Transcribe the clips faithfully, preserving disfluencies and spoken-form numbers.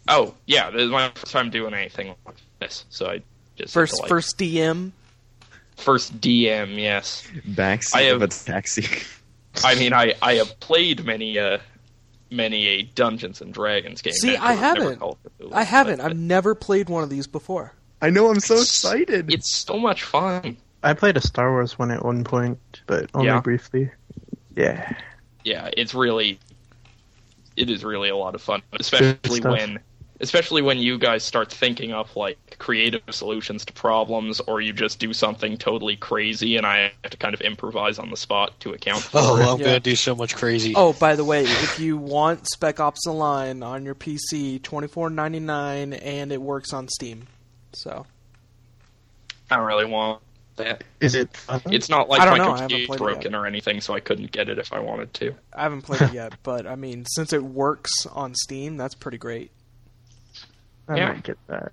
Oh, yeah, this is my first time doing anything like this, so I just... First, like, first D M? First D M, yes. Backseat I have, of a taxi. I mean, I, I have played many uh, many a Dungeons and Dragons game. See, I haven't. I haven't. I've never played one of these before. I know, I'm so excited. It's so much fun. I played a Star Wars one at one point, but only Yeah. briefly. Yeah. Yeah, it's really... It is really a lot of fun, especially when... Especially when you guys start thinking up, like, creative solutions to problems, or you just do something totally crazy, and I have to kind of improvise on the spot to account for Oh, it. I'm Yeah. gonna do so much crazy. Oh, by the way, if you want Spec Ops: The Line on your P C, twenty-four ninety-nine, and it works on Steam. So I don't really want that. Is it fun? It's not like I don't my know, I haven't computer's played it broken yet. or anything, so I couldn't get it if I wanted to. I haven't played it yet, but I mean, since it works on Steam, that's pretty great. I Yeah. might get that.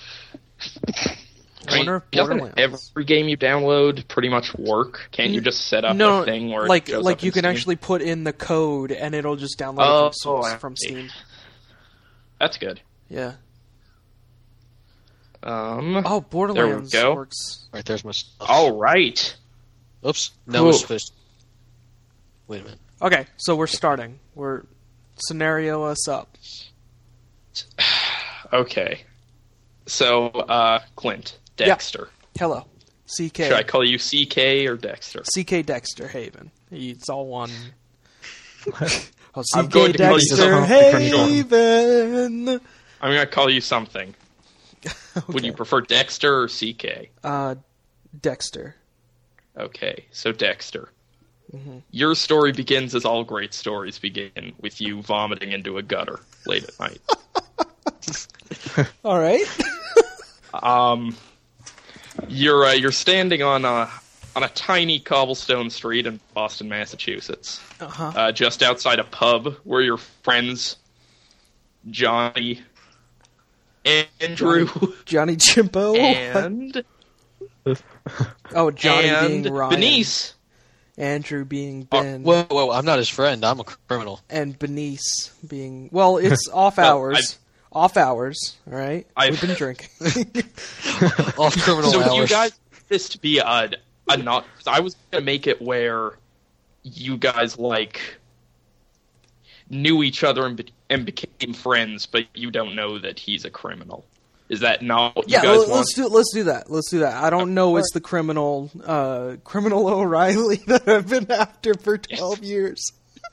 I wonder if doesn't Borderlands. every game you download pretty much work? Can't you just set up no, a thing where like it shows like up you in can Steam? actually put in the code and it'll just download Oh, it from, I source, from see. Steam. That's good. Yeah. Um. Oh, Borderlands go. works. Right, there's my stuff. All right. Oops. That Cool. was supposed Wait a minute. Okay, so we're starting. We're scenario us up. Okay. So, uh, Clint, Dexter. Hello, C K. Should I call you C K or Dexter? C K Dexter Haven. It's all one. Oh, I'm C K going to call you Dexter something Haven. I'm gonna call you something. Would Okay. you prefer Dexter or C K? Uh, Dexter. Okay, so Dexter. Mm-hmm. Your story begins as all great stories begin, with you vomiting into a gutter late at night. All right. Um, you're uh, you're standing on a on a tiny cobblestone street in Boston, Massachusetts, Uh-huh. uh, just outside a pub where your friends Johnny, Andrew, Johnny Chimpo. and oh, Johnny and being Ryan. Benice. Andrew being Oh, Ben. Whoa, whoa, I'm not his friend. I'm a criminal. And Benice being... Well, it's off Well, hours. Off hours, all right? I've- We've been drinking. All criminal So hours. you guys want this to be a a not? I was gonna make it where you guys like knew each other and, be, and became friends, but you don't know that he's a criminal. Is that not what you yeah, guys let- want? let's do let's do that. Let's do that. I don't know it's the criminal uh, criminal O'Reilly that I've been after for twelve years.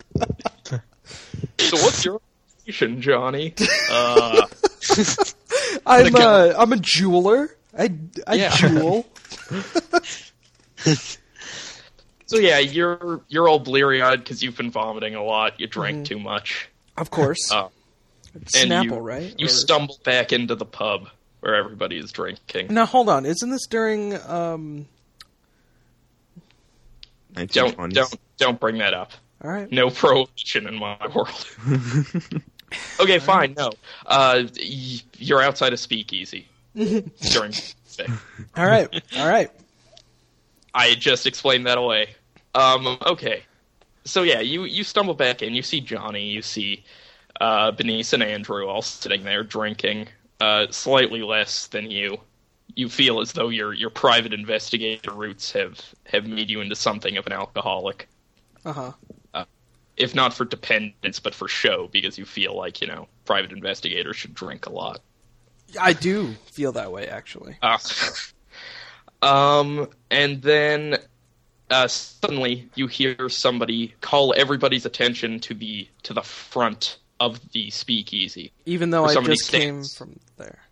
So what's your occupation, Johnny? Uh, I'm uh, I'm a jeweler. I, I Yeah. jewel. so yeah, you're you're all bleary-eyed because you've been vomiting a lot. You drank Mm-hmm. too much. Of course. Uh, and Snapple, you, right? You Or- stumble back into the pub where everybody is drinking. Now hold on. Isn't this during um Don't nineteen twenties. don't don't bring that up. all right. No prohibition in my world. Okay, fine. No, uh, y- you're outside a speakeasy during. All right. All right. I just explained that away. Um, okay, so yeah, you you stumble back in. You see Johnny. You see uh, Benice and Andrew all sitting there drinking, uh, slightly less than you. You feel as though your your private investigator roots have have made you into something of an alcoholic. Uh-huh. If not for dependence, but for show, because you feel like, you know, private investigators should drink a lot. I do feel that way actually. Uh, um, and then uh, suddenly you hear somebody call everybody's attention to the to the front of the speakeasy. Even though Or I somebody just came stands. from there.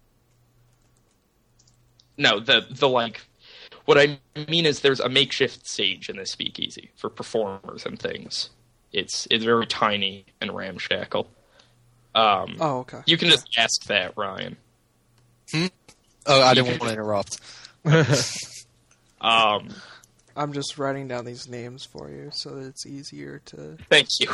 No, the the like, what I mean is there's a makeshift stage in this speakeasy for performers and things. It's it's very tiny and ramshackle. Um, Oh, okay. you can just ask that, Ryan. Oh, I didn't want to interrupt. Um, I'm just writing down these names for you so that it's easier to thank you.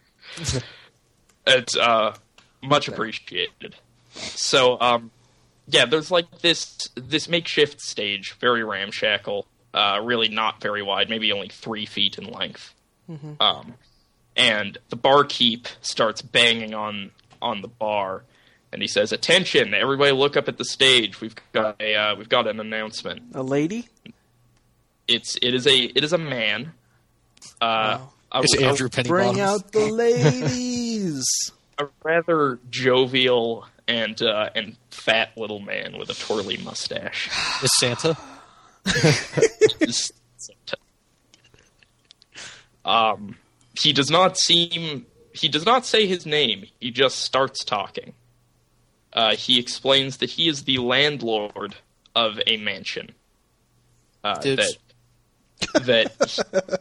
It's uh, much appreciated. So, um, yeah, there's like this this makeshift stage, very ramshackle, uh, really not very wide, maybe only three feet in length. Mhm. Um, and the barkeep starts banging on on the bar and he says, "Attention! Everybody, look up at the stage. We've got a uh, we've got an announcement. A lady? It's it is a it is a man. Uh, Wow. a, It's a- Andrew Penny Bring Bottom. out the ladies. a rather jovial and uh, and fat little man with a twirly mustache. Is Santa? um, he does not seem. He does not say his name. He just starts talking. Uh, he explains that he is the landlord of a mansion. Uh, Dibs. that that.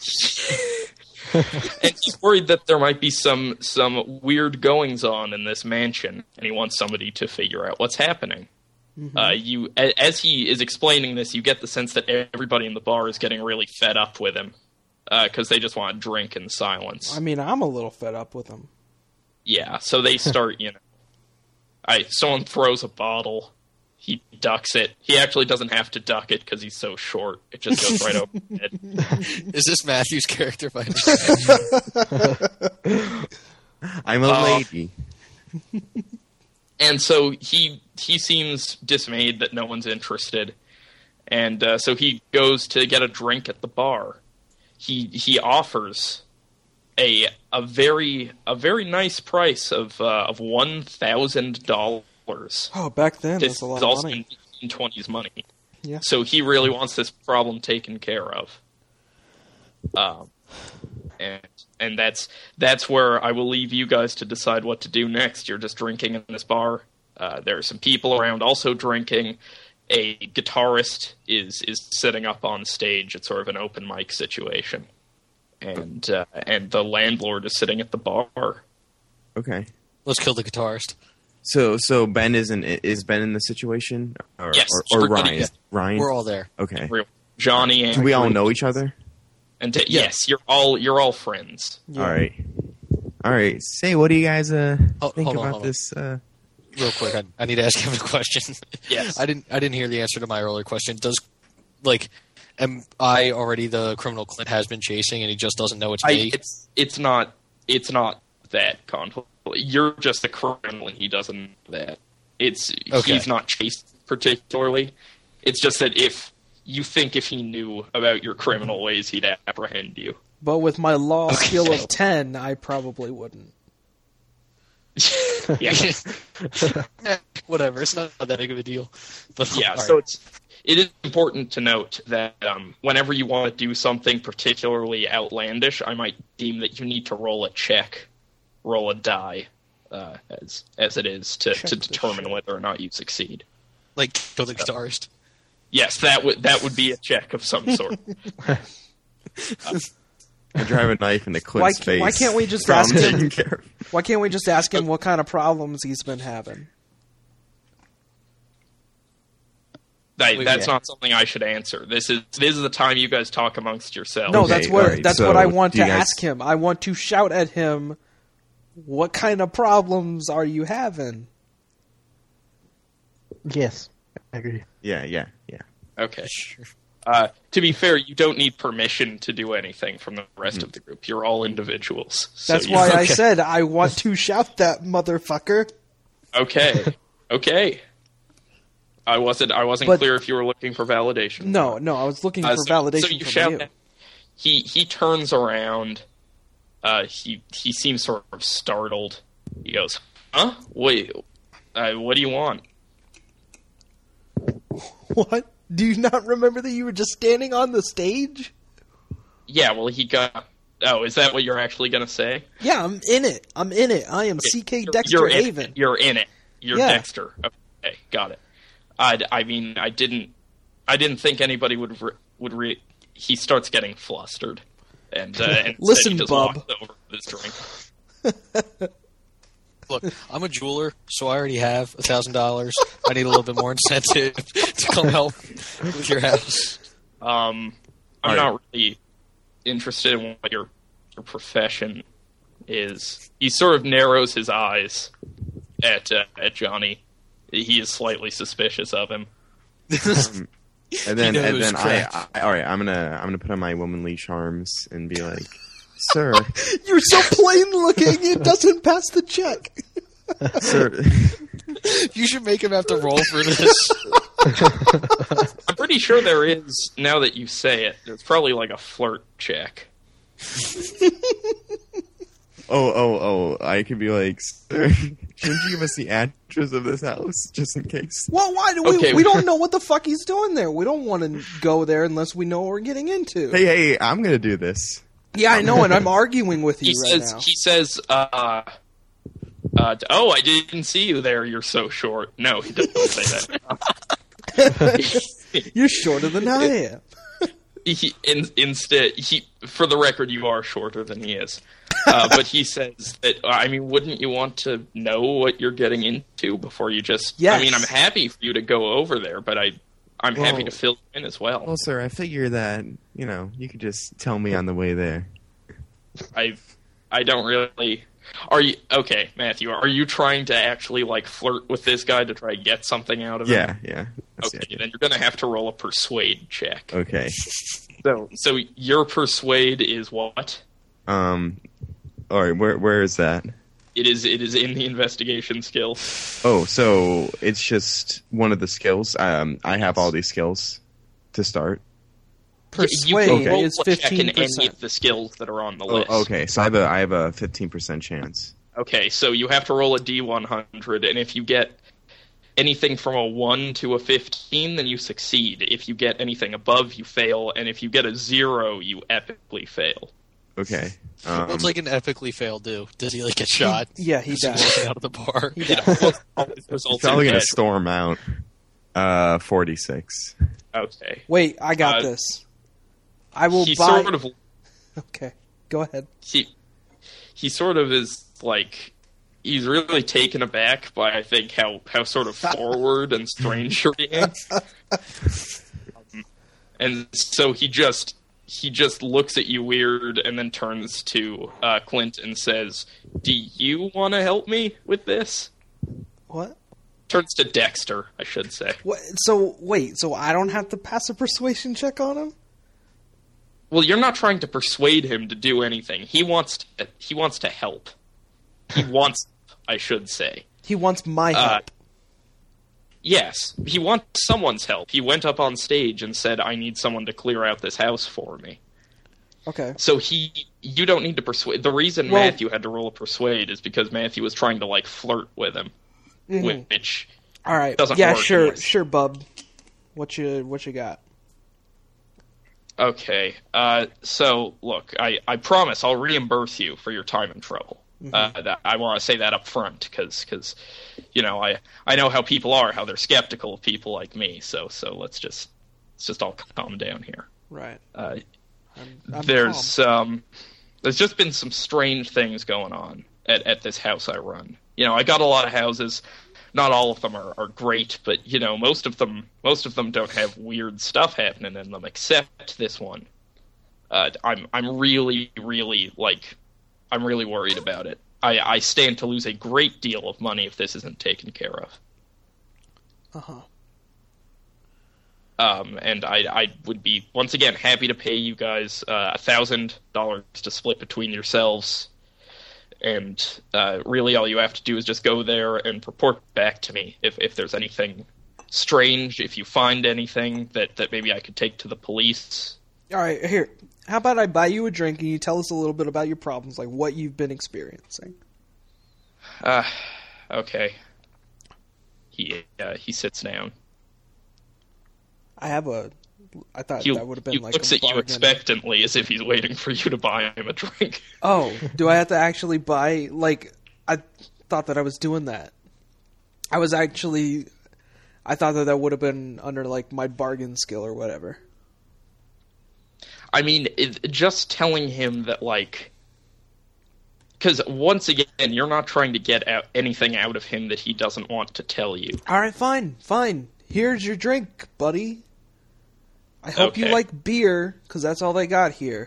And he's worried that there might be some some weird goings on in this mansion, and he wants somebody to figure out what's happening. Mm-hmm. Uh, you, a- as he is explaining this, you get the sense that everybody in the bar is getting really fed up with him because they just want to drink in silence. I mean, I'm a little fed up with him. Yeah, so they start, you know, I someone throws a bottle, he ducks it. He actually doesn't have to duck it because he's so short; it just goes right over his head. Is this Matthew's character by any I'm a Uh, lady. And so he he seems dismayed that no one's interested, and uh, so he goes to get a drink at the bar. He he offers a a very a very nice price of uh, of one thousand dollars. Oh, back then, This that's a lot is of also money. in twenties money. Yeah. So he really wants this problem taken care of. Um, and and that's that's where I will leave you guys to decide what to do next. You're just drinking in this bar. Uh, there are some people around also drinking. A guitarist is is sitting up on stage. It's sort of an open mic situation, and uh, and the landlord is sitting at the bar. Okay. Let's kill the guitarist. So so Ben isn't is Ben in the situation or Yes, or, or everybody Ryan? is. Ryan. We're all there. Okay. Real Johnny and Do we all know each other? And t- yes, you're all you're all friends. Yeah. All right. All right. Say, what do you guys uh Oh, think hold on, about hold on. this? Uh, Real quick, I, I need to ask him a question. Yes. I didn't. I didn't hear the answer to my earlier question. Does like, am I already the criminal Clint has been chasing, and he just doesn't know it's I, me? it's it's not it's not that conflict. You're just a criminal, and he doesn't know that. It's Okay. he's not chased particularly. It's just that if you think if he knew about your criminal ways, he'd apprehend you. But with my law Okay. skill of ten, I probably wouldn't. Yeah, Whatever. It's not that big of a deal. But yeah. all So right. it's it is important to note that um, whenever you want to do something particularly outlandish, I might deem that you need to roll a check, roll a die, uh, as as it is to, Check to the determine shit. whether or not you succeed. like kill the guitarist. Yes, that would that would be a check of some sort. I drive a knife into Clint's Why- face. why can't we just Problem ask him- taken care of. Why can't we just ask him what kind of problems he's been having? That, Wait, that's yeah. not something I should answer. This is this is the time you guys talk amongst yourselves. No, Okay, that's what alright, that's so what I want do to you guys- ask him. I want to shout at him, "What kind of problems are you having?" Yes, I agree. Yeah, yeah, yeah. Okay. Sure. Uh, to be fair, you don't need permission to do anything from the rest of the group. You're all individuals. So That's you- why I okay. said I want to shout that motherfucker. Okay. Okay. I wasn't. I wasn't But- clear if you were looking for validation. No, no, I was looking Uh, for so, validation so you from shout you. at- He he turns around. Uh, he he seems sort of startled. He goes, "Huh? Wait. Uh, what do you want?" What? Do you not remember that you were just standing on the stage? Yeah. Well, he got. Oh, is that what you're actually gonna say? Yeah, I'm in it. I'm in it. I am C K You're- Dexter you're in Haven. It. You're in it. You're Yeah. Dexter. Okay, got it. I, I mean, I didn't. I didn't think anybody would re- would re- He starts getting flustered, and, uh, and Listen, he just bub. walks over with his drink. Look, I'm a jeweler, so I already have a thousand dollars. I need a little bit more incentive to come help with your house. Um, I'm Alright. not really interested in what your your profession is. He sort of narrows his eyes at uh, at Johnny. He is slightly suspicious of him. And then, You know it and was then I, crap. I, all right, I'm gonna, I'm gonna put on my womanly charms and be like, "Sir, You're so plain looking, it doesn't pass the check. Sir, You should make him have to roll for this. I'm pretty sure there is, now that you say it, there's probably like a flirt check. oh, oh, oh! I could be like, sir, shouldn't you give us the address of this house just in case? Well, why do we? Okay. We don't know what the fuck he's doing there. We don't want to go there unless we know what we're getting into. Hey, hey! I'm gonna do this. Yeah, I know, and I'm arguing with you He right says, now. he says, uh, uh, oh, I didn't see you there, you're so short. No, he doesn't say that. You're shorter than I am. he, in, instead, he, for the record, you are shorter than he is. Uh, but he says that, I mean, wouldn't you want to know what you're getting into before you just... Yes. I mean, I'm happy for you to go over there, but I, I'm happy Well- to fill you in as well. Well, sir, I figure that you know you could just tell me on the way there. I, I don't really... Are you... Okay, Matthew, are you trying to actually, like, flirt with this guy to try to get something out of him? Yeah, yeah. That's the Okay, idea. then you're going to have to roll a persuade check. Okay. So, so your persuade is what? Um. All right. Where where is that? It is it is in the investigation skill. Oh, so it's just one of the skills. Um, I have all these skills to start. Persuade you can roll is a check in fifteen any percent. of the skills that are on the Oh, list. okay, so I have a I have a fifteen percent chance. Okay, so you have to roll a D one hundred, and if you get anything from a one to a fifteen, then you succeed. If you get anything above, you fail, and if you get a zero, you epically fail. Okay. Um, What's like an epically fail do? Does he like get shot? Yeah, he Is he died. walking out of the bar? He Yeah, died. always results probably in gonna death. storm out. Uh, forty-six. Okay. Wait, I got Uh, this. I will He buy. sort of Okay, go ahead. he he sort of is like he's really taken aback by I think how, how sort of forward and strange you're being. Um, and so he just he just looks at you weird and then turns to uh, Clint and says, "Do you want to help me with this?" What? Turns to Dexter, I should say. What? So wait, so I don't have to pass a persuasion check on him? Well, you're not trying to persuade him to do anything. He wants to, he wants to help. He wants, I should say. He wants my Uh, help. Yes, he wants someone's help. He went up on stage and said, "I need someone to clear out this house for me." Okay. So he, you don't need to persuade. The reason Well- Matthew had to roll a persuade is because Matthew was trying to like flirt with him, Mhm. which All right. doesn't Yeah, work sure, unless- sure, bub. What you what you got? okay. Uh, so look, I, I promise I'll reimburse you for your time and trouble. Uh, that, I want to say that up front because, you know, I I know how people are, how they're skeptical of people like me. So so let's just let's just all calm down here. Right. Uh, I'm, I'm there's um, there's just been some strange things going on at, at this house I run. You know, I got a lot of houses. Not all of them are, are great, but you know, most of them most of them don't have weird stuff happening in them, except this one. Uh, I'm I'm really really like I'm really worried about it. I, I stand to lose a great deal of money if this isn't taken care of. Uh huh. Um, and I, I would be, once again, happy to pay you guys uh, one thousand dollars to split between yourselves. And uh, really all you have to do is just go there and report back to me if, if there's anything strange, if you find anything that, that maybe I could take to the police. All right. Here. How about I buy you a drink and you tell us a little bit about your problems, like what you've been experiencing. Uh, okay. He uh, he sits down. I have a. I thought He, that would have been he like looks a at you bargain. expectantly as if he's waiting for you to buy him a drink. Oh, do I have to actually buy? Like, I thought that I was doing that. I was actually. I thought that that would have been under like my bargain skill or whatever. I mean, it, just telling him that, like... Because, once again, you're not trying to get out anything out of him that he doesn't want to tell you. All right, fine, fine. Here's your drink, buddy. I hope you Okay. like beer, because that's all they got here.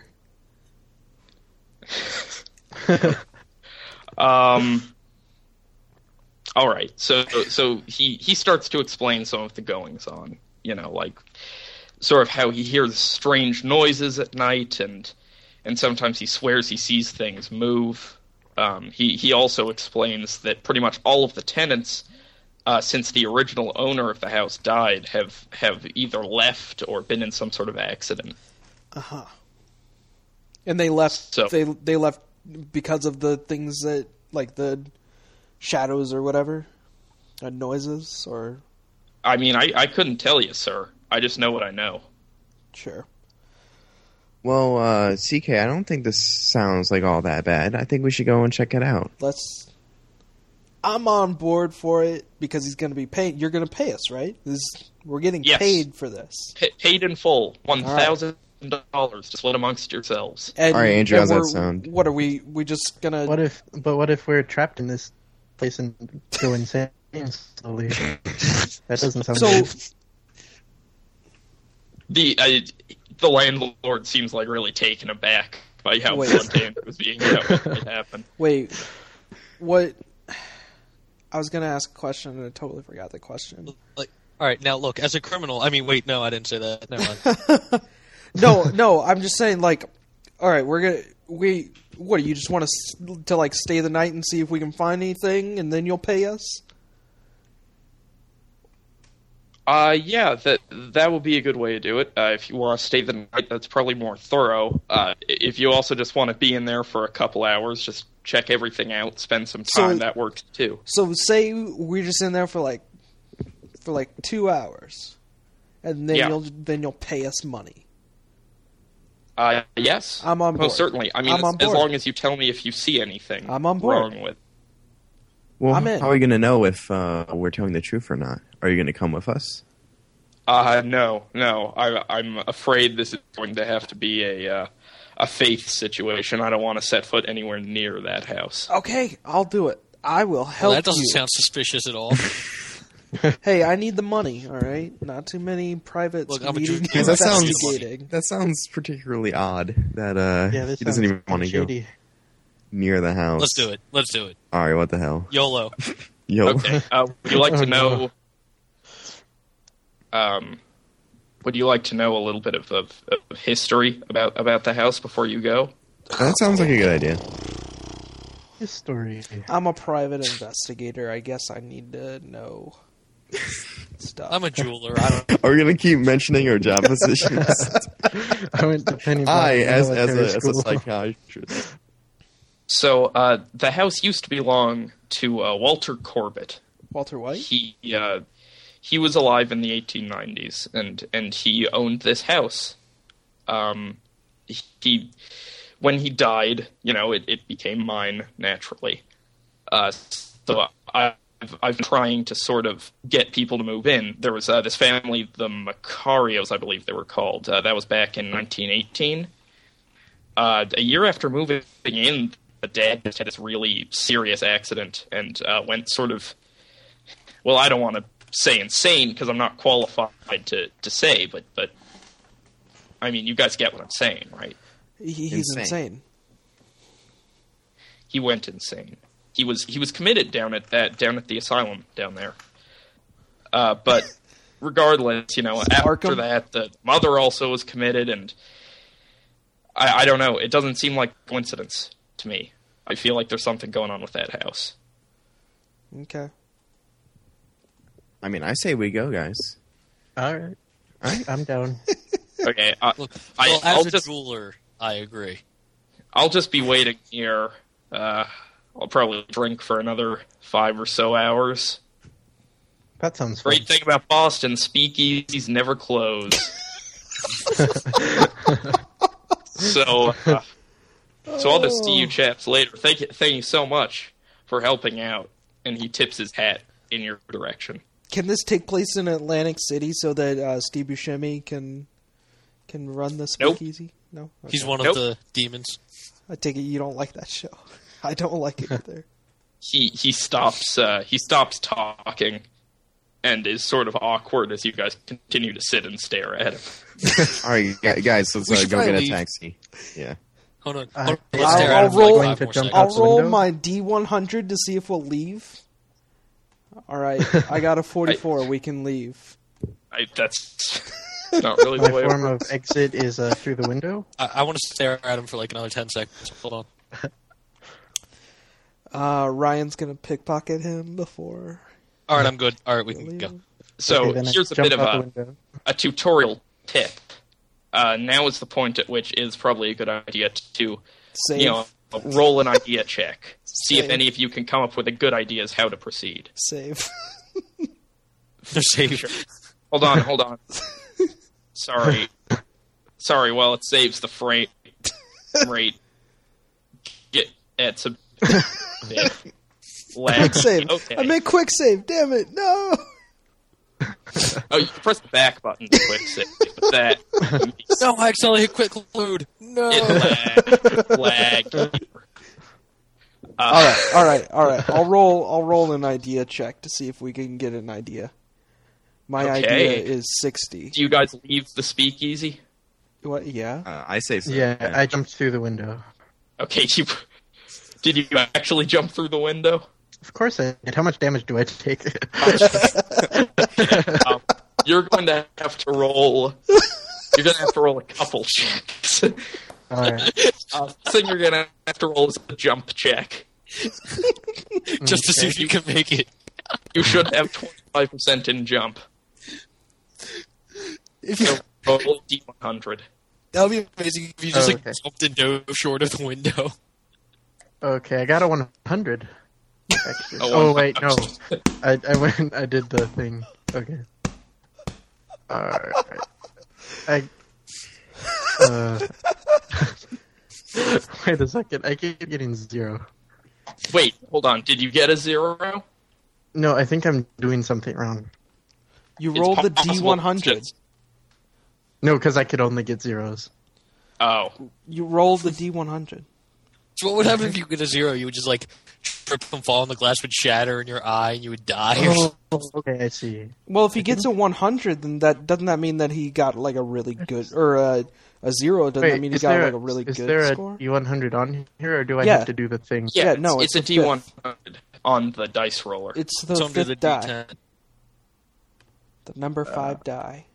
Um... Alright, so so he, he starts to explain some of the goings-on. You know, like, sort of how he hears strange noises at night, and and sometimes he swears he sees things move. Um, he he also explains that pretty much all of the tenants, uh, since the original owner of the house died, have have either left or been in some sort of accident. Uh huh. And they left. So- they they left because of the things that, like the shadows or whatever, uh, noises or. I mean, I, I couldn't tell you, sir. I just know what I know. Sure. Well, uh, C K, I don't think this sounds like all that bad. I think we should go and check it out. Let's. I'm on board for it because he's going to be paying. You're going to pay us, right? This we're getting Yes. paid for this. Pa paid in full, one thousand dollars to split amongst yourselves. And, All right, Andrew, and how's that we're- sound? What are we? We just gonna? What if? But what if we're trapped in this place and go insane slowly? That doesn't sound So- good. The uh, the landlord seems like really taken aback by how Wait. blunt Andrew was being about what might happen. Wait, what? I was gonna ask a question and I totally forgot the question. Like, all right, now look, as a criminal, I mean, wait, no, I didn't say that. Never mind. No, no, I'm just saying, like, all right, we're gonna we. What do you just want us to like stay the night and see if we can find anything, and then you'll pay us? Uh, yeah, that that would be a good way to do it. Uh, if you want to stay the night, that's probably more thorough. Uh, if you also just want to be in there for a couple hours, just check everything out, spend some So- time, that works too. So say we're just in there for like for like two hours, and then Yeah. you'll then you'll pay us money. Uh, yes, I'm on board. most certainly. I mean, I'm as, on as board. long as you tell me if you see anything I'm on board. wrong with. Well, I'm in. how are we going to know if uh, we're telling the truth or not? Are you going to come with us? Uh, no, no. I, I'm afraid this is going to have to be a uh, a faith situation. I don't want to set foot anywhere near that house. Okay, I'll do it. I will help Well, that doesn't you. sound suspicious at all. Hey, I need the money. All right, not too many privates Look, I'm a needing Jew. That sounds investigating. that sounds particularly odd. That uh, Yeah, this he doesn't sounds even want to go shady. near the house. Let's do it. Let's do it. All right, what the hell? YOLO. Yo, Okay. Uh, would you like Oh, to no. know? Um, would you like to know a little bit of, of, of history about about the house before you go? that sounds like a good idea. His story. I'm a private investigator. I guess I need to know stuff. I'm a jeweler. I don't. Are we going to keep mentioning our job positions? I went to Penny Block I, as as a, military as a school. psychiatrist. So uh, the house used to belong to uh, Walter Corbett. Walter White. He uh, he was alive in the eighteen nineties, and and he owned this house. Um, he when he died, you know, it, it became mine naturally. Uh, so I. I've, I've been trying to sort of get people to move in. There was uh, this family, the Macarios, I believe they were called. Uh, that was back in nineteen eighteen. Uh, a year after moving in, the dad just had this really serious accident and uh, went sort of, well, I don't want to say insane because I'm not qualified to, to say, but, but I mean, you guys get what I'm saying, right? He, he's Insane. insane. He went insane. He was he was committed down at that down at the asylum down there. Uh, but regardless, you know, after Arkham? that, the mother also was committed, and I, I don't know. It doesn't seem like coincidence to me. I feel like there's something going on with that house. Okay. I mean, I say we go, guys. All right. I'm down. Okay, I, Look, I, well, I'll as a just jeweler, I agree. I'll just be waiting here. Uh, I'll probably drink for another five or so hours. That sounds fun. Great thing about Boston, speakeasies never close. so, uh, so I'll just see you chaps later. Thank you, thank you so much for helping out. And he tips his hat in your direction. Can this take place in Atlantic City so that uh, Steve Buscemi can can run the Nope. speakeasy? No. Okay. He's one of Nope. the demons. I take it you don't like that show. I don't like it either. He he stops uh, he stops talking, and is sort of awkward as you guys continue to sit and stare at him. All right, gu- guys, let's We uh, should go get probably a leave. taxi. Yeah. Hold on. Uh, Hold on. I'll- Let's stare at I'll him for roll- like five more to jump seconds. out I'll the roll window? my D one hundred to see if we'll leave. All right, I got a forty-four. We can leave. I, that's not really My the way it form of works. exit is uh, through the window. I, I want to stare at him for like another ten seconds. Hold on. Uh, Ryan's gonna pickpocket him before. All right, I'm good. All right, we can go. So Okay, then I here's a jump bit of out the a, window. a tutorial tip. Uh, now is the point at which is probably a good idea to, Save. you know, roll an idea check. See if Save. any of you can come up with a good idea as how to proceed. Save. They're safe. Hold on, hold on. Sorry. Sorry, well, it saves the frame rate. Get it's a bit lag. Quick save. Okay. I made quick save. Damn it! No. Oh, you press the back button to quick save, but that No, I accidentally hit quick load. No. it lag, lag. Uh, All right, all right, all right. I'll roll. I'll roll an idea check to see if we can get an idea. My Okay. idea is sixty. Do you guys leave the speakeasy? What? Yeah. Uh, I say so. Yeah, I jumped through the window. Okay, you did you actually jump through the window? Of course I did. How much damage do I take? Um, you're going to have to roll. You're going to have to roll a couple checks. Alright. Uh, the thing you're going to have to roll is a jump check. Just to see if you can make it. You should have twenty-five percent in jump. If you, So roll D one hundred. that would be amazing if you just Oh, like okay. jumped and dove short of the window. Okay, I got a one hundred. Actually. A Oh, one wait, no. hundred. I, I went, I did the thing. Okay. Alright. I. Uh. Wait a second, I keep getting zero. Wait, hold on. Did you get a zero? No, I think I'm doing something wrong. You It's rolled the D possible one hundred. just- No, because I could only get zeros. Oh. You rolled the D one hundred. So what would happen if you get a zero? You would just like trip and fall, and the glass would shatter in your eye, and you would die. Or Oh, something. okay, I see. Well, if he gets a one hundred, then that doesn't that mean that he got like a really good or a, a zero? Doesn't that Wait, mean he is got there, like a really is good there score? a D one hundred on here, or do I Yeah. have to do the thing? Yeah, Yeah, no, it's, it's it's a the D one hundred on the dice roller. It's the It's under fifth the die, D ten. the number five die.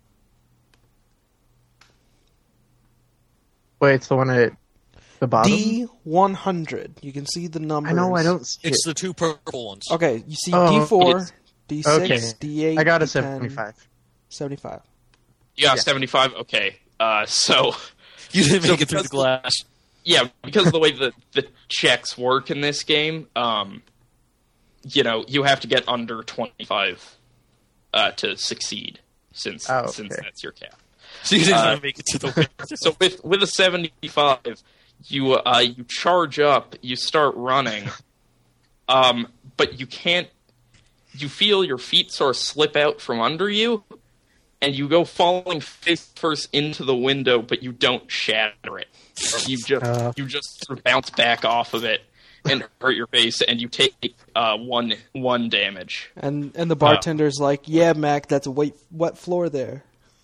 Wait, it's the one at the bottom? D one hundred. You can see the numbers. I know, I don't see It's it. the two purple ones. Okay, you see Oh, D four, it's- D six, Okay. D eight. I got a D ten, seventy-five. seventy-five. You got yeah. seventy-five? Okay. Uh, so, You didn't So make it through the because- glass. yeah, because of the way the, the checks work in this game, um, you know, you have to get under twenty-five uh, to succeed, since Oh, since okay. that's your cap. So you didn't Uh, even make it to the window. So with with a seventy-five, you uh, you charge up, you start running, um, but you can't. You feel your feet sort of slip out from under you, and you go falling face first into the window, but you don't shatter it. You just Uh. you just sort of bounce back off of it and hurt your face, and you take uh, one one damage. And and the bartender's like, "Yeah, Mac, that's a wet wet floor there."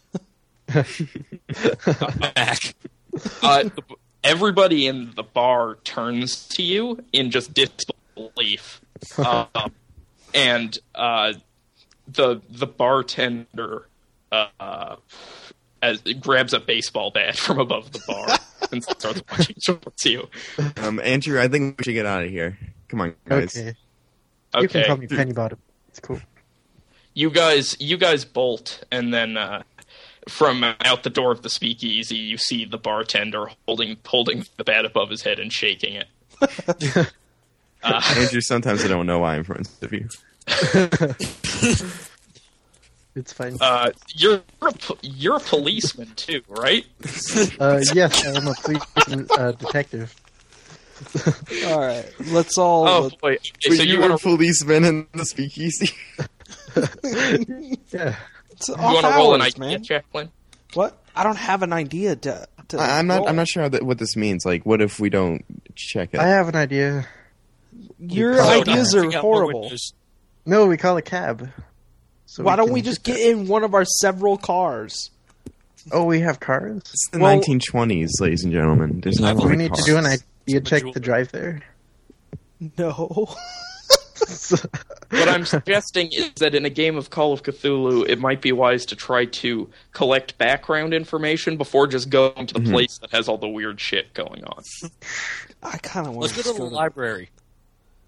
Back. Uh, the, everybody in the bar turns to you in just disbelief, um, and uh, the the bartender uh, as grabs a baseball bat from above the bar and starts watching towards you. Um, Andrew, I think we should get out of here. Come on, guys. Okay. You can Okay, call me Penny Bottom. It's cool. you guys, you guys bolt, and then uh, from out the door of the speakeasy, you see the bartender holding holding the bat above his head and shaking it. Uh, Andrew, sometimes I don't know why I'm friends with you. It's fine. Uh, you're a, po- you're a policeman too, right? Uh, yes, I'm a police uh, detective. All right, let's all. Oh let- boy! Okay, Wait, so you you were a want to policeman in the speakeasy? Yeah. it's you off want to roll an hours, idea man. check, Lynn? What? I don't have an idea to. to I- I'm not. roll. I'm not sure that, what this means. Like, what if we don't check it? I have an idea. Your So, ideas uh, are check out more horrible. windows. No, we call a cab. So Why don't can we just get in one of our several cars? Oh, we have cars? It's the Well- nineteen twenties, ladies and gentlemen. There's not a Do lot Do we of need cars. to do an idea check Jewel. to drive there? No. What I'm suggesting is that in a game of Call of Cthulhu, it might be wise to try to collect background information before just going to the place that has all the weird shit going on. I kind of want Let's go to the library.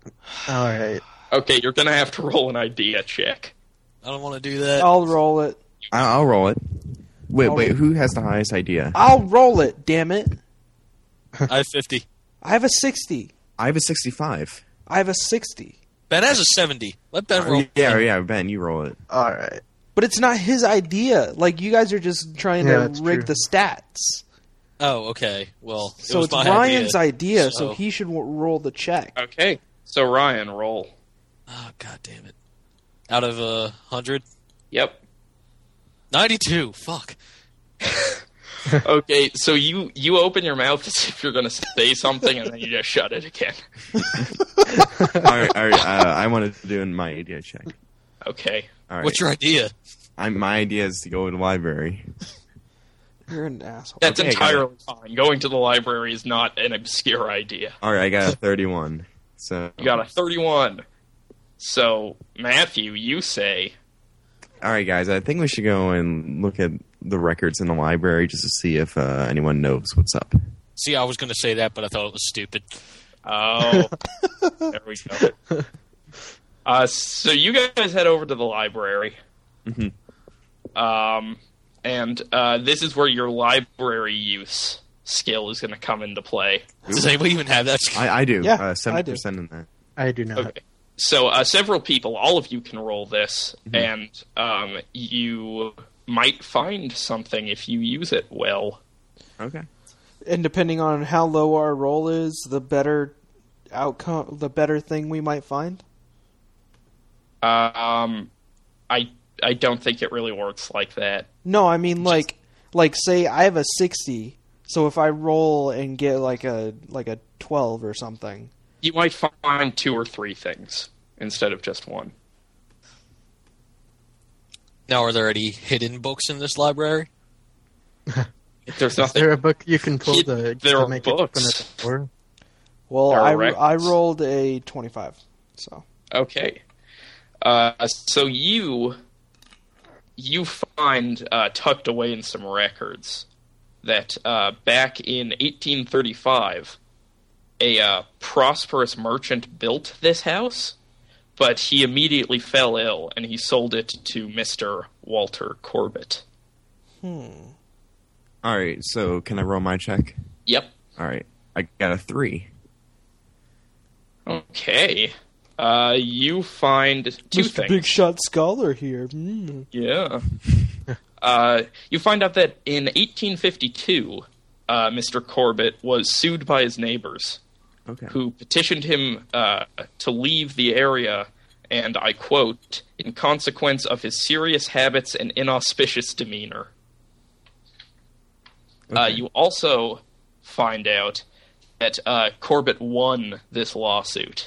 All right. Okay, you're gonna have to roll an idea check. I don't want to do that. I'll roll it. I'll, I'll roll it. Wait, I'll wait. roll- Who has the highest idea? I'll roll it. Damn it! I have fifty. I have a sixty. I have a sixty-five. I have a sixty. Ben has a seventy. Let Ben roll. Yeah, yeah. Ben, you roll it. All right. But it's not his idea. Like, you guys are just trying Yeah, to that's rig true. the stats. Oh, okay. Well, it So was it's my Ryan's idea, idea, so he should w- roll the check. Okay, so Ryan, roll. Oh, god damn it. Out of a hundred, Yep. ninety-two. Fuck. Okay, so you you open your mouth as if you're gonna say something, and then you just shut it again. all right, all right. Uh, I wanted to do my idea check. Okay. All right. What's your idea? I'm, my idea is to go to the library. You're an asshole. That's Okay, entirely fine. Going to the library is not an obscure idea. All right, I got a thirty-one. So You got a thirty-one. So, Matthew, you say, all right, guys. I think we should go and look at the records in the library just to see if uh, anyone knows what's up. See, I was going to say that, but I thought it was stupid. oh, there we go. Uh, so you guys head over to the library. Mhm. Um, and uh, this is where your library use skill is going to come into play. Does anybody even have that? I, I do. Yeah, uh, I seventy do. percent in that. I do not. Okay. So uh, several people, all of you can roll this, and um, you might find something if you use it well. Okay. And depending on how low our roll is, the better outcome, the better thing we might find. Um, I I don't think it really works like that. No, I mean like like say I have a sixty, so if I roll and get like a like a twelve or something. You might find two or three things instead of just one. Now, are there any hidden books in this library? There's Is nothing. there a book you can pull Hid- to, there to are make it open books. at the door? Well, There are I records. I rolled a twenty-five. So Okay. Uh, so you you find uh, tucked away in some records that uh, back in eighteen thirty-five, a uh, prosperous merchant built this house, but he immediately fell ill and he sold it to Mister Walter Corbett. hmm. All right. So can I roll my check? Yep. All right. I got a three. Okay. Uh, you find two Mister things. Big Shot Scholar here. Mm. Yeah. uh, you find out that in eighteen fifty-two, uh, Mister Corbett was sued by his neighbors, Okay. who petitioned him uh, to leave the area, and I quote, in consequence of his serious habits and inauspicious demeanor. Uh, Okay. you also find out that uh, Corbett won this lawsuit.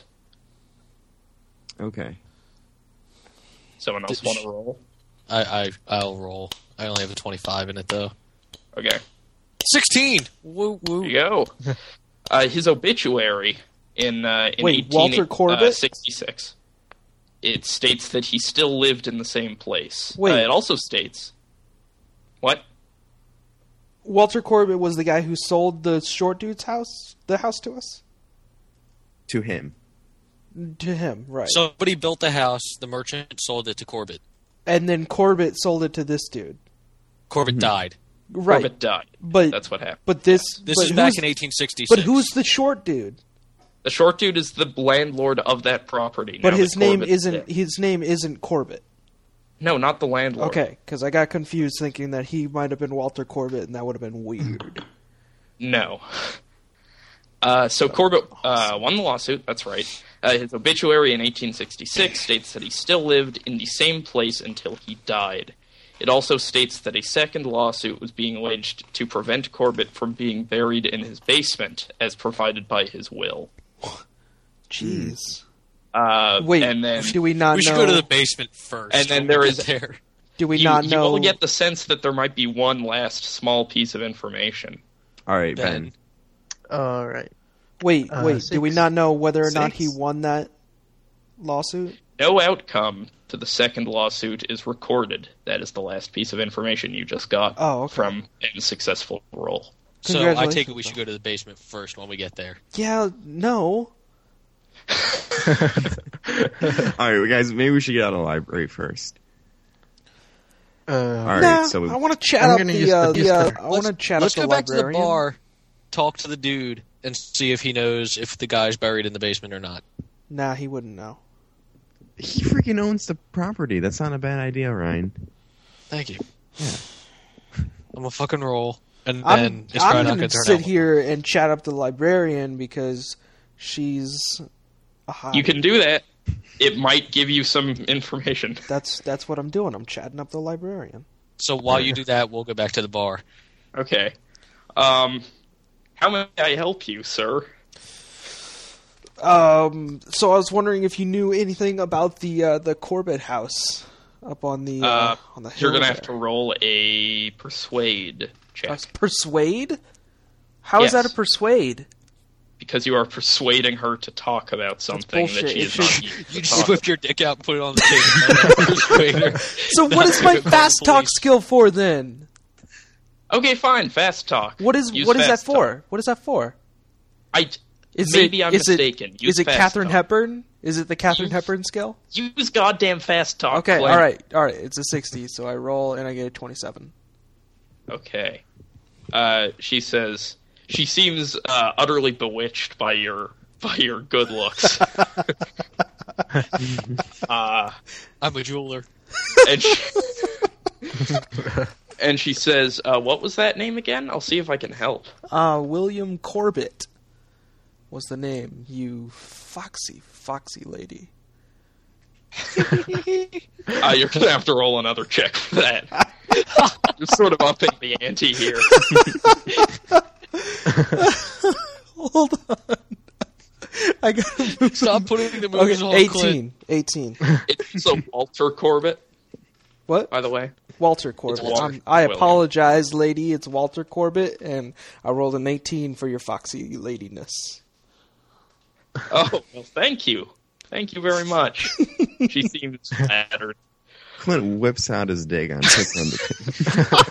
Okay. Someone else Did- want to roll? I, I I'll roll. I only have a twenty-five in it though. Okay. Sixteen. Woo woo. There you go. Uh, his obituary in uh, in Wait, Walter Corbett? sixty-six. It states that he still lived in the same place. Wait. Uh, it also states what? Walter Corbett was the guy who sold the short dude's house, the house to us, To him. to him, right? Somebody built the house. The merchant sold it to Corbett. and then Corbett sold it to this dude, Corbett died. right? Corbett died. But That's what happened. but this This but is back who's- in eighteen sixty-six. But who's the short dude? The short dude is the landlord of that property. But now his that name Corbett's isn't dead. his name isn't Corbett. No, not the landlord. Okay, because I got confused thinking that he might have been Walter Corbett, and that would have been weird. No. Uh, so Corbett uh, won the lawsuit, that's right. Uh, his obituary in eighteen sixty-six states that he still lived in the same place until he died. It also states that a second lawsuit was being waged to prevent Corbett from being buried in his basement, as provided by his will. Jeez. Uh, Wait, and then do we not we should know? go to the basement first. And then when there we is- get there. do we you, not you know? will get the sense that there might be one last small piece of information. All right, Ben. Ben. All right. wait, uh, wait. Do we six. not know whether or not he Six. won that lawsuit? No outcome to the second lawsuit is recorded. That is the last piece of information you just got Oh, okay. from a successful roll. So I take Congratulations, it we should go to the basement first when we get there. Yeah, no. All right, guys, maybe we should get out of the library first. Uh, All right, Nah, so we, I want to chat I'm up gonna the. use Uh, the- the uh, let's- I want to chat Let's up go the back to the librarian. bar, talk to the dude, and see if he knows if the guy's buried in the basement or not. Nah, he wouldn't know. he freaking owns the property. That's not a bad idea, Ryan. Thank you. Yeah. I'm gonna fucking roll, and then I'm, it's probably I'm not gonna gonna turn sit out. here and chat up the librarian because she's a hot. You can do that. It might give you some information. That's that's what I'm doing. I'm chatting up the librarian. So while you do that, we'll go back to the bar. Okay. Um, how may I help you, sir? Um, so I was wondering if you knew anything about the uh, the Corbett house up on the uh, Uh, on the hill. You're gonna have to there. roll a persuade check Uh, persuade. How is Yes. that a persuade? because you are persuading her to talk about something bullshit. that she It is should- not used You to just talk whip your dick out and put it on the table. Persuader. So what is my Call the fast talk police. skill for then? Okay, fine. Fast talk. What is Use what is that fast for? talk. What is that for? I Is maybe it, I'm is mistaken. It, Use is it fast Katherine talk. Hepburn? Is it the Katherine Use- Hepburn skill? use goddamn fast talk. Okay, Glenn. all right, all right. It's a sixty, so I roll and I get a twenty-seven. Okay. Uh, she says she seems uh, utterly bewitched by your by your good looks. uh, I'm a jeweler. and she, and she says, uh, "What was that name again? I'll see if I can help." Uh, William Corbett was the name. You foxy, foxy lady. Uh, you're gonna have to roll another check for that. You're sort of upping the ante here. Hold on. I gotta move. Stop putting the movies Okay, on eighteen. eighteen. It's a Walter Corbett, What? by the way. Walter Corbett. Walter Um, I William. apologize, lady. It's Walter Corbett, and I rolled an eighteen for your foxy ladiness. Oh, well, thank you. Thank you very much. She seems flattered. Clint whips out his dig on puts on the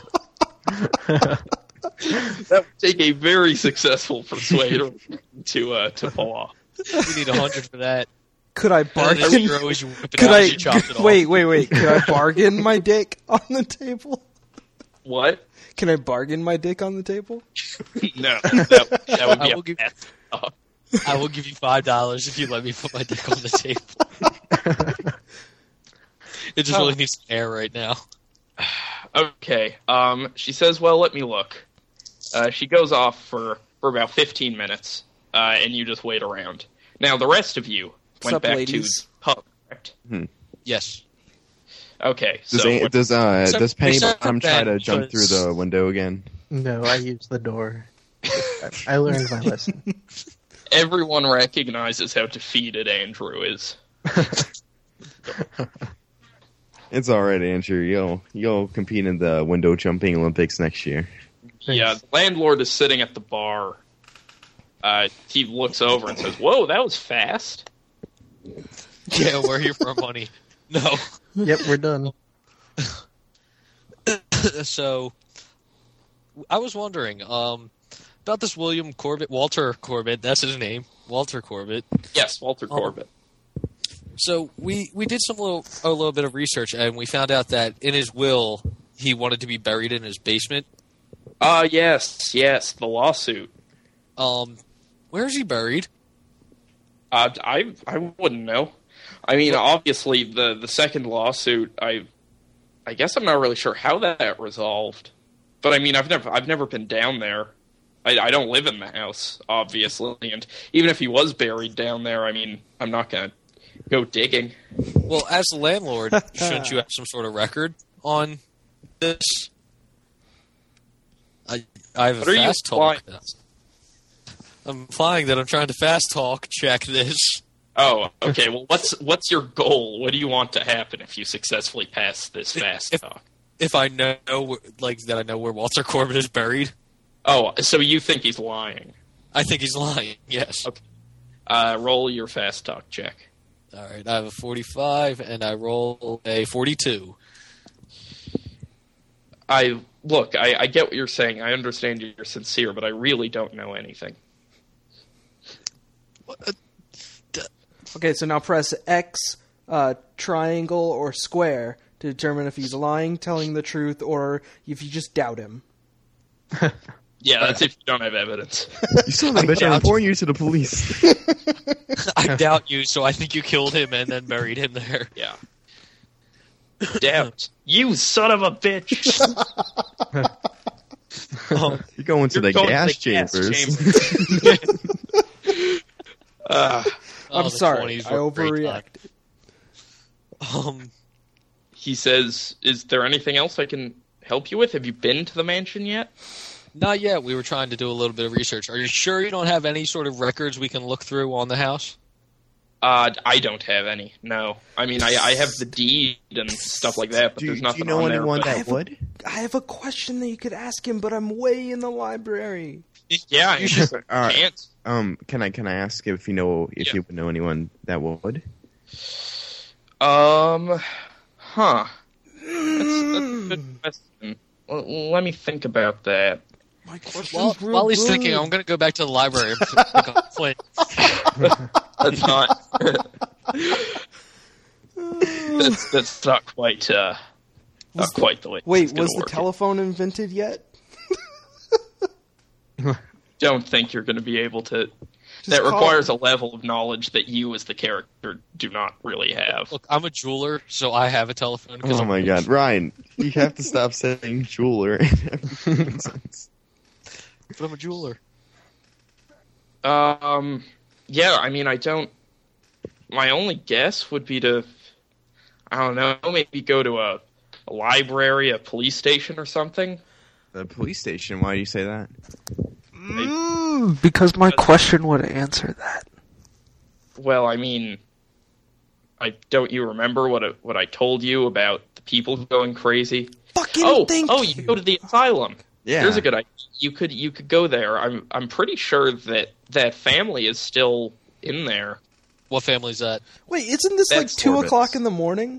That would take a very successful persuader to uh, to pull off. We need a hundred for that. Could I And then bargain? as zero as you whip it Could out I as you chop it off. wait? Wait, wait. Could I bargain my dick on the table? What? Can I bargain my dick on the table? No, that, that would be I a will give- bad thought. I will give you five dollars if you let me put my dick on the table. It just really needs air right now. Okay. Um, she says, "Well, let me look." Uh, she goes off for, for about fifteen minutes, uh, and you just wait around. Now, the rest of you What's went up, back ladies? to the pub, correct? Yes. Okay, Does, so a- what- does uh So- does Penny except Bottom for try Ben, to jump through because- the window again? No, I used the door. I, I learned my lesson. everyone recognizes how defeated Andrew is. It's all right, Andrew. You'll you'll compete in the window jumping Olympics next year. Yeah, the landlord is sitting at the bar. Uh, he looks over and says, "Whoa, that was fast." Yeah, we're here for our money. No. Yep, we're done. So, I was wondering um, about this William Corbett, Walter Corbett. That's his name, Walter Corbett. Yes, Walter Oh. Corbett. So we, we did some little a little bit of research, and we found out that in his will he wanted to be buried in his basement. Ah, yes, yes, the lawsuit. Um, where is he buried? Uh, I I wouldn't know. I mean, obviously, the, the second lawsuit, I I guess I'm not really sure how that resolved. But I mean, I've never I've never been down there. I, I don't live in the house, obviously, and even if he was buried down there, I mean, I'm not gonna go digging. Well, as the landlord, shouldn't you have some sort of record on this? I I have What a are you fast implying? talk. I'm implying that I'm trying to fast talk. Check this. Oh, okay. Well, what's what's your goal? What do you want to happen if you successfully pass this fast If- talk? If I know, wh- like that, I know where Walter Corbett is buried. Oh, so you think he's lying? I think he's lying. Yes. Okay. Uh, roll your fast talk check. All right. I have a forty-five, and I roll a forty-two. I look. I, I get what you're saying. I understand you're sincere, but I really don't know anything. Okay, so now press X, uh, triangle, or square to determine if he's lying, telling the truth, or if you just doubt him. Yeah, that's if you don't have evidence. You son of a bitch, I'm reporting you to the police. I doubt you, so I think you killed him and then buried him there. Yeah. Doubt. You son of a bitch! Oh, You're going to You're the going gas to the gas chambers. uh, I'm the sorry, twenties I were a great time. overreacted. Um, he says, is there anything else I can help you with? Have you been to the mansion yet? not yet. We were trying to do a little bit of research. Are you sure you don't have any sort of records we can look through on the house? Uh, I don't have any, no. I mean, I, I have the deed and stuff like that, but Do, there's do nothing you know on there. anyone but- I that have a- would? I have a question that you could ask him, but I'm way in the library. Yeah, you should. All right. Can't. Um, can I can I ask if you know if Yeah. you would know anyone that would? Um, huh. That's, that's a good question. Well, let me think about that. My question's While, real while he's good. thinking, I'm going to go back to the library and pick up Flint. That's not. that's that's not quite. Uh, not quite the way. Wait, it's gonna was the work. telephone invented yet? Don't think you're going to be able to. Just that call- requires a level of knowledge that you, as the character, do not really have. Look, I'm a jeweler, so I have a telephone. 'cause Oh I'm my rich. god, Ryan, you have to stop saying jeweler. But I'm a jeweler. Um, yeah, I mean, I don't. My only guess would be to, I don't know, maybe go to a, a library, a police station, or something. The police station. Why do you say that? Mm, because my question would answer that. Well, I mean, I don't you remember what I, what I told you about the people going crazy? Fucking oh, thank oh, you. you go to the asylum. Yeah. Here's a good idea. You could you could go there. I'm I'm pretty sure that that family is still in there. What family's that? Wait, isn't this like That's two Orbitz. o'clock in the morning?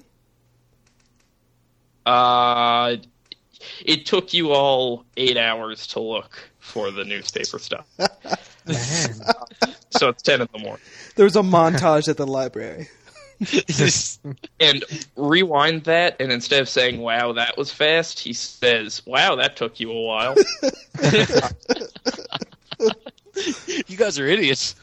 Uh, it took you all eight hours to look for the newspaper stuff, Man. so it's ten in the morning. There's a montage at the library. And rewind that, and instead of saying "Wow, that was fast," he says, "Wow, that took you a while." You guys are idiots.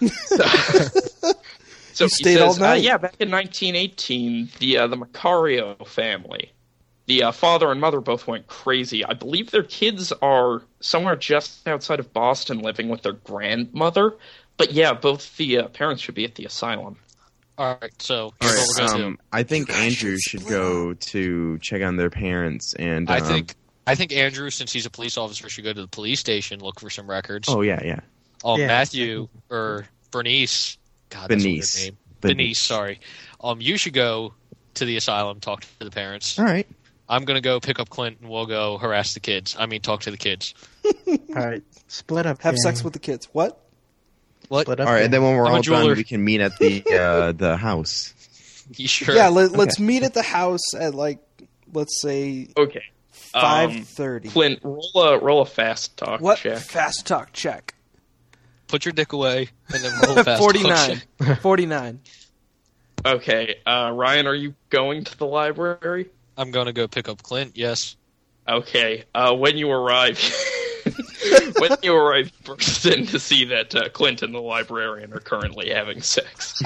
So You he stayed says, all night? Uh, yeah, back in nineteen eighteen, the uh, the Macario family, the uh, father and mother both went crazy. I believe their kids are somewhere just outside of Boston, living with their grandmother. But yeah, both the uh, parents should be at the asylum. All right, so All here's right, what we're going to um, I think You guys Andrew should should split go to check on their parents and. do. I um, think I think Andrew, since he's a police officer, should go to the police station, look for some records. Oh yeah, yeah. Um, Yeah. Matthew or Bernice. God, that's a weird Benice. name. Denise, sorry. Um, you should go to the asylum, talk to the parents. All right. I'm gonna go pick up Clint, and we'll go harass the kids. I mean, talk to the kids. All right, split up. Have gang. sex with the kids. What? What? Split up. All right, and then when we're I'm a all jeweler. done, we can meet at the uh, the house. You sure? Yeah, let, let's meet at the house at like, let's say Okay, five thirty. Clint, roll a roll a fast talk What? check. Fast talk check. Put your dick away and then roll fast. Forty-nine. Forty-nine. Okay, uh, Ryan, are you going to the library? I'm gonna go pick up Clint. Yes. Okay, uh, when you arrive, when you arrive, you burst in to see that uh, Clint and the librarian are currently having sex.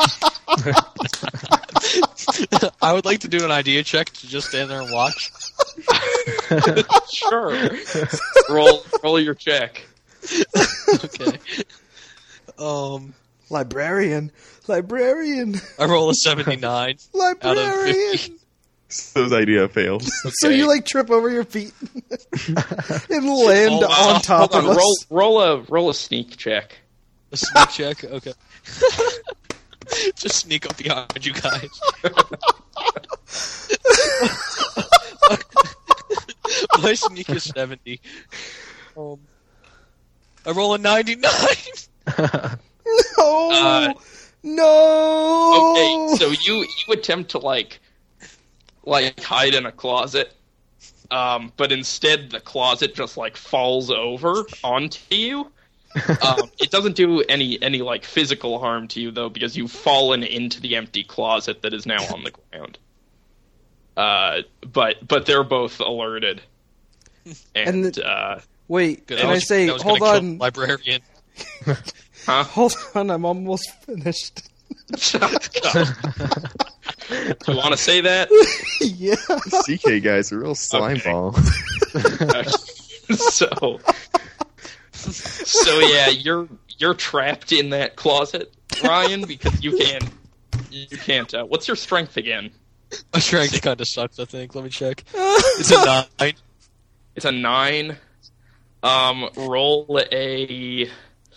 I would like to do an idea check to just stand there and watch. Sure, roll roll your check. Okay. Um, Librarian. Librarian. I roll a seventy-nine. Librarian. fifty. Those idea fails. So you like trip over your feet and land Oh, wow. on top Hold of on, us. roll roll a roll a sneak check. A sneak check. Okay. Just sneak up behind you guys. My sneak is seventy. Um, I roll a ninety-nine. No. Uh, no. Okay, so you you attempt to like like hide in a closet, um, but instead the closet just like falls over onto you, Um, it doesn't do any any like physical harm to you though, because you've fallen into the empty closet that is now on the ground. Uh, but but they're both alerted, and, And the- uh, Wait, Good. can I I was- say, I was hold gonna kill on, the librarian. huh? hold on, I'm almost finished. You want to say that? Yeah. C K guy's a real slime Okay. ball. so, so yeah, you're you're trapped in that closet, Ryan, because you can't you can't. Uh, what's your strength again? My strength kind of sucks, I think. Let me check. It's a nine. It's a nine. Um, roll a.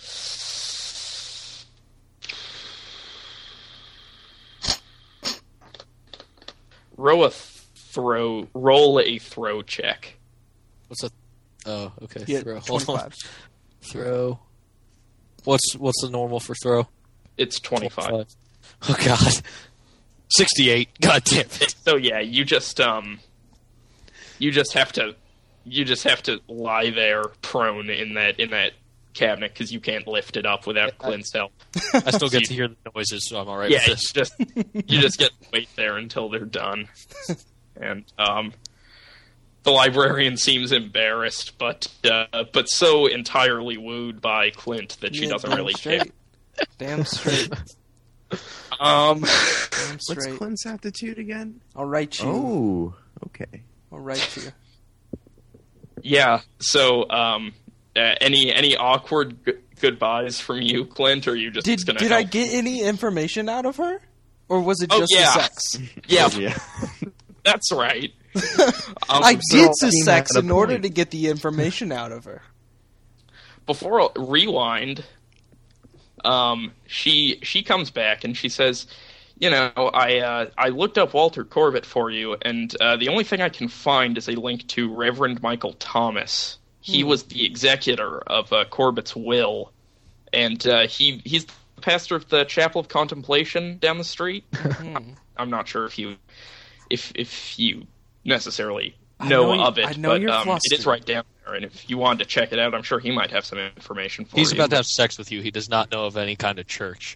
Roll a throw. Roll a throw check. What's a... Oh, okay. Yeah, throw. Hold on. twenty-five. Throw. What's what's the normal for throw? It's twenty-five. Oh, God. sixty-eight. God damn it. So yeah, you just um, you just have to, you just have to lie there prone in that in that cabinet because you can't lift it up without Clint's help. I still get to hear the noises, so I'm alright Yeah, with you this. just you just get to wait there until they're done, and um, the librarian seems embarrassed, but uh, but so entirely wooed by Clint that she Yeah, doesn't damn really straight. care. Damn straight. Um, Damn What's straight. Clint's aptitude again? I'll write you. Oh, okay. I'll write you. yeah. So um, uh, any any awkward g- goodbyes from you, Clint, or are you just Did gonna did I help? get any information out of her, or was it Oh, just yeah. the sex? Yeah, Yeah. that's right. Um, I so did the seen sex that at a in order point. to get the information out of her. before rewind, um, she she comes back and she says, "You know, I uh, I looked up Walter Corbett for you, and uh, the only thing I can find is a link to Reverend Michael Thomas. He was the executor of uh, Corbett's will, and uh, he he's the pastor of the Chapel of Contemplation down the street. I'm not sure if you if if you necessarily I know, know you- of it, I know but you're um, it is flustered. right down there. And if you wanted to check it out, I'm sure he might have some information for He's you. about to have sex with you. He does not know of any kind of church.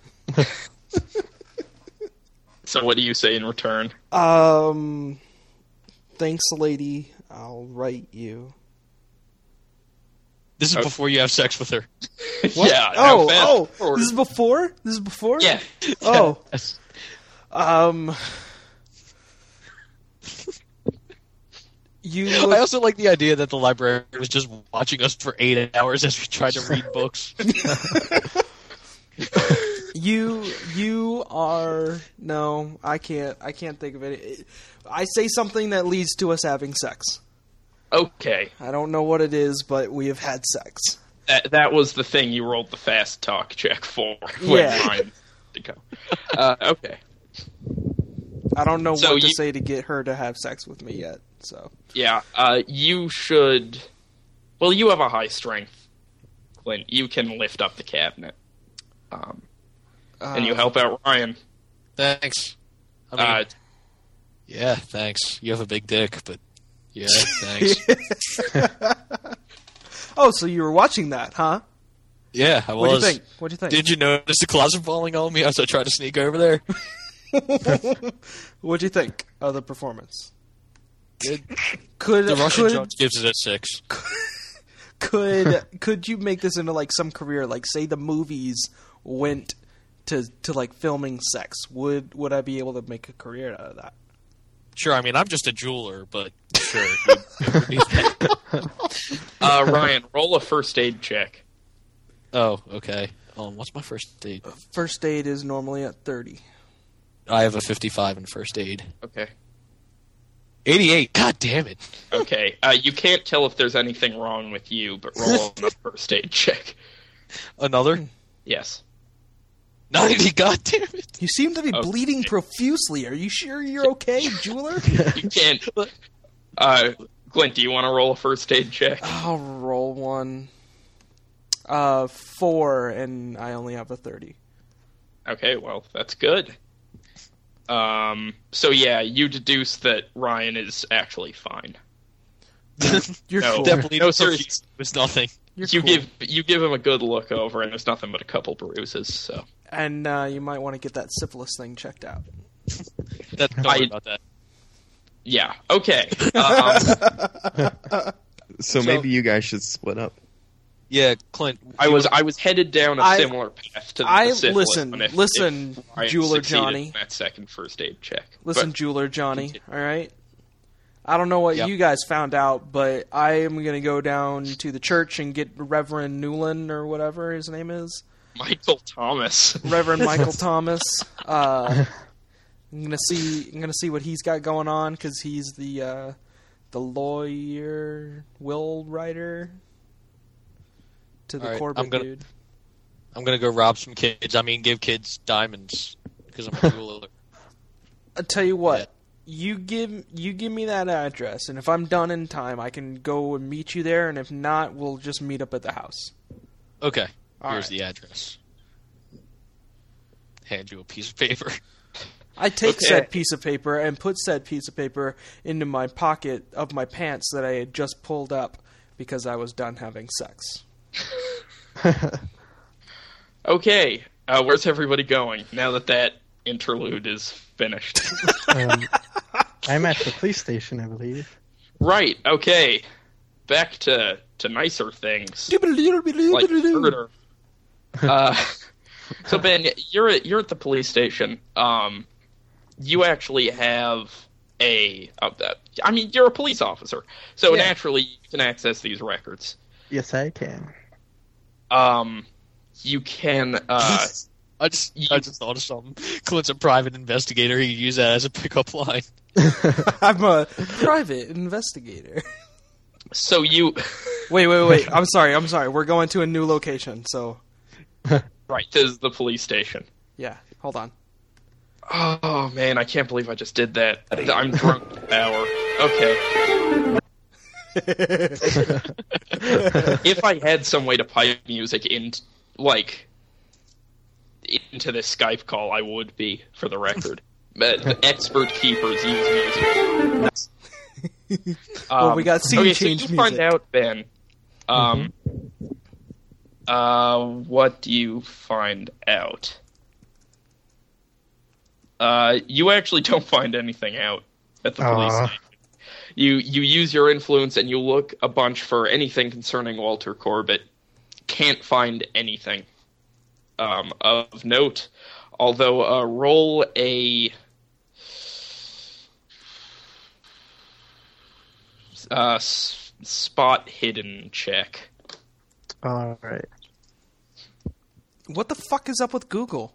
So what do you say in return? Um, thanks, lady. I'll write you. This is Okay. before you have sex with her. Yeah. now Oh, fast oh, forward. this is before. This is before. Yeah. Oh, Yes. um, you. I Look, also like the idea that the librarian was just watching us for eight hours as we tried to read books. you. You are. No, I can't. I can't think of it. I say something that leads to us having sex. Okay. I don't know what it is, but we have had sex. That that was the thing you rolled the fast talk check for. When Yeah. mine to go. Uh, okay. I don't know So what to you- say to get her to have sex with me yet. So Yeah. Uh, you should. Well, you have a high strength, Clint. You can lift up the cabinet. Um, and you Uh, help out Ryan. Thanks. I mean, Uh, yeah, thanks. You have a big dick, but yeah, thanks. Oh, so you were watching that, huh? Yeah, I What do you was. think? What do you think? Did you notice the closet falling on me as I tried to sneak over there? What do you think of the performance? Good. Could The Russian could, judge gives it a six. could could you make this into like some career? Like, say the movies went to to like filming sex. Would would I be able to make a career out of that? Sure, I mean, I'm just a jeweler, but sure. it would- it would be that. uh, Ryan, roll a first aid check. Oh, okay. Um, what's my first aid? First aid is normally at thirty. I have a fifty-five in first aid. Okay. eighty-eight. God damn it. Okay. Uh, you can't tell if there's anything wrong with you, but roll a first aid check. Another? Yes. ninety. God damn it. You seem to be Okay. bleeding profusely. Are you sure you're okay, jeweler? You can't. Uh, Glint, do you want to roll a first aid check? I'll roll one. Uh, four, and I only have a thirty. Okay, well, that's good. Um, so yeah, you deduce that Ryan is actually fine. You're No. cool. That bleeding No, no, seriously. was nothing. You're you cool. give you give him a good look over, and there's nothing but a couple bruises. So And uh, you might want to get that syphilis thing checked out. That, don't worry I- about that. yeah, okay. Um, So, So- maybe you guys should split up. Yeah, Clint. I was I was headed down a I- similar path to the I syphilis listen, one if, listen, if I Jeweler succeeded Johnny. in that second first aid check. Listen, But- jeweler Johnny, all right? I don't know what Yep. you guys found out, but I am going to go down to the church and get Reverend Newland, or whatever his name is. Michael Thomas. Reverend Michael Thomas. Uh, I'm going to see I'm going to see what he's got going on, because he's the, uh, the lawyer, will writer to the All right, Corbett I'm gonna- dude. I'm gonna go rob some kids. I mean, give kids diamonds because I'm a jeweler. I'll tell you what. Yeah. You give you give me that address, and if I'm done in time, I can go and meet you there. And if not, we'll just meet up at the house. Okay, All here's right. the address. Hand you a piece of paper. I take Okay. said piece of paper and put said piece of paper into my pocket of my pants that I had just pulled up because I was done having sex. Okay, uh, where's everybody going now that that interlude is finished? Um, I'm at the police station, I believe. Right. Okay. Back to to nicer things. Like murder. Uh, so Ben, you're at, you're at the police station. Um, you actually have a. Uh, I mean, you're a police officer, so Yeah. naturally you can access these records. Yes, I can. Um, you can. Uh, I just I just thought of something. Clint's a private investigator. He could use that as a pickup line. I'm a private investigator. so you. Wait, wait, wait. I'm sorry. I'm sorry. We're going to a new location, so Right. This is the police station. yeah. Hold on. Oh man, I can't believe I just did that. I'm drunk with power. Okay. If I had some way to pipe music in, like, into this Skype call, I would be, for the record. But the expert keepers use music. Well, Um, we got scene okay, change so you find music. out, Ben. Um, uh, what do you find out? Uh, you actually don't find anything out at the police Aw. station. You you use your influence and you look a bunch for anything concerning Walter Corbett. Can't find anything um, of note. Although, uh, roll a uh, s- spot hidden check. All right. What the fuck is up with Google?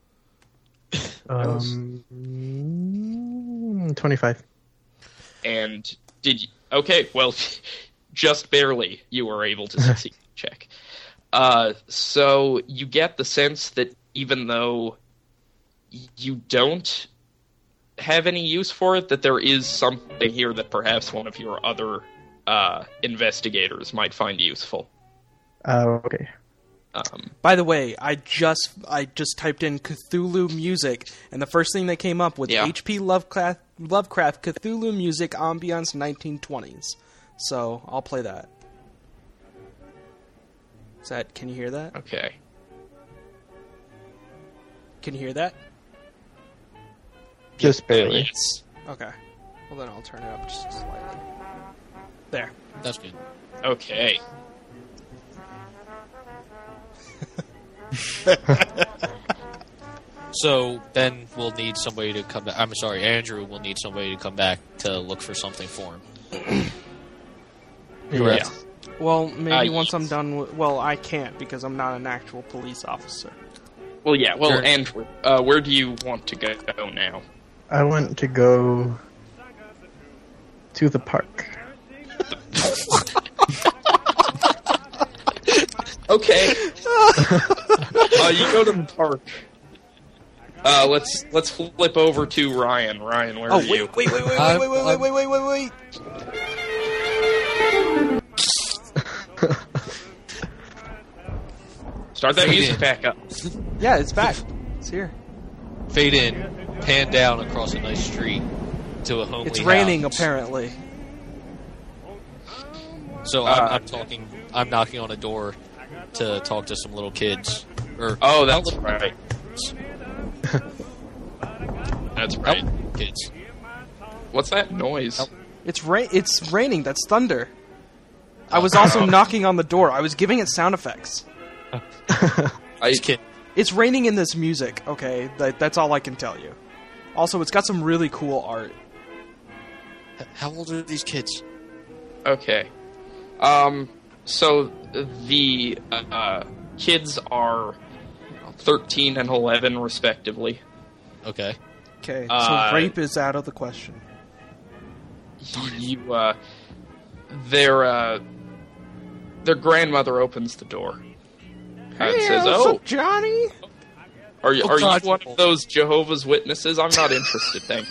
Um, twenty-five. And did you, okay, well, just barely you were able to succeed. Check. Uh, so you get the sense that even though you don't have any use for it, that there is something here that perhaps one of your other uh, investigators might find useful. Uh, okay. Um, By the way, I just I just typed in Cthulhu music, and the first thing that came up was Yeah. H P Lovecraft, Lovecraft Cthulhu music ambiance nineteen twenties. So I'll play that. Is that? Can you hear that? okay. Can you hear that? Just barely. Yes. Okay. Well, then I'll turn it up just slightly. There. That's good. Okay. So then we'll need somebody to come back. I'm sorry, Andrew will need somebody to come back to look for something for him. Yeah. Well, maybe Uh, once I'm done with... Well, I can't because I'm not an actual police officer. Well, yeah. Well, Sure. Andrew, uh, where do you want to go now? I want to go to the park. Okay. uh, you go to the park. Uh, let's let's flip over to Ryan. Ryan, where Oh, are wait, you? wait, wait, wait, I'm- wait, wait, wait, I'm- wait, wait, wait, wait. Start that Fade music in. back up. Yeah, it's back. It's here. Fade in, pan down across a nice street to a homely It's raining, house. apparently. So I'm, Uh, I'm talking. I'm knocking on a door to talk to some little kids. Or Oh, not that's little right. That's Help, right. kids. What's that noise? Help. It's ra- It's raining. That's thunder. I was also knocking on the door. I was giving it sound effects. I, These kid. It's raining in this music. Okay, that, that's all I can tell you. Also, it's got some really cool art. How old are these kids? okay. Um. So the uh, kids are thirteen and eleven, respectively. Okay. Okay, Uh, so rape is out of the question. You, uh, their uh, their grandmother opens the door and says, what's "Oh, up, Johnny?" are you Oh, are you God. one of those Jehovah's Witnesses? I'm not interested, thank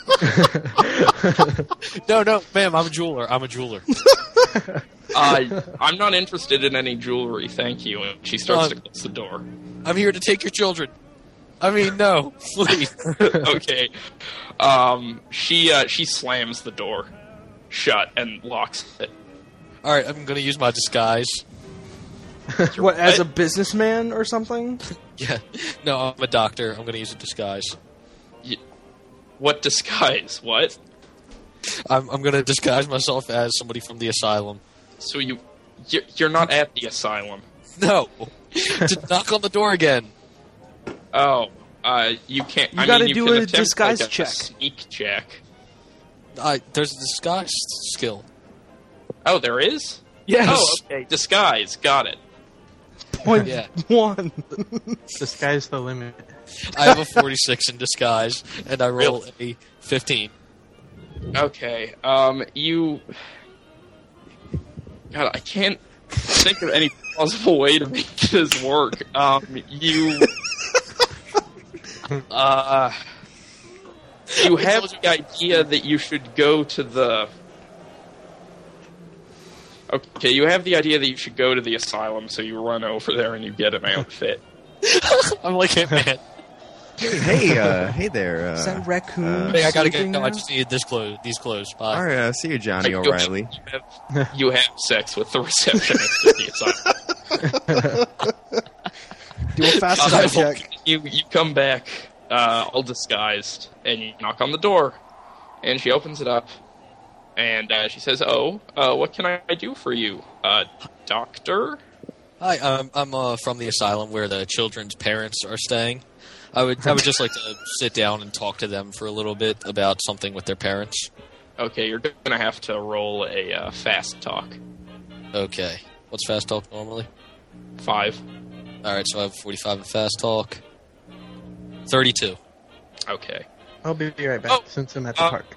you." No, no, ma'am. I'm a jeweler. I'm a jeweler. Uh, I'm not interested in any jewelry, thank you. And she starts Um, to close the door. I'm here to take your children. I mean, no, please. Okay. Um, she uh, she slams the door shut and locks it. All right, I'm gonna use my disguise. What, as What? a businessman or something? Yeah. No, I'm a doctor. I'm gonna use a disguise. What disguise? What? I'm, I'm gonna disguise myself as somebody from the asylum. So you you're, you're not at the asylum. No, to knock on the door again. Oh, uh, you can't. You I gotta mean, you do can a attempt, disguise like, a check. sneak check. I, there's a disguise skill. Oh, there is. Yes. Oh, okay. Disguise. Got it. Point Yeah. one. The sky's the limit. I have a forty-six in disguise, and I roll a fifteen. Okay. Um, you. God, I can't think of any plausible way to make this work. Um, you. Uh. You have the idea that you should go to the. Okay, you have the idea that you should go to the asylum, so you run over there and you get an outfit. I'm like, hey man, Hey, uh, hey there. Uh, Is that raccoon? uh, hey, I gotta get. sleeping No, I now? just needed this clothes. These clothes. Bye. all right, uh, see you, Johnny You- O'Reilly. You have, you have sex with the receptionist at the asylum. Do a fast Uh, eye check. You you come back uh, all disguised, and you knock on the door, and she opens it up, and uh, she says, "Oh, uh, what can I do for you, uh, doctor?" Hi, I'm I'm uh, from the asylum where the children's parents are staying. I would I would just like to sit down and talk to them for a little bit about something with their parents. Okay, you're gonna have to roll a uh, fast talk. Okay. What's fast talk normally? Five. All right, so I have forty-five in fast talk. thirty-two. Okay. I'll be right back Oh, since I'm at the uh, park.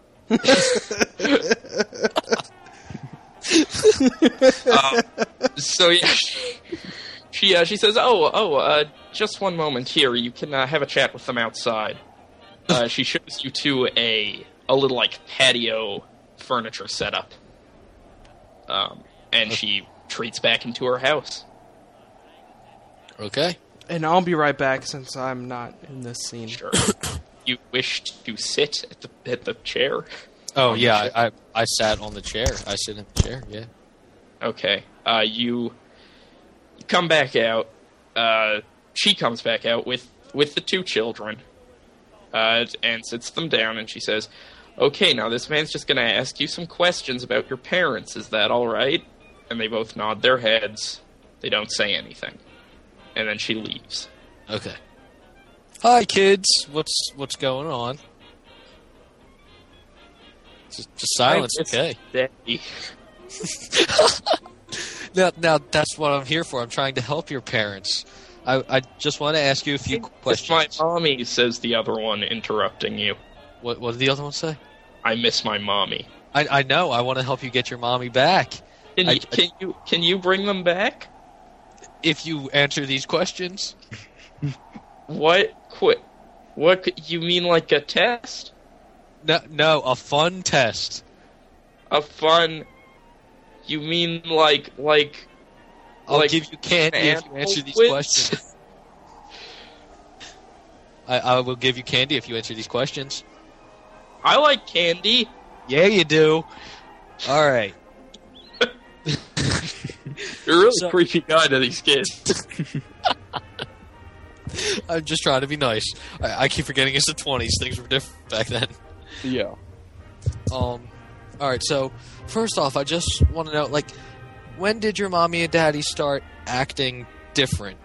uh, so yeah, she she, uh, she says, "Oh, oh, uh, just one moment here. You can uh, have a chat with them outside." Uh, she shows you to a a little like patio furniture setup, um, and she retreats back into her house. Okay. And I'll be right back since I'm not in this scene. Sure. You wish to sit at the at the chair? Oh On the yeah, chair. I, I I sat on the chair. I sit in the chair. Yeah. Okay. Uh, you, you come back out. Uh, she comes back out with, with the two children, uh, and sits them down, and she says, "Okay, now this man's just going to ask you some questions about your parents. Is that all right?" And they both nod their heads. They don't say anything, and then she leaves. Okay. Hi kids. What's what's going on? Just, just silence. It's Okay. Daddy. Now, now that's what I'm here for. I'm trying to help your parents. I, I just want to ask you a few It's questions. my mommy, says the other one, interrupting you. What, what did the other one say? I miss my mommy. I, I know. I want to help you get your mommy back. Can I- you, can you can you bring them back? If you answer these questions. What? Quit. What? c- You mean like a test? No, no, a fun test. A fun? You mean like like? I'll like give you candy if you animal answer these quiz? questions. I, I will give you candy if you answer these questions. I like candy. Yeah, you do. All right. You're a really So- creepy guy to these kids. I'm just trying to be nice. I, I keep forgetting it's the twenties. Things were different back then. Yeah. Um, all right. So first off, I just want to know, like, when did your mommy and daddy start acting different?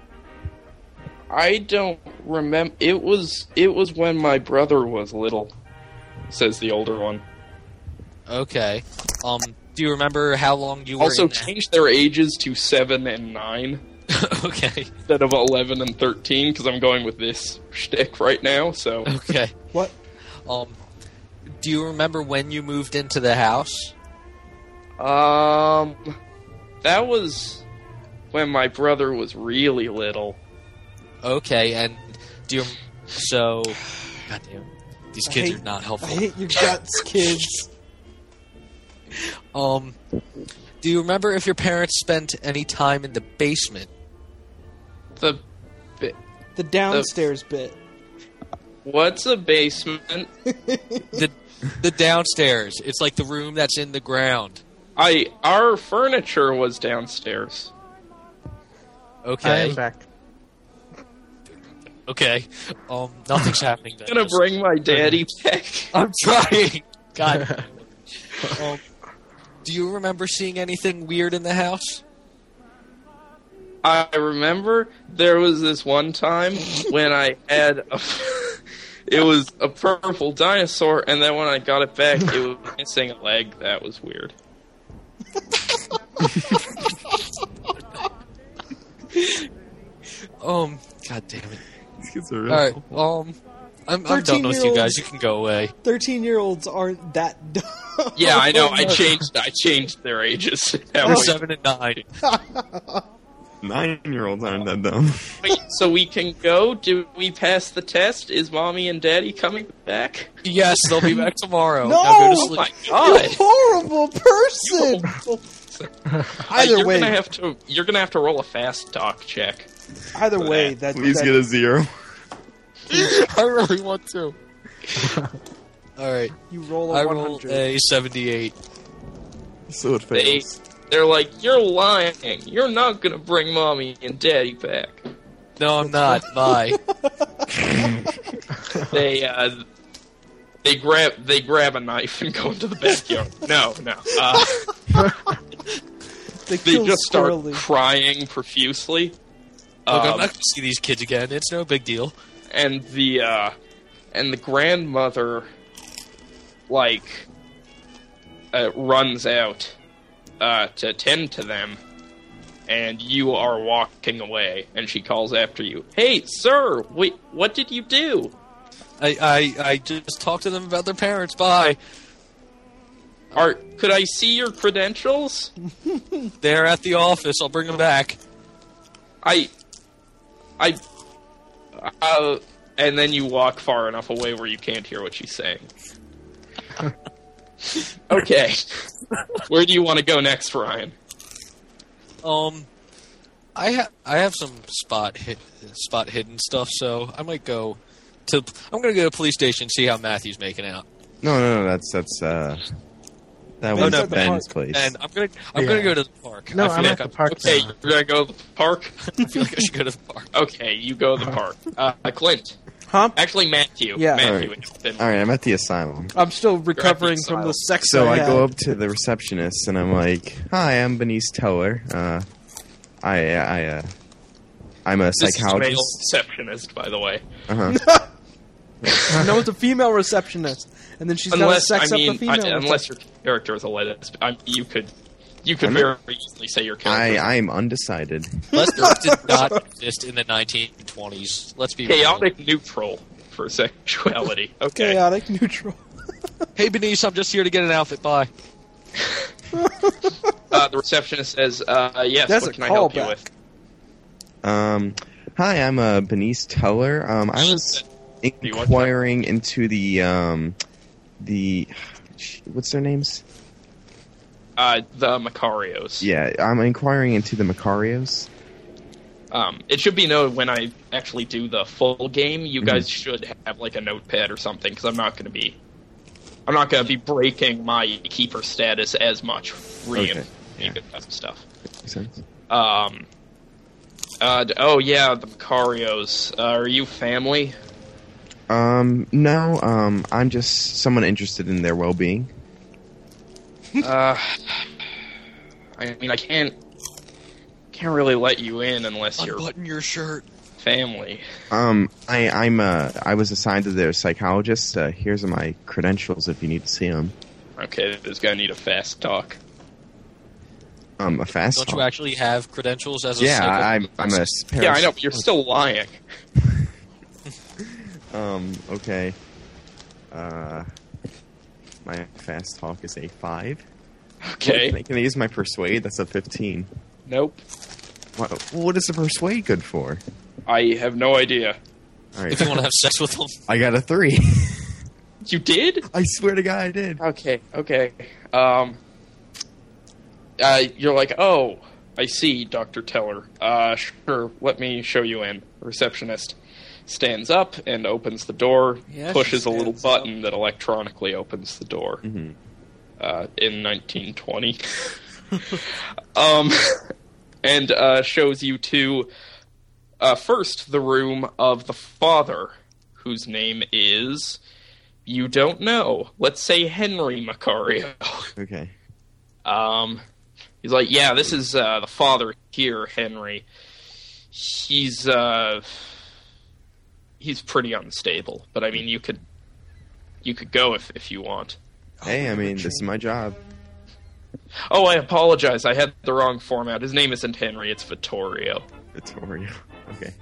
I don't remember. It was it was when my brother was little, says the older one. Okay. Um, do you remember how long you were Also in that? changed their ages to seven and nine Okay. instead of eleven and thirteen because I'm going with this shtick right now. So Okay. What? Um, do you remember when you moved into the house? um, that was when my brother was really little. Okay, and do you? So, goddamn, these I kids hate- are not I helpful. hate your guts, kids. Um, do you remember if your parents spent any time in the basement? The The downstairs bit. what's a basement? The the downstairs. It's like the room that's in the ground. I our furniture was downstairs. I Okay. am back. Okay. Um, nothing's happening. Then. I'm gonna bring my daddy back. I'm trying. God. um, do you remember seeing anything weird in the house? I remember there was this one time when I had a, it was a purple dinosaur, and then when I got it back, it was missing a leg. That was weird. Um, God damn it. These kids are real. All right. Um, I'm, I'm done with you guys. You can go away. Thirteen-year-olds aren't that dumb. Yeah, I know. I changed. I changed their ages. That They're was- seven and nine. Nine-year-olds aren't that dumb. Wait, so we can go? Do we pass the test? Is mommy and daddy coming back? Yes, they'll be back tomorrow. No! Now go to Oh sleep. my You god! horrible person. Uh, Either you're way, gonna have to. You're gonna have to roll a fast talk check. either for way, that. that, Please that get a zero. I really want to. All right, you roll a I one rolled hundred. a seventy-eight. So it They, fails. they're like, you're lying. You're not gonna bring mommy and daddy back. No, I'm not. Bye. They, uh, they grab, they grab a knife and go into the backyard. No, no. Uh, They, they kill just start squirrely. crying profusely. Look, I'm Um, not going to see these kids again. It's no big deal. and the uh and the grandmother like uh, runs out uh to tend to them, and you are walking away, and she calls after you, hey sir, wait, what did you do? I, I, I just talked to them about their parents. Bye. Are could I see your credentials? They're at the office. I'll bring them back. I I uh and then you walk far enough away where you can't hear what she's saying. Okay. Where do you want to go next, Ryan? Um, I ha- I have some spot hit spot hidden stuff, so I might go to. I'm gonna go to the police station and see how Matthew's making out, No, no, no. That's that's uh, that Ben's was at the Ben's park. place. and I'm gonna I'm Yeah. gonna go to the park. No, I feel I'm like at the I'm- park. Okay, now. you're gonna go to the park? I feel like I should go to the park. Okay, you go to the park. Uh, Clint. Huh? Actually, Matthew. Yeah. Matthew. Alright. Then- All right, I'm at the asylum. I'm still recovering Right, from the sex. So I had. go up to the receptionist and I'm like, "Hi, I'm Benice Teller. Uh, I, I, uh, I'm a This is male psychologist." receptionist, by the way. Uh-huh. No, it's a female receptionist, and then she's Unless, got I to sex mean, up the I, female. unless your character is a lesbian, I, you could, you could I'm very not- easily say your I, character. I'm undecided. Lesbians did not exist in the nineteen twenties. Let's be real. Chaotic neutral for sexuality. Okay. chaotic neutral. Hey, Benice, I'm just here to get an outfit. Bye. Uh, the receptionist says, uh, "Yes, That's what a can I help you callback. with?" Um, hi, I'm uh, Benice Teller. Um, I was you want inquiring into the um, the what's their names? Uh, the Macarios. Yeah, I'm inquiring into the Macarios. Um, it should be noted when I actually do the full game, you Mhm. guys should have like a notepad or something, because I'm not going to be, I'm not going to be breaking my keeper status as much. Ream. Okay. You get that stuff. Makes sense. Um. Uh. d- Oh yeah, the Macarios. Uh, are you family? Um, no, um, I'm just someone interested in their well-being. Uh. I mean, I can't. Can't really let you in unless you're Unbutton your shirt. family. Um, I, I'm, uh, I was assigned to their psychologist. Uh, here's my credentials if you need to see them. Okay, this guy need a fast talk. Um, a fast Don't talk. you actually have credentials as a Yeah, psycho- I'm, I'm a s- Yeah, I know, but you're still lying. Um, okay. Uh, my fast talk is a five. Okay. Can I, can I use my persuade? That's a fifteen. Nope. What, what is the persuade good for? I have no idea. All right. If you want to have sex with them. I got a three. You did? I swear to God, I did. Okay, okay. Um, uh, you're like, oh, I see, Doctor Teller. Uh, sure, let me show you in. The receptionist stands up and opens the door, Yeah, she pushes a little stands button that electronically opens the door. Mhm. Uh, in nineteen twenty. um, and uh, shows you to, uh, first, the room of the father, whose name is... You don't know. Let's say Henry Macario. Okay. Um, he's like, yeah, this is uh, the father here, Henry. He's uh, he's pretty unstable, but I mean, you could you could go if if you want. Hey, I mean, this is my job. Oh, I apologize. I had the wrong format. His name isn't Henry. It's Vittorio. Vittorio. Okay.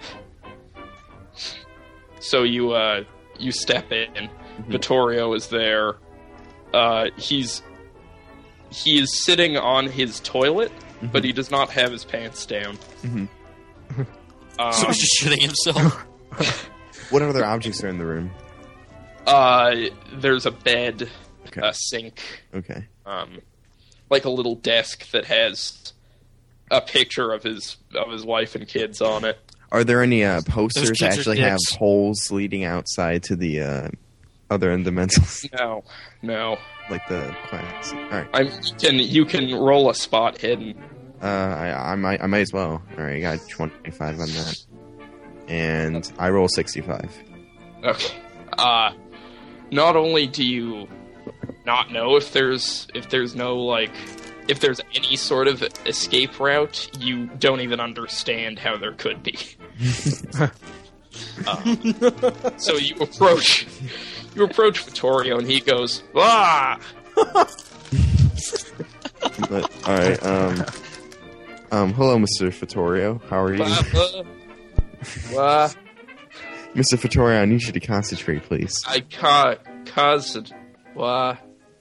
So you uh, you step in. Vittorio is there. Uh, he's he is sitting on his toilet, but he does not have his pants down. Mhm. Um, So he's just shitting himself. What other objects are in the room? uh, there's a bed, Okay. a sink, Okay. um, like a little desk that has a picture of his of his wife and kids on it. Are there any uh, posters kids that are actually have dicks. holes leading outside to the uh, other end dimensions, No, no. like the class? All right. I mean, you can you can roll a spot hidden. Uh, I, I might, I might as well. All right, I got twenty-five on that, and I roll sixty-five. Okay. Uh, not only do you not know if there's if there's no like if there's any sort of escape route, you don't even understand how there could be. um, so you approach you approach Vittorio and he goes, ah! But all right. Um. Um. Hello, Mister Vittorio. How are you, Blah, blah. Blah. Mister Vittorio? I need you to concentrate, please. I can't cause it. Blah.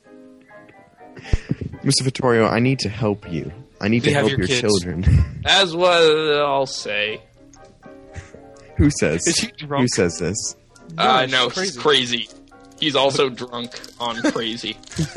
Mister Vittorio, I need to help you. I need We to have help your your, kids. children. That's what I'll say. Who says? Is he drunk? Who says this? I it's know, crazy. he's crazy. He's also drunk on crazy.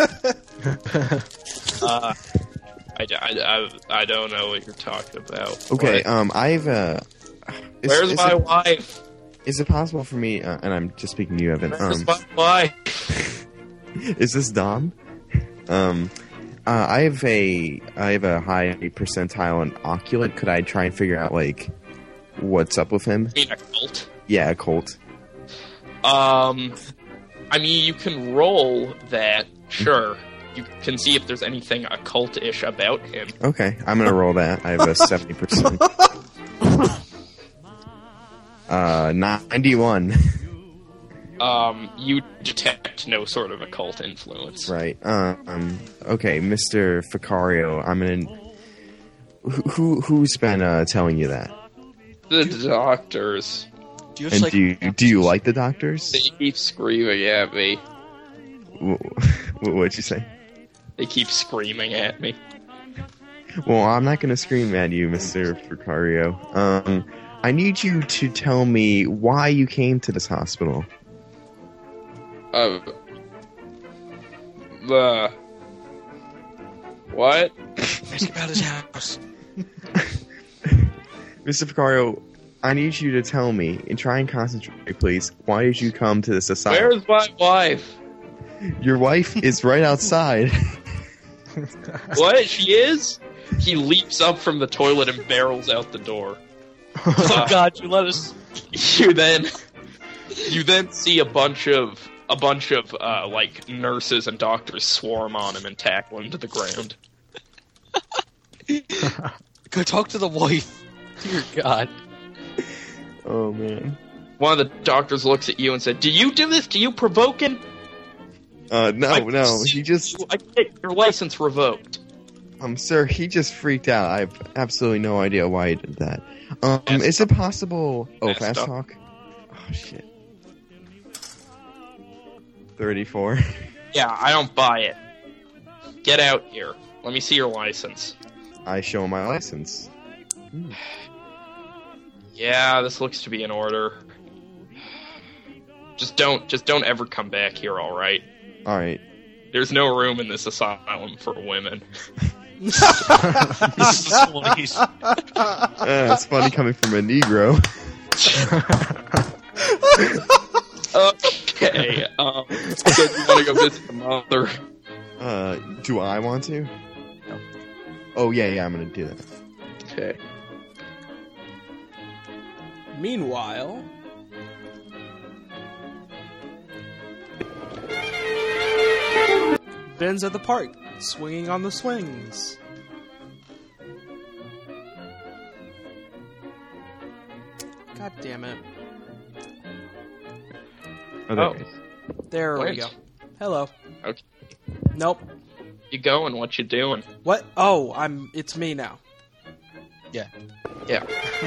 uh, I, I, I, I don't know what you're talking about. Okay. What? Um. I've. Uh. Is, Where's is my it, wife? Is it possible for me? Uh, and I'm just speaking to you, Evan. Where's Um. my wife? Is this Dom? Um. Uh, I have a I have a high percentile in Oculate. Could I try and figure out like what's up with him? I mean, a cult. Yeah, a cult. Um, I mean, you can roll that, sure. You can see if there's anything occult-ish about him. Okay, I'm gonna roll that. I have a seventy percent. Uh, ninety-one. Um, you detect no sort of occult influence. Right. Um. Okay, Mister Ficario. I'm gonna. Who who- who's been uh, telling you that? The doctors, Do you have And psych- do you do you like the doctors? they keep screaming at me. Wh- What'd you say? They keep screaming at me. Well, I'm not gonna scream at you, Mister Ficario. Um, I need you to tell me why you came to this hospital. Uh, the what? Ask about his house. Mister Ficario, I need you to tell me, and try and concentrate, please. Why did you come to this asylum? Where's my wife? Your wife is right outside. What? She is? he leaps up from the toilet and barrels out the door. Oh God, you let us. You then, you then see a bunch of a bunch of uh, like nurses and doctors swarm on him and tackle him to the ground. Go talk to the wife. Dear God. Oh man. One of the doctors looks at you and said, "Do you do this? Do you provoke him? Uh, no, I- no. He just, I get your license revoked." um, sir, he just freaked out. I have absolutely no idea why he did that. Um, Fast is it possible? Oh, Fast fast talk. talk. Oh shit. Thirty-four. Yeah, I don't buy it. Get out here. Let me see your license. I show him my license. Yeah, this looks to be in order. Just don't, just don't ever come back here, all right? All right. There's no room in this asylum for women. Please. Uh, it's funny coming from a Negro. Okay. Um, so you want to go visit the mother? Uh, do I want to? No. Oh yeah, yeah. I'm gonna do that. Okay. Meanwhile, Ben's at the park, swinging on the swings. God damn it. Oh, there Oh. it is. There we Wait. go. Hello. Okay. Nope. You going? What you doing? What? Oh, I'm. It's me now. Yeah. Yeah.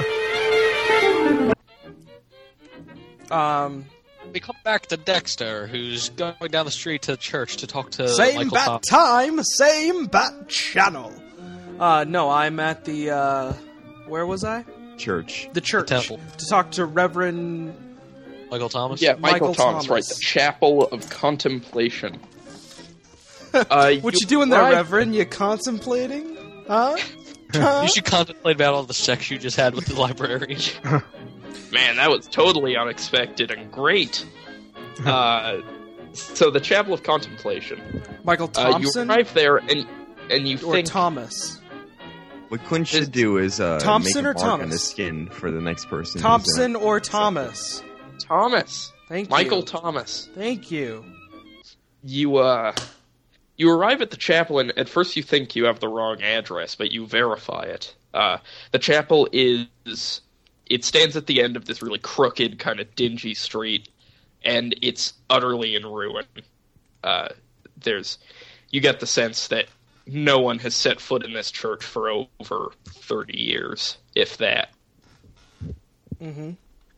Um, We come back to Dexter, who's going down the street to church to talk to same Michael bat Tom- time, same bat channel. Uh, no, I'm at the. Uh, where was I? Church. The church temple. to talk to Reverend. Michael Thomas. Yeah, Michael, Michael Thomas, right? Thomas. The Chapel of Contemplation. Uh, What you doing there, arrive- Reverend? You contemplating? Huh? Huh? You should contemplate about all the sex you just had with the library. Man, that was totally unexpected and great. Uh, so the Chapel of Contemplation. Michael Uh, you Thompson arrive there and and you or think Thomas? What Quinn Is- should do is uh, Thompson make or a mark on Thomas? the skin for the next person. who's, uh, Thompson or Thomas? Thomas, Thank Michael you. Thomas. Thank you. You uh, you arrive at the chapel and at first you think you have the wrong address, but you verify it. Uh, the chapel is it stands at the end of this really crooked, kind of dingy street, and it's utterly in ruin. Uh, there's you get the sense that no one has set foot in this church for over thirty years, if that. Mm-hmm.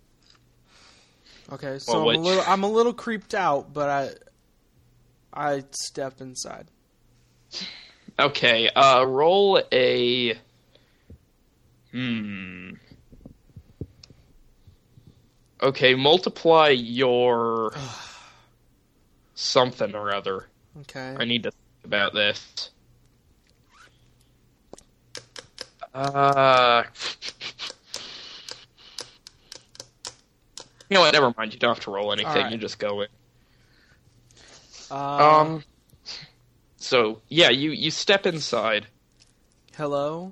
Okay, so Well, I'm what- a little I'm a little creeped out, but I I step inside. Okay, uh, roll a. Hmm. Okay, multiply your something or other. Okay. I need to think about this. Uh. You know what? Never mind. You don't have to roll anything. Alright. You just go in. Uh, Um. So yeah, you you step inside. hello,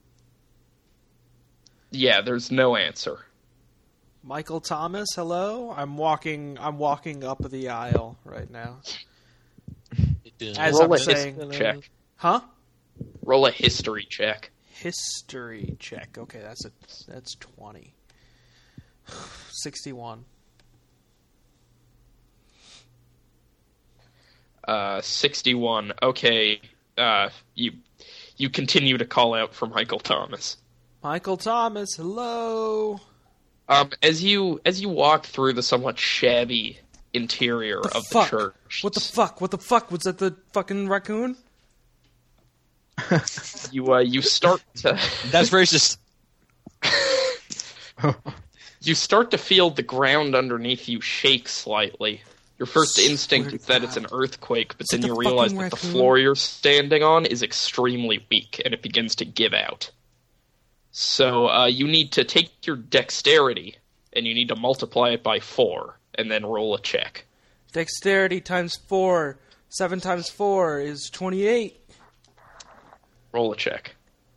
Yeah, there's no answer. Michael Thomas. Hello. I'm walking. I'm walking up the aisle right now. As Roll I'm a saying, history check. huh? Roll a history check. History check. Okay, that's a that's twenty. Sixty-one. Uh, sixty-one. Okay. Uh, you you continue to call out for Michael Thomas. Michael Thomas. Hello. Um, as you as you walk through the somewhat shabby interior The of fuck? the church, What the fuck? What the fuck? Was that the fucking raccoon? you uh, you start to That's racist. you start to feel the ground underneath you shake slightly. Your first Swear instinct to is that it's an God. earthquake, but Is it then the you realize fucking that the raccoon? floor you're standing on is extremely weak, and it begins to give out. So uh, you need to take your dexterity, and you need to multiply it by four, and then roll a check. Dexterity times four. Seven times four is twenty-eight. Roll a check.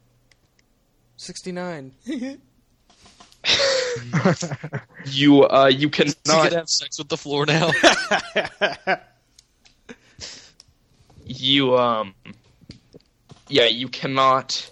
sixty-nine. You uh, you You cannot can have sex with the floor now. you um yeah you cannot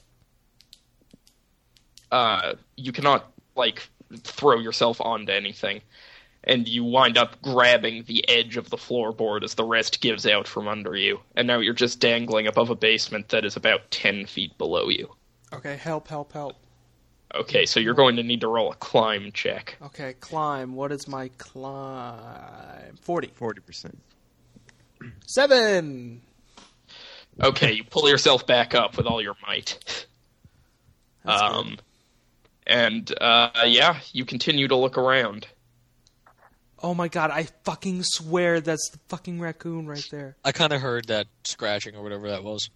uh you cannot like throw yourself onto anything, and you wind up grabbing the edge of the floorboard as the rest gives out from under you, and now you're just dangling above a basement that is about ten feet below you. Okay, help, help, help. Okay, so you're going to need to roll a climb check. Okay, climb. What is my climb? forty. Forty percent. Seven! Okay, you pull yourself back up with all your might. That's um good. and uh yeah, you continue to look around. Oh my god, I fucking swear that's the fucking raccoon right there. I kind of heard that scratching or whatever that was.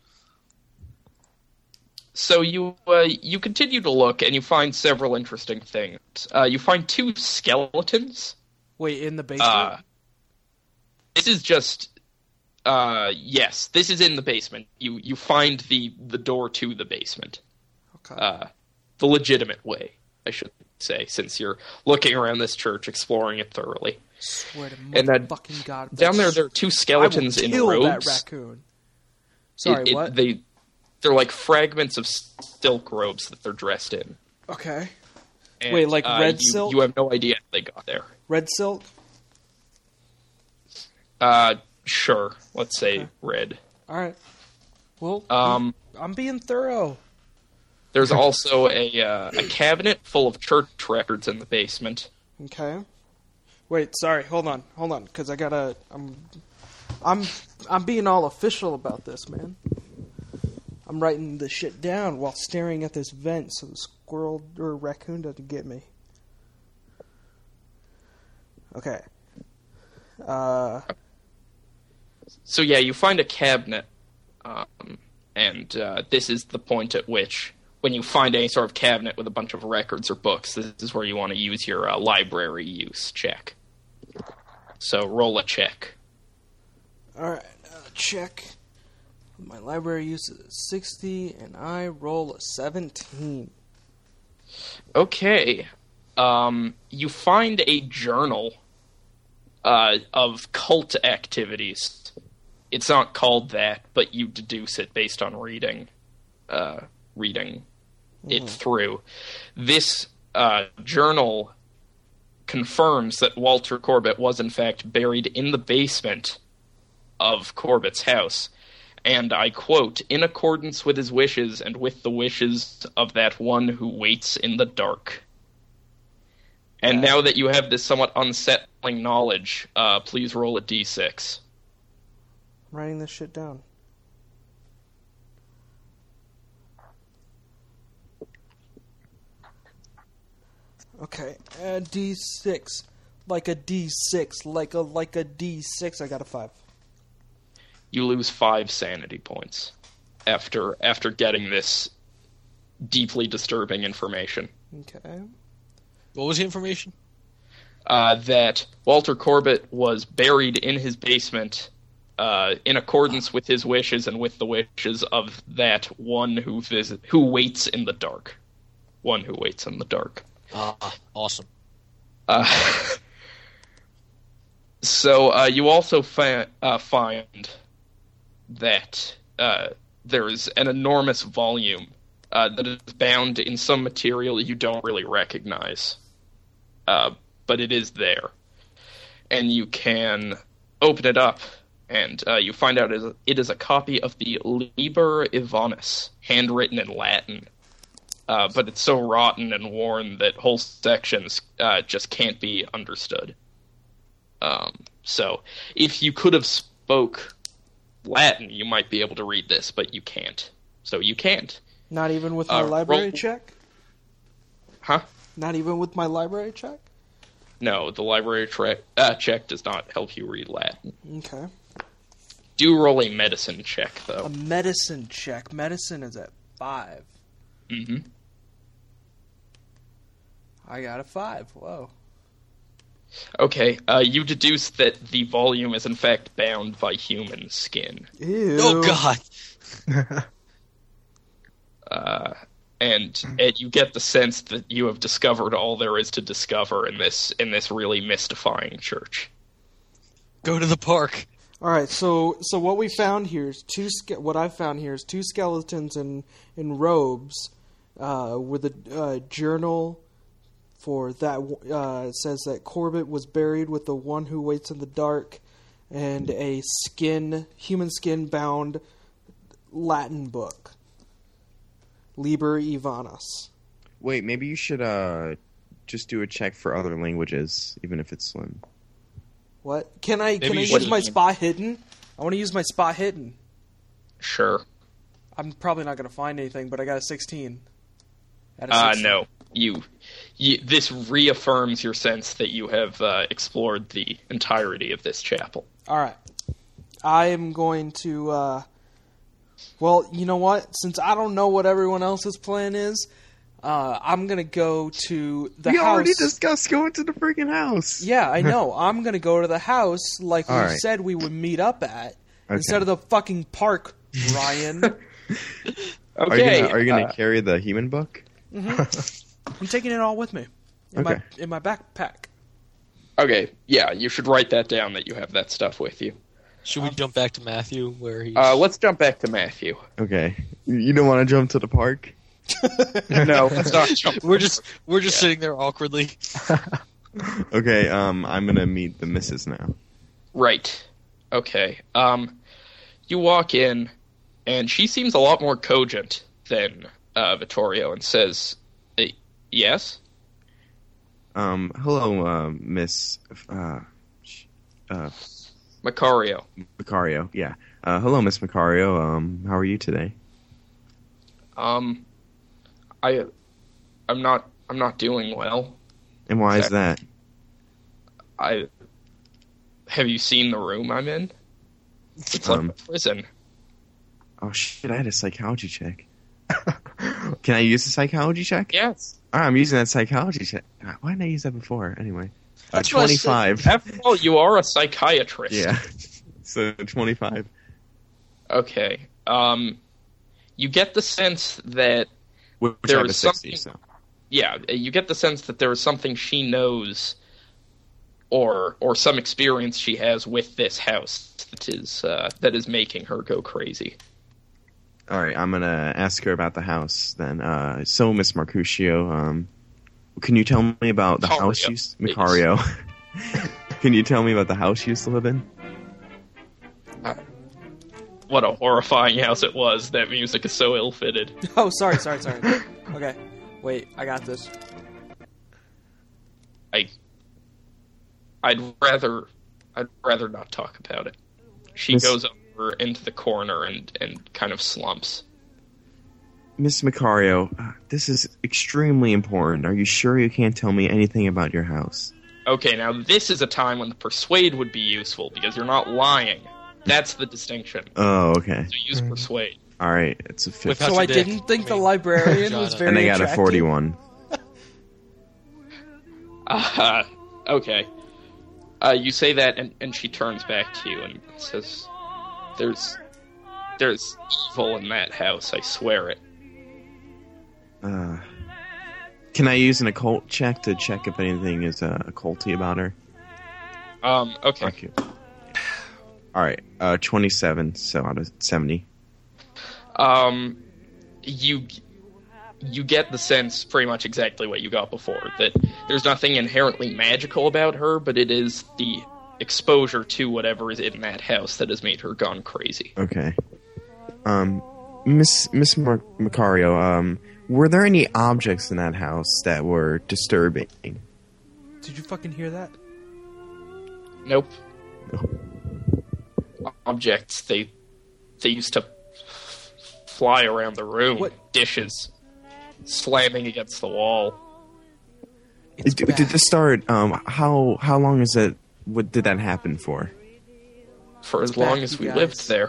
So you uh, you continue to look, and you find several interesting things. Uh, you find two skeletons. Wait, in the basement? Uh, this is just, uh, yes, this is in the basement. You you find the, the door to the basement, okay. uh, the legitimate way, I should say, since you're looking around this church, exploring it thoroughly. swear to and that- motherfucking god. Down there, there are two skeletons I will in kill robes. that raccoon. Sorry, It- it- what? They they're like fragments of silk robes that they're dressed in. Okay. And, Wait, like uh, red you, silk? You have no idea how they got there. Red silk? Uh, sure. Let's say Okay. red. Alright. Well, Um, I'm being thorough. there's also a uh, a cabinet full of church records in the basement. Okay. Wait, sorry, hold on, hold on, because I gotta. I'm, I'm, I'm being all official about this, man. I'm writing this shit down while staring at this vent, so the squirrel or raccoon doesn't get me. Okay. Uh, So yeah, you find a cabinet, um, and uh, this is the point at which, when you find any sort of cabinet with a bunch of records or books, this is where you want to use your uh, library use check. So roll a check. all right, uh, check. My library use is sixty, and I roll a seventeen. Okay. Um, you find a journal uh, of cult activities. It's not called that, but you deduce it based on reading, uh, reading it through. This uh, journal confirms that Walter Corbett was in fact buried in the basement of Corbett's house. And I quote, "In accordance with his wishes and with the wishes of that one who waits in the dark." And now that you have this somewhat unsettling knowledge, uh, please roll a d six. I'm writing this shit down. Okay, uh, D six, like a D six, like a like a D six. I got a five. You lose five sanity points after after getting this deeply disturbing information. Okay. What was the information? Uh, that Walter Corbett was buried in his basement uh, in accordance with his wishes and with the wishes of that one who visit who waits in the dark. One who waits in the dark. Ah, awesome. Uh, so uh, you also fi- uh, find that uh, there is an enormous volume uh, that is bound in some material you don't really recognize, uh, but it is there, and you can open it up, and uh, you find out it is a copy of the Liber Ivanis, handwritten in Latin. Uh, but it's so rotten and worn that whole sections uh, just can't be understood. Um, so, if you could have spoke Latin, you might be able to read this, but you can't. So you can't. Not even with my Uh, library roll- check? Huh? Not even with my library check? No, the library tra- uh, check does not help you read Latin. Okay. Do roll a medicine check, though. A medicine check. Medicine is at five. Mm-hmm. I got a five. Whoa. Okay, uh, you deduce that the volume is in fact bound by human skin. Ew. Oh God! Uh, and and you get the sense that you have discovered all there is to discover in this in this really mystifying church. Go to the park. All right, so so what we found here is two. Ske- what I found here is two skeletons in in robes, uh, with a uh, journal. For that, uh, it says that Corbett was buried with the one who waits in the dark, and a skin, human skin bound Latin book. Liber Ivanos. Wait, maybe you should uh just do a check for other languages, even if it's slim. What? Can I can Maybe I you use should- my spot hidden? I want to use my spot hidden. Sure. I'm probably not going to find anything, but I got a sixteen. Out of Uh, sixteen. no. You, you. This reaffirms your sense that you have uh, explored the entirety of this chapel. All right. I am going to. Uh, well, you know what? Since I don't know what everyone else's plan is, uh, I'm going to go to the we house. already discussed going to the freaking house. Yeah, I know. I'm going to go to the house like All we right. said we would meet up at Okay. instead of the fucking park, Ryan. Are Okay. you gonna, are you gonna uh, carry the human book? I'm taking it all with me in my Okay. in my backpack. okay. Yeah, you should write that down that you have that stuff with you. Should we jump back to Matthew where he's... Uh, let's jump back to Matthew. Okay. You you don't want to jump to the park? No, let's not jump. we're just we're just Yeah. sitting there awkwardly. Okay. Um, I'm gonna meet the missus now. Right. Okay. Um, you walk in, and she seems a lot more cogent than uh, Vittorio, and says, "Eh, "Yes." Um, hello, uh, Miss uh, sh- uh, Macario. Macario. Yeah. Uh, hello, Miss Macario. Um, how are you today? Um, I, I'm not. I'm not doing well. And why is Exactly. that? I. Have you seen the room I'm in? It's like Um, a prison. Oh shit! I had a psychology check. Can I use a psychology check? Yes. All right, I'm using that psychology check. Uh, Why didn't I use that before? Anyway, uh, That's what I said. twenty-five. After all, you are a psychiatrist. Yeah. So twenty-five. Okay. Um, you get the sense that Which There I have a is sixty. something- So. yeah, you get the sense that there is something she knows, or or some experience she has with this house that is uh, that is making her go crazy. All right, I'm gonna ask her about the house then. Uh, so, Miss Mercutio, um, can you tell me about the Macario, house you used please. Macario? Can you tell me about the house you used to live in? What a horrifying house it was. That music is so ill-fitted. Oh, sorry, sorry, sorry. Okay, wait, I got this. I, I'd rather, I'd rather not talk about it. She Miss- goes over into the corner and and kind of slumps. Miss Macario, uh, this is extremely important. Are you sure you can't tell me anything about your house? Okay, now this is a time when the persuade would be useful because you're not lying. That's the distinction. Oh, okay. So use persuade. All right, it's a fifth. Without So your I dick. didn't think I the mean, librarian was vagina. very and I got a attractive? forty-one. Uh, okay. Uh, you say that, and, and she turns back to you and says, "There's, there's evil in that house. I swear it." Uh, can I use an occult check to check if anything is uh, occulty about her? Um. Okay. Okay. All right, uh, twenty-seven. So out of seventy. Um, you you get the sense pretty much exactly what you got before, that there's nothing inherently magical about her, but it is the exposure to whatever is in that house that has made her gone crazy. Okay. Um, Miss Miss Mar- Macario, um, were there any objects in that house that were disturbing? Did you fucking hear that? Nope. Objects, they they used to f- fly around the room. What? Dishes slamming against the wall. It's Did, bad. did this start? Um, how how long is it? What did that happen for? For as It's long back, as you we guys. lived there.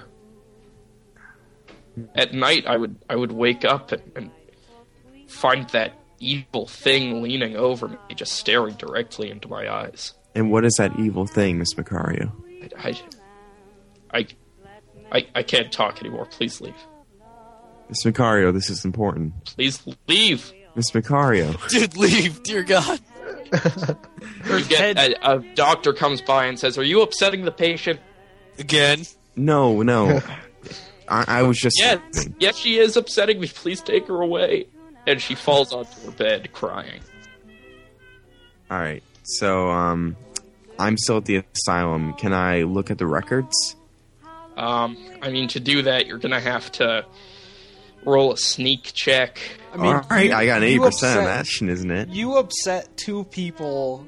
At night, I would I would wake up and, and find that evil thing leaning over me, just staring directly into my eyes. And what is that evil thing, Miss Macario? I, I, I, I, I can't talk anymore. Please leave. Miss Macario, this is important. Please leave. Miss Macario. Dude, leave, dear God. You get a, a doctor comes by and says, "Are you upsetting the patient?" Again. No, no. I, I was just... Yes, yes, she is upsetting me. Please take her away. And she falls onto her bed, crying. Alright, so, um... I'm still at the asylum. Can I look at the records? Um, I mean, to do that, you're gonna have to roll a sneak check. I mean, Alright, you- I got an you eighty percent upset- action, isn't it? You upset two people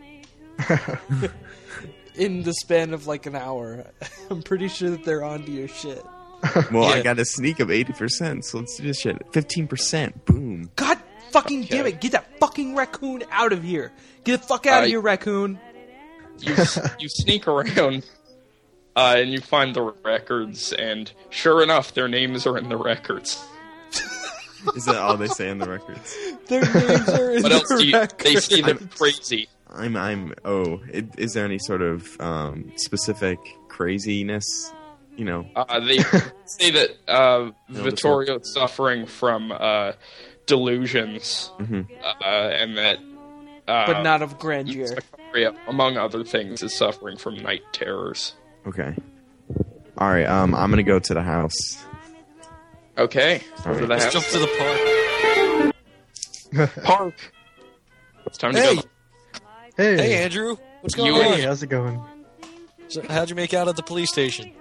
in the span of like an hour. I'm pretty sure that they're onto your shit. Well, I Yeah. got a sneak of eighty percent, so let's do this shit. fifteen percent, boom. God fucking Okay. damn it! Get that fucking raccoon out of here! Get the fuck out Uh, of here, raccoon! You you sneak around, uh, and you find the records, and sure enough, their names are in the records. Is that all they say in the records? Their names are in What the else do you, records. they see them crazy? I'm, I'm, oh, it, is there any sort of, um, specific craziness? You know, Uh, they say that uh, No, Vittorio is suffering from uh, delusions, Mhm. uh, and that, uh, but not of grandeur. Macario, among other things, is suffering from night terrors. okay. Alright, um, I'm gonna go to the house. Okay, All over right. the Let's house. jump to the park. Park. It's time to Hey, go. Hey, hey, Andrew. What's going You- on? hey, how's it going? So how'd you make out at the police station?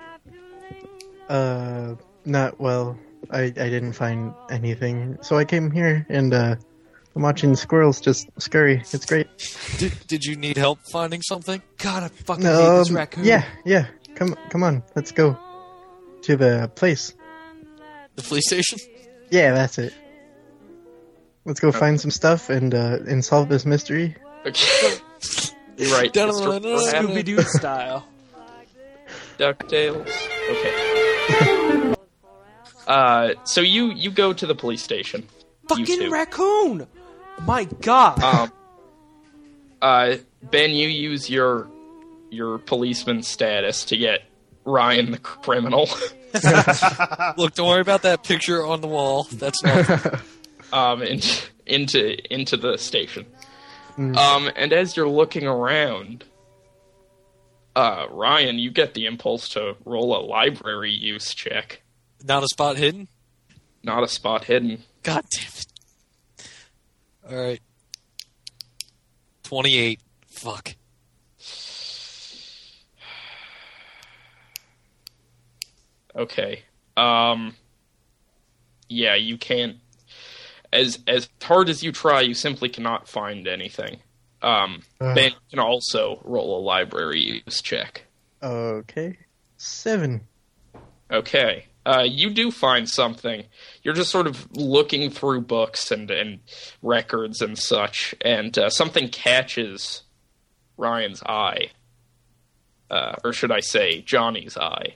Uh, not well. I I didn't find anything, so I came here and uh, I'm watching squirrels just scurry. It's great. Did, did you need help finding something? God, I fucking hate No, this um, raccoon. yeah, yeah. Come come on, let's go to the place. The police station? Yeah, that's it. Let's go find some stuff and uh, and solve this mystery. Okay. You're right. Dun- Mister dun- dun- What happened? Scooby Doo style. DuckTales. Okay. Uh, so you you go to the police station. You Fucking two. raccoon! My God. Um. Uh, Ben, you use your your policeman status to get Ryan the criminal. Look, don't worry about that picture on the wall. That's not. um in, into into the station. Mm. Um, and as you're looking around, uh, Ryan, you get the impulse to roll a library use check. Not a spot hidden? Not a spot hidden. God damn it. Alright. twenty-eight. Fuck. Okay. Um. Yeah, you can't. As as hard as you try, you simply cannot find anything. Um, Ugh. Ben can also roll a library use check. Okay, seven. Okay. Uh, you do find something. You're just sort of looking through books and, and records and such, and uh, something catches Ryan's eye. Uh, or should I say, Johnny's eye.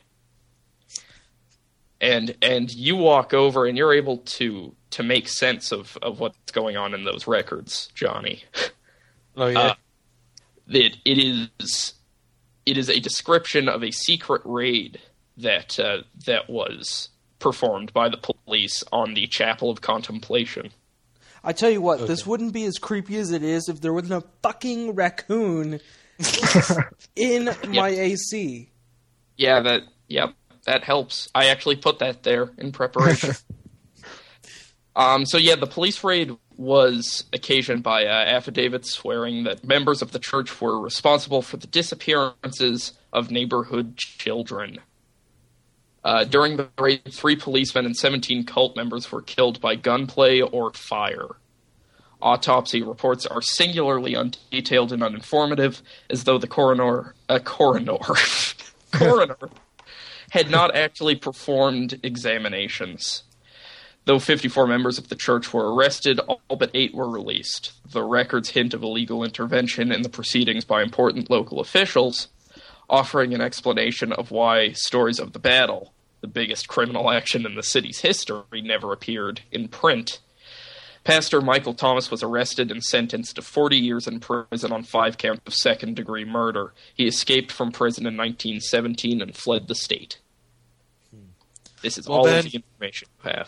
And and you walk over and you're able to to make sense of, of what's going on in those records, Johnny. Oh, yeah. Uh, that it is it is a description of a secret raid that uh, that was performed by the police on the Chapel of Contemplation. I tell you what, this Okay. wouldn't be as creepy as it is if there wasn't a fucking raccoon in my A C. Yeah, that yep, that helps. I actually put that there in preparation. um, so yeah, the police raid was occasioned by uh, affidavits swearing that members of the church were responsible for the disappearances of neighborhood children. Uh, during the raid, three policemen and seventeen cult members were killed by gunplay or fire. Autopsy reports are singularly undetailed and uninformative, as though the coroner, uh, coroner, coroner had not actually performed examinations. Though fifty-four members of the church were arrested, all but eight were released. The records hint of illegal intervention in the proceedings by important local officials, offering an explanation of why stories of the battle, the biggest criminal action in the city's history, never appeared in print. Pastor Michael Thomas was arrested and sentenced to forty years in prison on five counts of second-degree murder. He escaped from prison in nineteen seventeen and fled the state. This is Well, all Ben- of the information you have.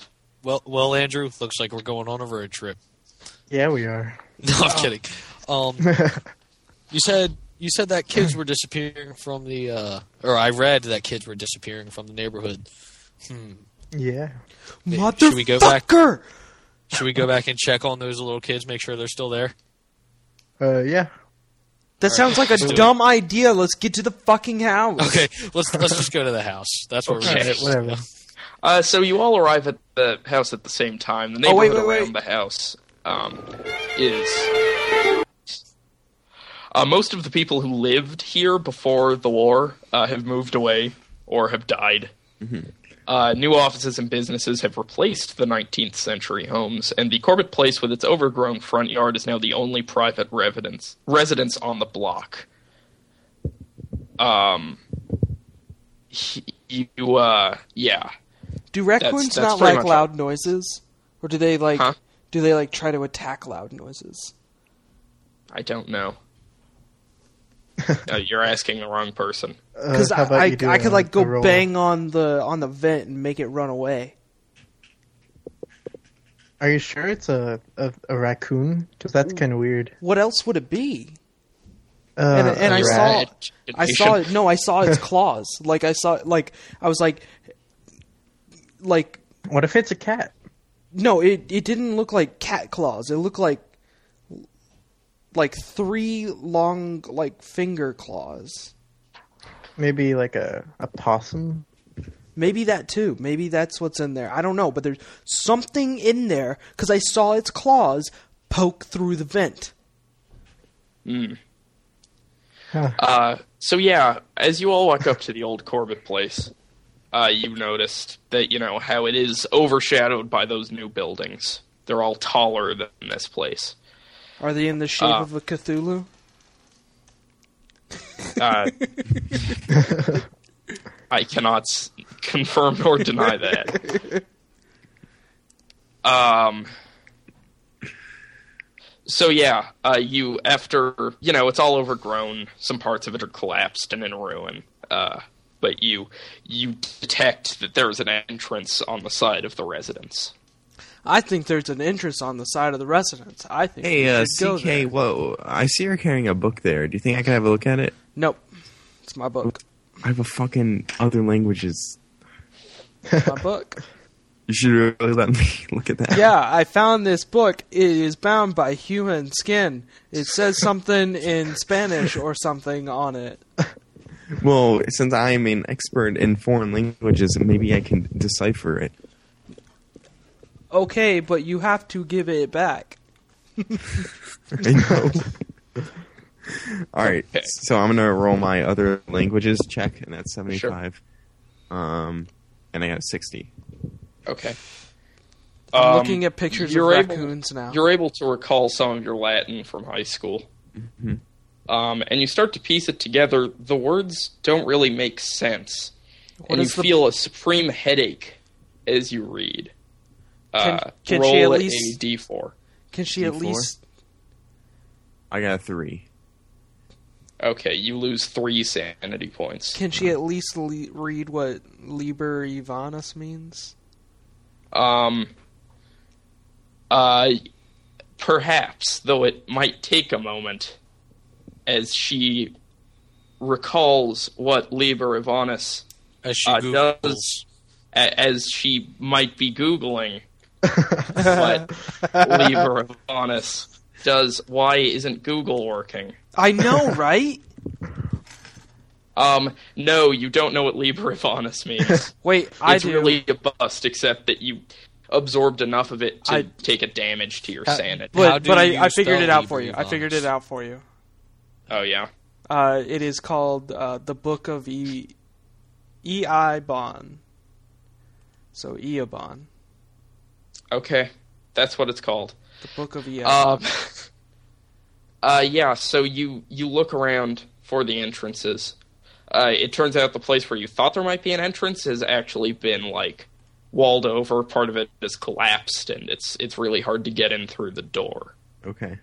Well, well, Andrew, looks like we're going on a road trip. Yeah, we are. No, I'm kidding. Um, you said you said that kids were disappearing from the, uh, or I read that kids were disappearing from the neighborhood. Hmm. Yeah. Motherfucker! Should we go back? Should we go back and check on those little kids, make sure they're still there? Uh, yeah. That sounds like a Let's do it. dumb idea. Let's get to the fucking house. Okay, let's let's just go to the house. That's where Okay. we're Alright, whatever. Uh, so you all arrive at the house at the same time. The Oh, wait, neighborhood wait, around wait. the house um, is uh, most of the people who lived here before the war uh, have moved away or have died. Uh, new offices and businesses have replaced the nineteenth century homes, and the Corbett Place with its overgrown front yard is now the only private residence residence on the block. Um, you, uh, yeah. Do raccoons that's not pretty like much loud noises, or do they like? Huh? Do they like try to attack loud noises? I don't know. uh, you're asking the wrong person. Because Uh, how about I, you do I could a- like go a roll? bang on the on the vent and make it run away. Are you sure it's a a, a raccoon? Because that's kind of weird. What else would it be? Uh, And- and a I rat. saw- I saw it. No, I saw its claws. Like I saw, like I was like, like What if it's a cat? no, it it didn't look like cat claws. It looked like like three long like finger claws. Maybe like a, a possum? Maybe that too. Maybe that's what's in there. I don't know, but there's something in there because I saw its claws poke through the vent. Mm. Huh. Uh, so yeah, as you all walk up to the old Corbett place, uh, you noticed that, you know, how it is overshadowed by those new buildings. They're all taller than this place. Are they in the shape Uh, of a Cthulhu? Uh, I cannot s- confirm nor deny that. Um. So yeah, uh, you after you know it's all overgrown. Some parts of it are collapsed and in ruin. Uh, but you you detect that there is an entrance on the side of the residence. I think there's an entrance on the side of the residence. I think Hey, we uh, should go C K, there. whoa, I see you're carrying a book there. Do you think I can have a look at it? Nope, it's my book. I have a fucking other languages. My book. You should really let me look at that. Yeah, I found this book. It is bound by human skin. It says something in Spanish or something on it. Well, since I'm an expert in foreign languages, maybe I can decipher it. Okay, but you have to give it back. I know. All right, Okay. so I'm gonna roll my other languages check, and that's seventy-five. Um, and I got a sixty. Okay. I'm Um, looking at pictures of you're able- raccoons now. You're able to recall some of your Latin from high school. Mhm. Um, and you start to piece it together. The words don't really make sense. What and you is the- feel a supreme headache as you read. Can- Uh, can roll she at a least- D four. Can she at D four? least? I got a three. Okay, you lose three sanity points. Can she at least le- read what Liber Ivanus means? Um, uh, perhaps, though it might take a moment, as she recalls what Liber Ivanus, As she Uh, Googles. does- a- as she might be Googling what Liber Ivanus does. Why isn't Google working? I know, right? Um, no, you don't know what Liber Ivanus means. Wait, I It's do. really a bust, except that you absorbed enough of it to I- take a damage to your Uh, sanity. How But do but I, you I figured spell it out Liber for you. I Ivanus? figured it out for you. Oh yeah. Uh, it is called uh, the Book of E Eibon. So Eibon, Okay, that's what it's called. the Book of Eibon. Um, uh, yeah. So you you look around for the entrances. Uh, it turns out the place where you thought there might be an entrance has actually been like walled over. Part of it is collapsed, and it's it's really hard to get in through the door. Okay.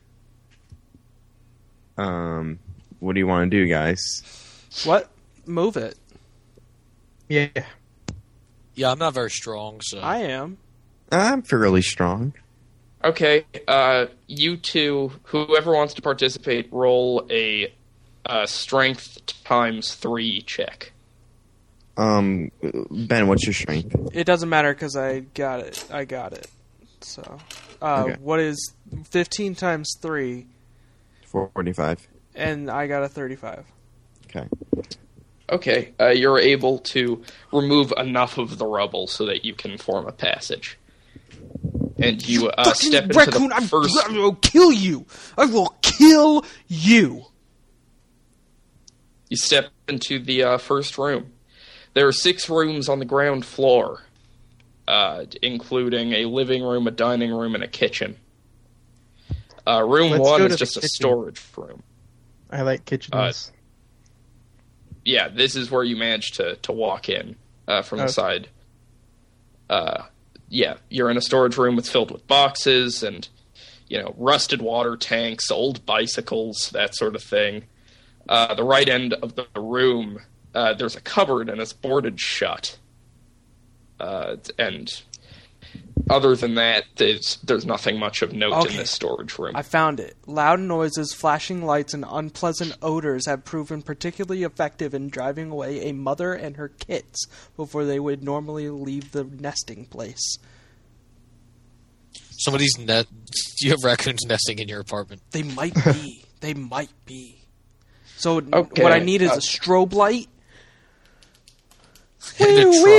Um, what do you want to do, guys? What? Move it. Yeah. Yeah, I'm not very strong, so I am. I'm fairly strong. Okay, uh, you two, whoever wants to participate, roll a uh, strength times three check. Um, Ben, what's your strength? It doesn't matter because I got it. I got it. So, uh, Okay. what is fifteen times three? forty-five. And I got a thirty-five. Okay. Okay, uh, you're able to remove enough of the rubble so that you can form a passage. And you uh, Fucking step into raccoon! the I'm, first... I will kill you! I will kill you! You step into the uh, first room. There are six rooms on the ground floor, uh, including a living room, a dining room, and a kitchen. Uh, room Let's one go is to the just a kitchen. storage room. I like kitchens. Uh, Yeah, this is where you manage to, to walk in uh, from the Okay. side. Uh, yeah, you're in a storage room that's filled with boxes and, you know, rusted water tanks, old bicycles, that sort of thing. Uh, the right end of the room, uh, there's a cupboard and it's boarded shut. Uh, and other than that, there's, there's nothing much of note Okay. in this storage room. I found it. Loud noises, flashing lights, and unpleasant odors have proven particularly effective in driving away a mother and her kits before they would normally leave the nesting place. Somebody's net. You have raccoons nesting in your apartment. They might be. They might be. So Okay, what I need is uh, a strobe light. And a truck.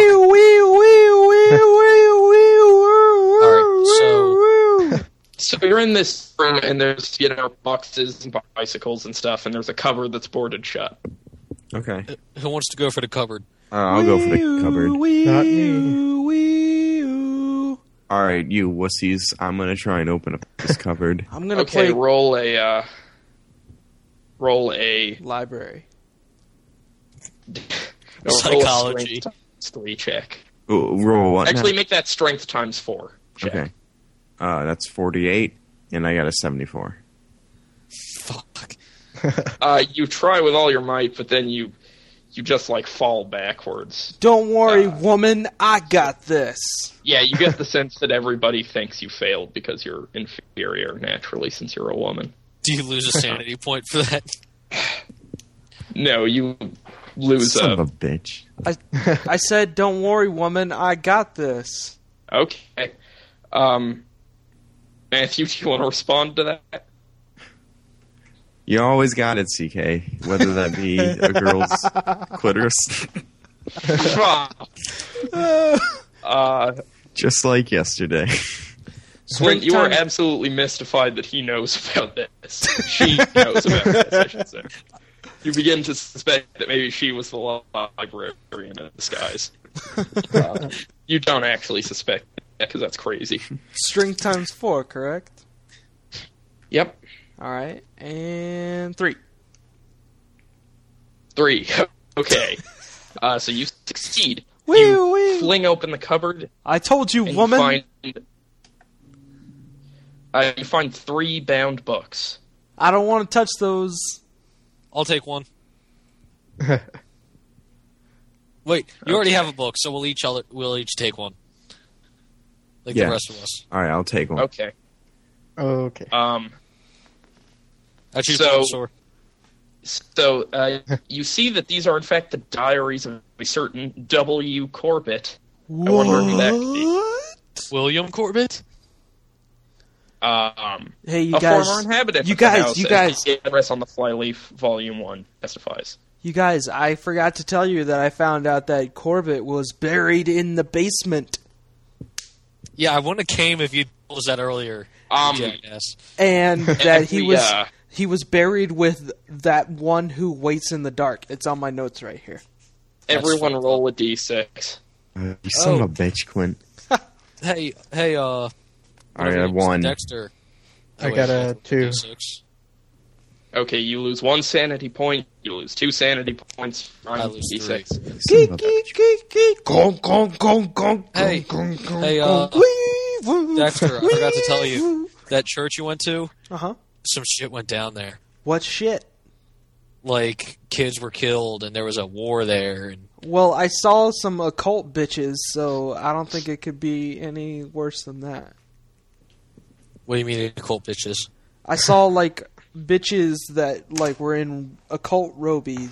Alright, So you're in this room, and there's, you know, boxes and bicycles and stuff, and there's a cupboard that's boarded shut. Okay. Who wants to go for the cupboard? Uh, I'll go for the cupboard. Not me. All right, you wussies. I'm gonna try and open up this cupboard. I'm gonna Okay, play roll a, uh, roll a, library. no, roll a Psychology. strength times three check. Ooh, roll what? Actually, make that strength times four check. Okay. Uh, that's forty-eight, and I got a seventy-four. Fuck. Uh, you try with all your might, but then you, you just, like, fall backwards. Don't worry, Uh, woman. I got this. Yeah, you get the sense that everybody thinks you failed because you're inferior naturally since you're a woman. Do you lose a sanity point for that? No, you lose Son a... of a bitch. I I said, don't worry, woman. I got this. Okay. Um, Matthew, do you want to respond to that? You always got it, C K. Whether that be a girl's clitoris, uh, just like yesterday. Flint, you are Springtime- absolutely mystified that he knows about this. She knows about this, I should say. You begin to suspect that maybe she was the librarian in disguise. Uh, you don't actually suspect that, because that's crazy. String times four, correct? Yep. All right, and three. Three. Okay. Uh, so you succeed. Wee, you wee. fling open the cupboard, I told you, and woman. you find... Uh, you find three bound books. I don't want to touch those. I'll take one. Wait, you already have a book, so we'll each other, we'll each take one. Like Yeah. the rest of us. All right, I'll take one. Okay. Okay. Um... I choose So- dinosaur. So, uh, you see that these are, in fact, the diaries of a certain W. Corbett. I wonder who that could be. William Corbett? Um, Hey, you a guys. former inhabitant you of the guys, house, you as guys. the address on the Flyleaf, Volume one, testifies. You guys, I forgot to tell you that I found out that Corbett was buried in the basement. Yeah, I wouldn't have came if you told us that earlier. Um, Jackass. And that he we, was uh, he was buried with that one who waits in the dark. It's on my notes right here. everyone roll a d six. Uh, you son Oh. of a bitch, Quint. Hey, hey, uh... All right, I whatever, won. Dexter. I got a two. Six. Okay, you lose one sanity point, you lose two sanity points, I lose d six. Son of a bitch. Gong, gong, gong, gong, Hey, gong, gong, hey, uh, gong. Dexter, I forgot to tell you. That church you went to, Uh huh. some shit went down there. What shit? like kids were killed and there was a war there. And Well, I saw some occult bitches, so I don't think it could be any worse than that. what do you mean, occult bitches? I saw like bitches that like were in occult robies.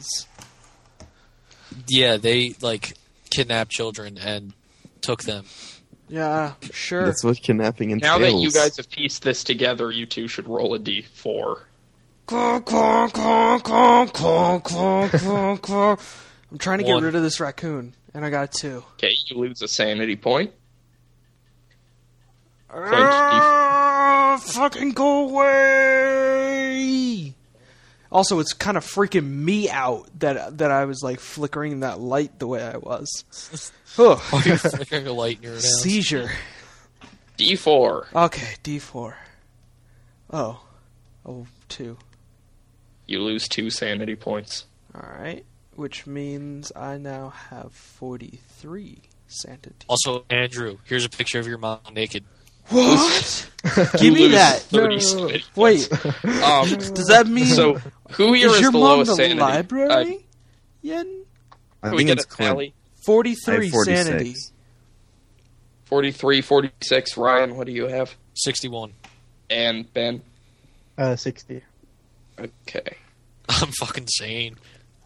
Yeah, they like kidnapped children and took them. Yeah, sure. That's what kidnapping entails. Now that you guys have pieced this together, you two should roll a d four. I'm trying to get One. rid of this raccoon, and I got a two. Okay, you lose a sanity point. Ah, fucking go away! Also, it's kind of freaking me out that that I was like flickering that light the way I was. Ugh. Are you flickering a light in your house? Seizure. d four. Okay, D four. Oh. Oh, two. You lose two sanity points. Alright. Which means I now have forty-three sanity. Also, Andrew, here's a picture of your mom naked. What? Give You me lose that. thirty sanity Wait, Um, does that mean... so, who here is is your the mom lowest the sanity? library? Yen? I Uh, we think get it's a Clint. tally. I forty-three have forty-six. sanity. forty-three, forty-six. Ryan, what do you have? sixty-one. And Ben? Uh, sixty. Okay. I'm fucking sane.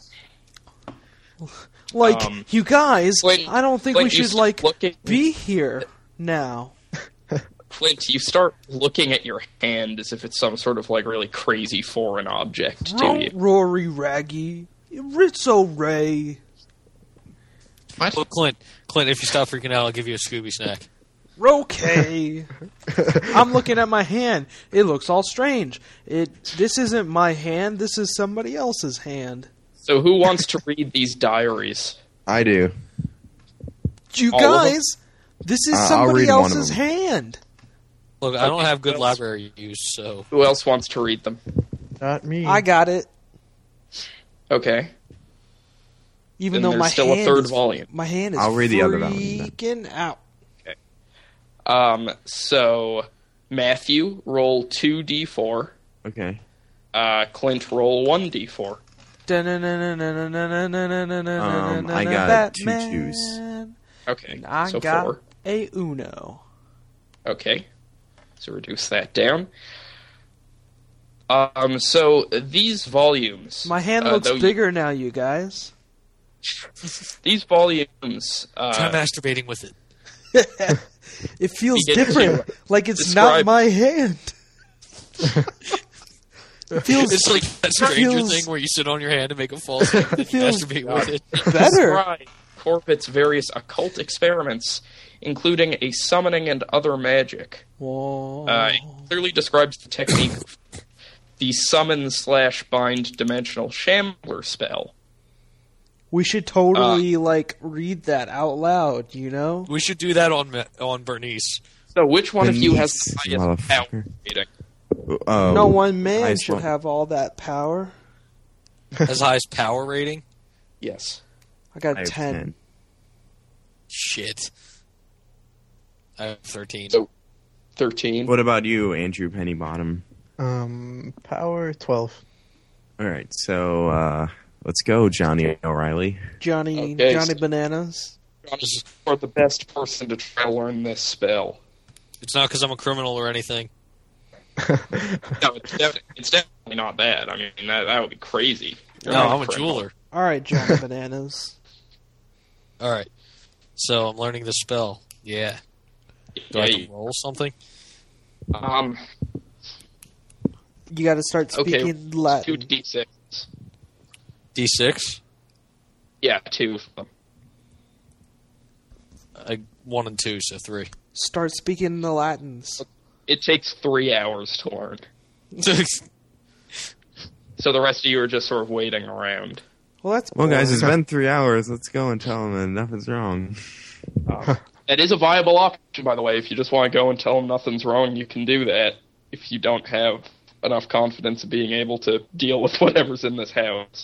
Like, Um, you guys, Clint- I don't think Clint, we you should, start like, looking- be here now. Clint, you start looking at your hand as if it's some sort of, like, really crazy foreign object to Ro- you. Rory Raggy. Rizzo Ray. Look, Clint, Clint, if you stop freaking out, I'll give you a Scooby snack. Okay. I'm looking at my hand. It looks all strange. It. This isn't my hand. This is somebody else's hand. So who wants to read these diaries? I do. You All of them? guys, this is Uh, I'll somebody read one of else's them. hand. Look, I don't Okay, have good who else? library use, so Who else wants to read them? Not me. I got it. Okay. Even Then though my there's still a hand third is, volume. My hand is I'll read the other volume then. freaking out. Um, so, Matthew, roll two d four. Okay. Uh, Clint, roll one d four. Um, I got two twos. Okay, And I so got four. a Uno. Okay, so reduce that down. Um, so these volumes... My hand uh, looks though you- bigger now, you guys. These volumes... Uh, try masturbating with it. It feels Begin to different, like it's describe- not my hand. It feels It's like that Stranger feels- Thing where you sit on your hand and make a false and then you feels- masturbate with it. better. describe Corbett's various occult experiments, including a summoning and other magic. Whoa. Uh, it clearly describes the technique of the summon slash bind dimensional shambler spell. We should totally like read that out loud, you know? We should do that on Ma- on Bernice. So, which one of you has Denise, the highest power motherfucker. rating? Oh, no one man highest should one. have all that power. As high as power rating? Yes. I got I have ten. ten. Shit. I have thirteen. So- thirteen. What about you, Andrew Pennybottom? Um, power twelve. All right, so uh, let's go, Johnny O'Reilly. Johnny Okay, Johnny so- Bananas. You're the best person to try to learn this spell. It's not because I'm a criminal or anything. No, it's, def- it's definitely not bad. I mean, that, that would be crazy. You're No, not I'm a criminal. jeweler. All right, Johnny Bananas. All right. So I'm learning the spell. Yeah. Do Yeah, I have you- to roll something? um, You got to start Okay, speaking two Latin. d six. D six? Yeah, two of them. I, one and two, so three. Start speaking the Latins. It takes three hours to learn. So the rest of you are just sort of waiting around. Well, that's Well, guys, it's boring. been three hours. Let's go and tell them that nothing's wrong. Um, that is a viable option, by the way. If you just want to go and tell them nothing's wrong, you can do that. If you don't have enough confidence of being able to deal with whatever's in this house.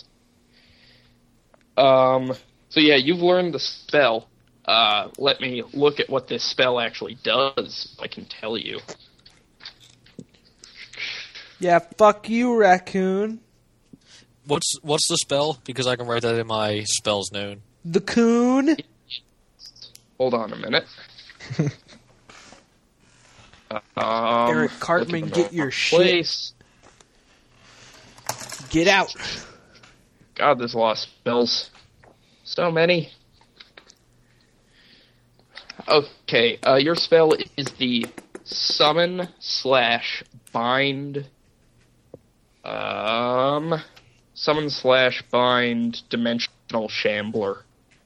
Um. So yeah, you've learned the spell. Uh, let me look at what this spell actually does. I can tell you. Yeah, fuck you, raccoon. What's what's the spell? Because I can write that in my spells known. The coon. Hold on a minute. um, Eric Cartman, looking get for your my shit. place. Get out. God, there's a lot of spells. So many. Okay, uh, your spell is the summon slash bind. Um, summon slash bind dimensional shambler.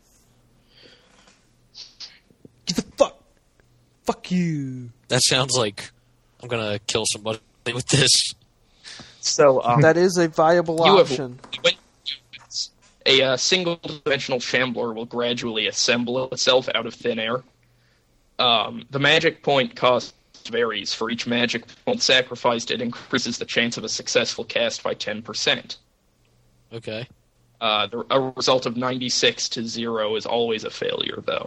Get the fuck. Fuck you. That sounds like I'm gonna kill somebody with this. So um, That is a viable you have- option. when you do this, a uh, single dimensional shambler will gradually assemble itself out of thin air. Um, the magic point cost varies. For each magic point sacrificed, it increases the chance of a successful cast by ten percent. Okay. Uh, the, a result of ninety-six to zero is always a failure, though.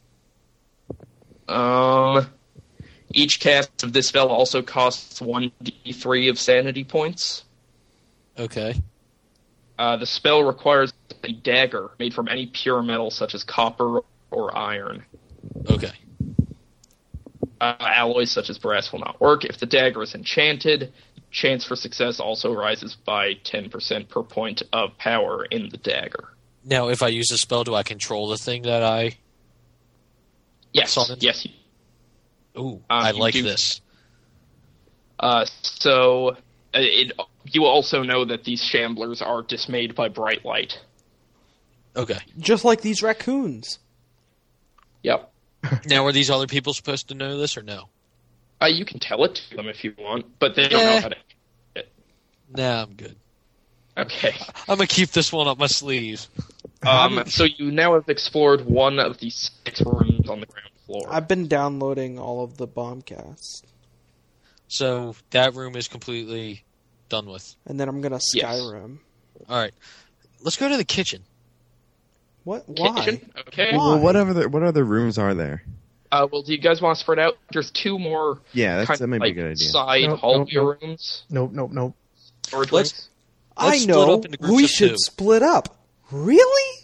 Um, each cast of this spell also costs one d three of sanity points. Okay. Uh, the spell requires a dagger made from any pure metal such as copper or iron. Okay. Uh, alloys such as brass will not work. If the dagger is enchanted, chance for success also rises by ten percent per point of power in the dagger. Now, if I use a spell, do I control the thing that I... Yes, Summon? yes. Ooh, Um, I you like do- this. Uh, so, uh, it, you also know that these shamblers are dismayed by bright light. Okay. Just like these raccoons. Yep. Now, are these other people supposed to know this or no? Uh, you can tell it to them if you want, but they don't Eh. know how to. Nah, I'm good. Okay. I'm gonna keep this one up my sleeve. Um, so you now have explored one of the six rooms on the ground floor. I've been downloading all of the Bombcasts. So, that room is completely done with. And then I'm going to Yes. Skyrim. Alright. Let's go to the kitchen. What? Why? Kitchen? Okay. Why? Well, what other what other rooms are there? Uh, well, do you guys want to spread out? There's two more Yeah, that's, kind that of might like be a good idea. side Nope, hallway nope, nope. rooms. Nope, nope, nope. Storage Let's- rooms. I Let's split know. up into groups We of should two. split up. Really?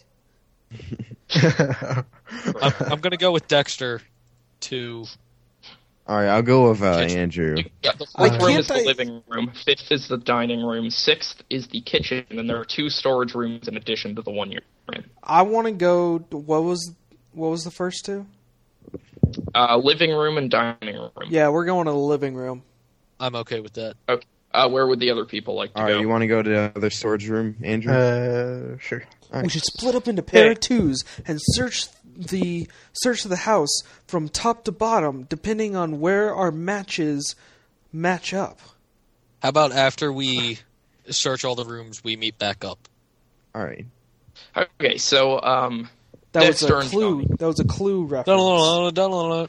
I'm, I'm gonna go with Dexter to... All right, I'll go with uh, Kitchen. Andrew. Yeah, the Why fourth room can't is the I- living room. Fifth is the dining room. Sixth is the kitchen, and there are two storage rooms in addition to the one you're in. I want to go. What was what was the first two? Uh, living room and dining room. Yeah, we're going to the living room. I'm okay with that. Okay. Uh, where would the other people like to All right, go? you want to go to the other storage room, Andrew? Uh, sure. All We right. should split up into pair Yeah. of twos and search the search the house from top to bottom, depending on where our matches match up. How about after we search all the rooms, we meet back up? All right. Okay, so um, That was Dexter a and clue. Johnny. That was a clue reference. Dun-dun-dun-dun-dun-dun.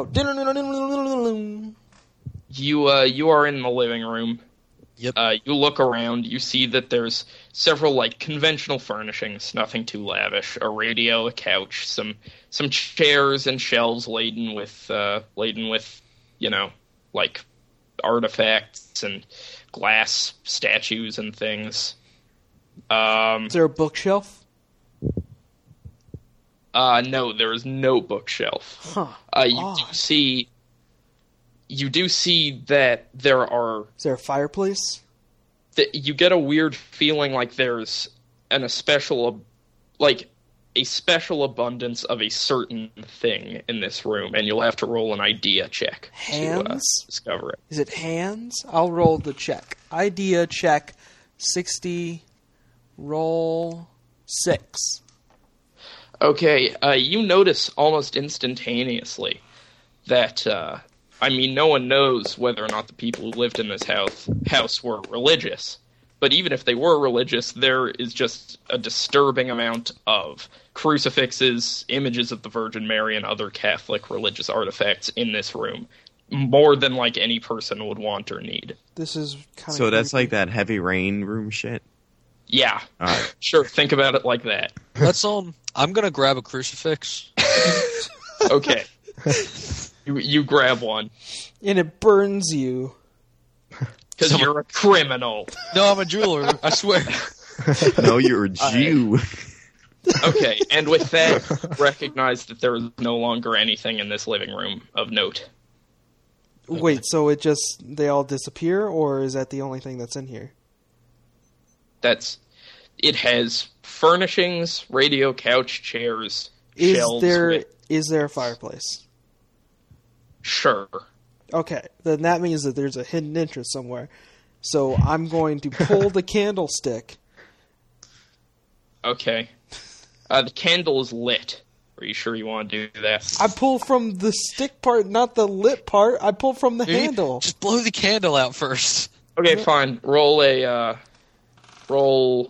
Oh, you uh, you are in the living room. Yep. Uh, you look around. You see that there's several like conventional furnishings, nothing too lavish. A radio, a couch, some some chairs and shelves laden with uh, laden with you know like artifacts and glass statues and things. Um, is there a bookshelf? uh, no, there is no bookshelf. Huh. Uh, you do Odd. see. You do see that there are. Is there a fireplace? That you get a weird feeling like there's an a special, like a special abundance of a certain thing in this room, and you'll have to roll an idea check to uh, Hands? discover it. Is it hands? I'll roll the check. Idea check. Sixty. Roll six. Okay, uh, you notice almost instantaneously that. Uh, I mean, no one knows whether or not the people who lived in this house house were religious. But even if they were religious, there is just a disturbing amount of crucifixes, images of the Virgin Mary, and other Catholic religious artifacts in this room. More than, like, any person would want or need. This is kind of So that's like that heavy rain room shit. Yeah, All right. sure, think about it like that. Let's um. I'm gonna grab a crucifix. Okay. you, you grab one. and it burns you. Because you're a criminal. No, I'm a jeweler. I swear. No, you're a Jew. Okay, and with that, recognize that there is no longer anything in this living room of note. Wait, so it just they all disappear, or is that the only thing that's in here? That's it has furnishings, radio, couch, chairs, Is shelves. there with, is there a fireplace? sure. Okay, then that means that there's a hidden entrance somewhere. So I'm going to pull the candlestick. Okay. Uh, the candle is lit. Are you sure you want to do that? I pull from the stick part, not the lit part. I pull from the Maybe handle. Just blow the candle out first. Okay, fine. Roll a uh, roll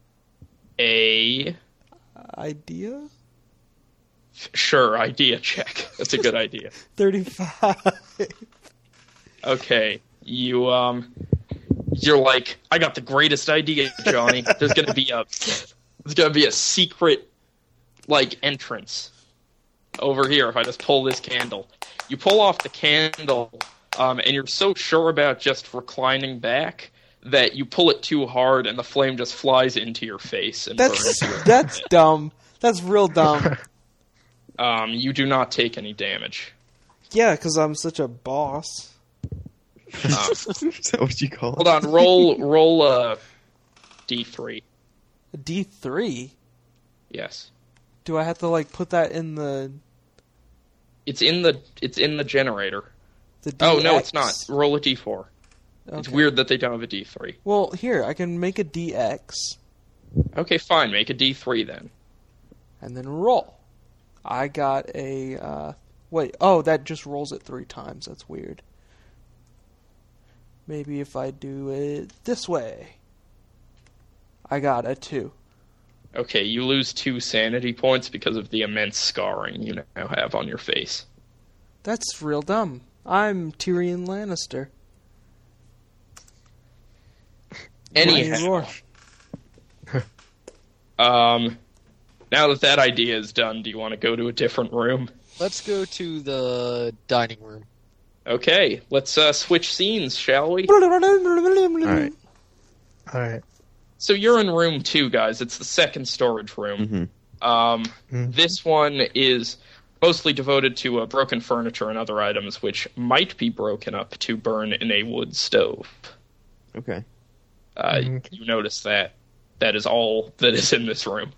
a Idea? sure idea check. That's a good idea. thirty-five. Okay, you um, you're like, I got the greatest idea, Johnny. There's gonna be a there's gonna be a secret like entrance over here if I just pull this candle. You pull off the candle, um, and you're so sure about just reclining back that you pull it too hard and the flame just flies into your face and That's burns you. that's dumb. That's real dumb. Um, you do not take any damage. Yeah, because I'm such a boss. Um, Is that what you call it? hold on, roll roll a d three. A D three? Yes, Do I have to like put that in the it's in the it's in the generator. the D Oh no, X? it's not. Roll a d four. It's Okay. weird that they don't have a d three. Well, here I can make a D X Okay, fine. Make a d three then. and then roll. I got a uh, wait. Oh, that just rolls it three times. That's weird. Maybe if I do it this way, I got a two. Okay, you lose two sanity points because of the immense scarring you now have on your face. That's real dumb. I'm Tyrion Lannister. Anyhow, um, now that that idea is done, do you want to go to a different room? Let's go to the dining room. Okay, let's uh, switch scenes, shall we? All right. All right. So you're in room two, guys. It's the second storage room. Mm-hmm. Um, Mhm. This one is mostly devoted to uh, broken furniture and other items which might be broken up to burn in a wood stove. Okay. Uh, Okay. You notice that. That is all that is in this room.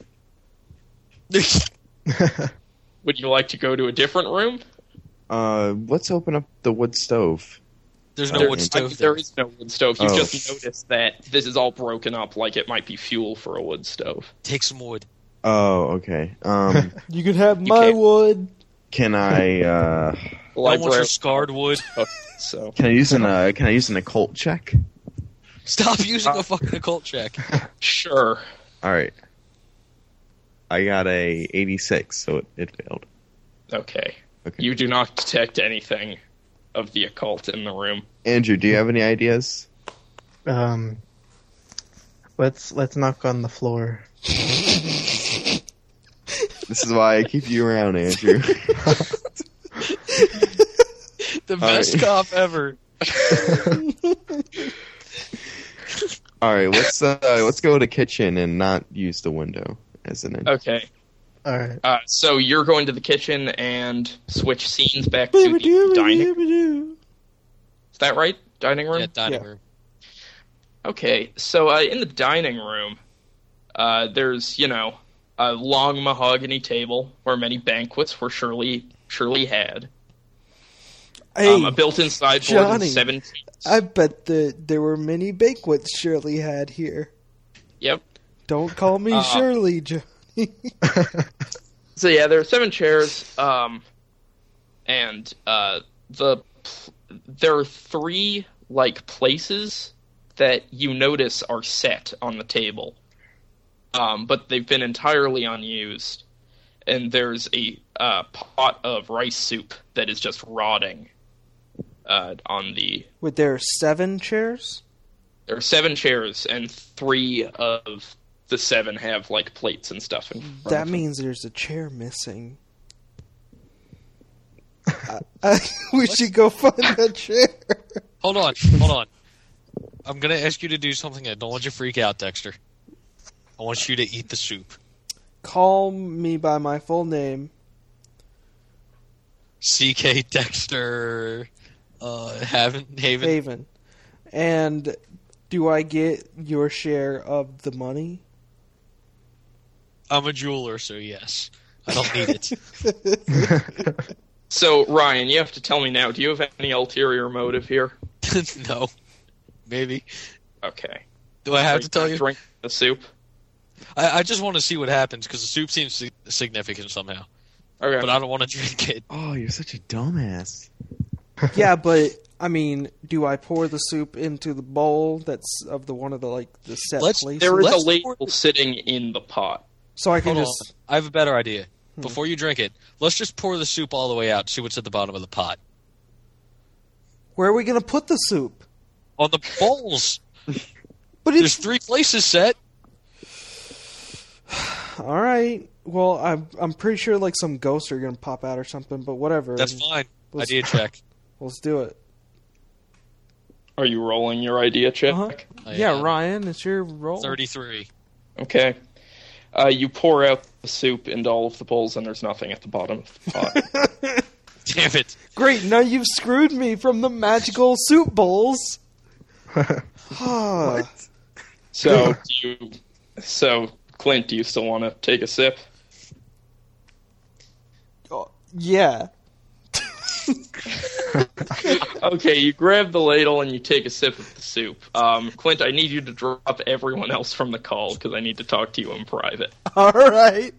Would you like to go to a different room? Uh, let's open up the wood stove. There's no There- wood I- stove there there. is no wood stove. You Oh. just noticed that this is all broken up like it might be fuel for a wood stove. Take some wood. Oh, okay. Um, You can have You my can't- wood. can I uh, The I want library- your scarred wood. So can I use an uh, can I use an occult check? Stop using Uh, a fucking occult check. sure. All right. I got a eighty-six, so it, it failed. Okay. Okay. You do not detect anything of the occult in the room. Andrew, do you have any ideas? Um, let's let's knock on the floor. This is why I keep you around, Andrew. The best right. cop ever. All right, let's uh, let's go to the kitchen and not use the window as an entrance. Okay. All right. Uh, so you're going to the kitchen and switch scenes back to the dining. Is that right? Dining room? Yeah, dining Yeah. room. Okay. So uh, in the dining room, uh, there's, you know, a long mahogany table where many banquets were surely surely had. Hey, um, a built-in sideboard Johnny. and seven. I bet that there were many banquets Shirley had here. Yep. Don't call me Uh, Shirley, Johnny. So yeah, there are seven chairs, um, and uh, the pl- there are three like places that you notice are set on the table, um, but they've been entirely unused. And there's a uh, pot of rice soup that is just rotting uh, on the. Wait, there are seven chairs? There are seven chairs, and three of the seven have like plates and stuff in front That of them. means there's a chair missing. I, I, we should go find that chair. Hold on, hold on. I'm gonna ask you to do something. I don't want you to freak out, Dexter. I want you to eat the soup. Call me by my full name. C K Dexter uh, Haven, Haven. Haven. And do I get your share of the money? I'm a jeweler, so yes. I don't need it. So, Ryan, you have to tell me now, do you have any ulterior motive here? No. Maybe. Okay. Do I have Are to tell gonna you? Drink the soup? I, I just want to see what happens, because the soup seems si- significant somehow. Okay. But I don't want to drink it. Oh, you're such a dumbass. Yeah, but I mean, do I pour the soup into the bowl that's of the one of the like the set Let's- places? There is Let's a label sitting in the pot. so I can Hold just on. I have a better idea. Before you drink it, let's just pour the soup all the way out, see what's at the bottom of the pot. where are we gonna put the soup? On the bowls! But There's it's three places set. all right. Well, I'm I'm pretty sure like some ghosts are gonna pop out or something. But whatever. That's fine. Let's- Idea check. Let's do it. Are you rolling your idea check? Uh-huh. I Yeah, am. Ryan, it's your roll. thirty-three. Okay. Uh, you pour out the soup into all of the bowls, and there's nothing at the bottom of the pot. Damn it. Great. Now you've screwed me from the magical soup bowls. what? So, do you, so Clint, do you still want to take a sip? Oh, yeah. Okay, you grab the ladle and you take a sip of the soup. Um, Clint, I need you to drop everyone else from the call because I need to talk to you in private. All right.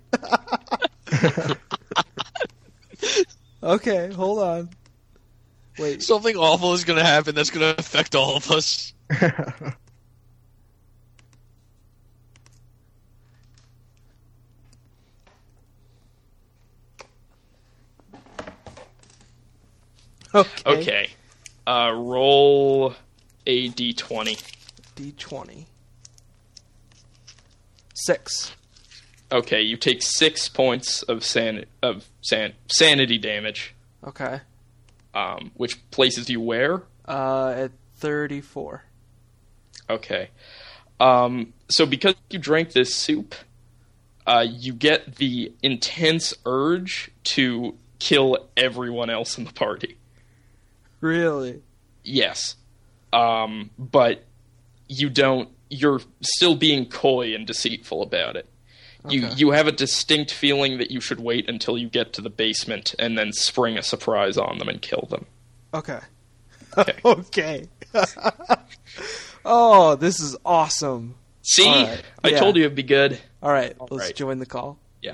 Okay, hold on. Wait. Something awful is going to happen that's going to affect all of us. Okay. Okay. Uh, roll a d twenty. D twenty. Six. Okay, you take six points of san- of san- sanity damage, Okay. um, which places you where? Uh, at thirty-four. Okay. Um, so because you drank this soup, uh, you get the intense urge to kill everyone else in the party. Really? Yes. Um, but you don't, you're still being coy and deceitful about it. You Okay. you have a distinct feeling that you should wait until you get to the basement and then spring a surprise on them and kill them. Okay. Okay. Okay. Oh, this is awesome. See? All right. I Yeah. told you it'd be good. All right, let's right. join the call. Yeah.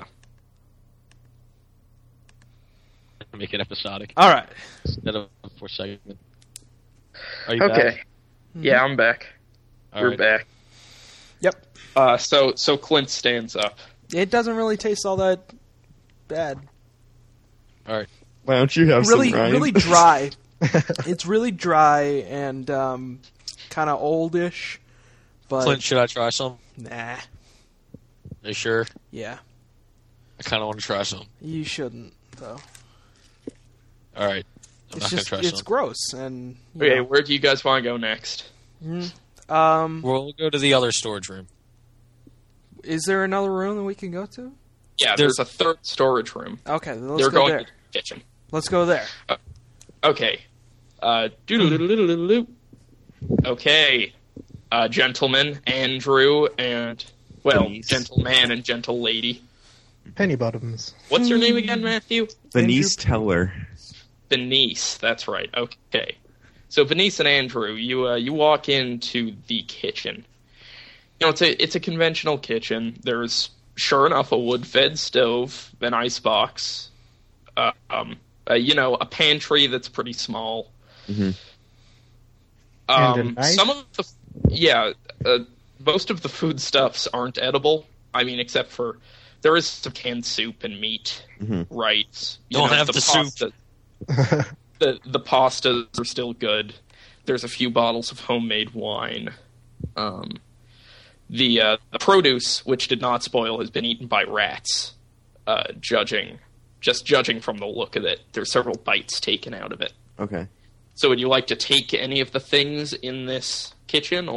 Make it episodic All right. instead of a four segment. Are you back? Okay. Yeah, I'm back. All We're right. back. Yep. Uh, so so Clint stands up. It doesn't really taste all that bad. All right. Why don't you have Really, some, Ryan? really dry. It's really dry and um, kind of oldish. But Clint, should I try some? nah. Are you sure? Yeah. I kind of want to try some. You shouldn't though. All right. I'm It's not just going to try it's some. gross and you Okay, know. where do you guys want to go next? Um, We'll go to the other storage room. is there another room that we can go to? Yeah, There's- there's, a third storage room. Okay, then let's They're go going there. to the kitchen. Let's go there. Okay. Uh, doo-doo-doo-doo-doo-doo. Okay. Uh, gentlemen, Andrew and, well, Denise. gentleman and gentle lady. Penny bottoms. What's your name again, Matthew? Benice Teller. Benice, that's right. Okay. So Benice and Andrew, you uh, you walk into the kitchen. You know, it's a it's a conventional kitchen. There's sure enough a wood-fed stove, an icebox, uh, um, uh, you know, a pantry that's pretty small. Mhm. And a Um, knife? some of the yeah, uh, most of the foodstuffs aren't edible. I mean, except for there is some canned soup and meat, Mhm. right? You Don't have the soup. pasta- the the pastas are still good. There's a few bottles of homemade wine. Um, the uh, the produce, which did not spoil, has been eaten by rats. Uh, judging, just judging from the look of it, there's several bites taken out of it. Okay. So, would you like to take any of the things in this kitchen, or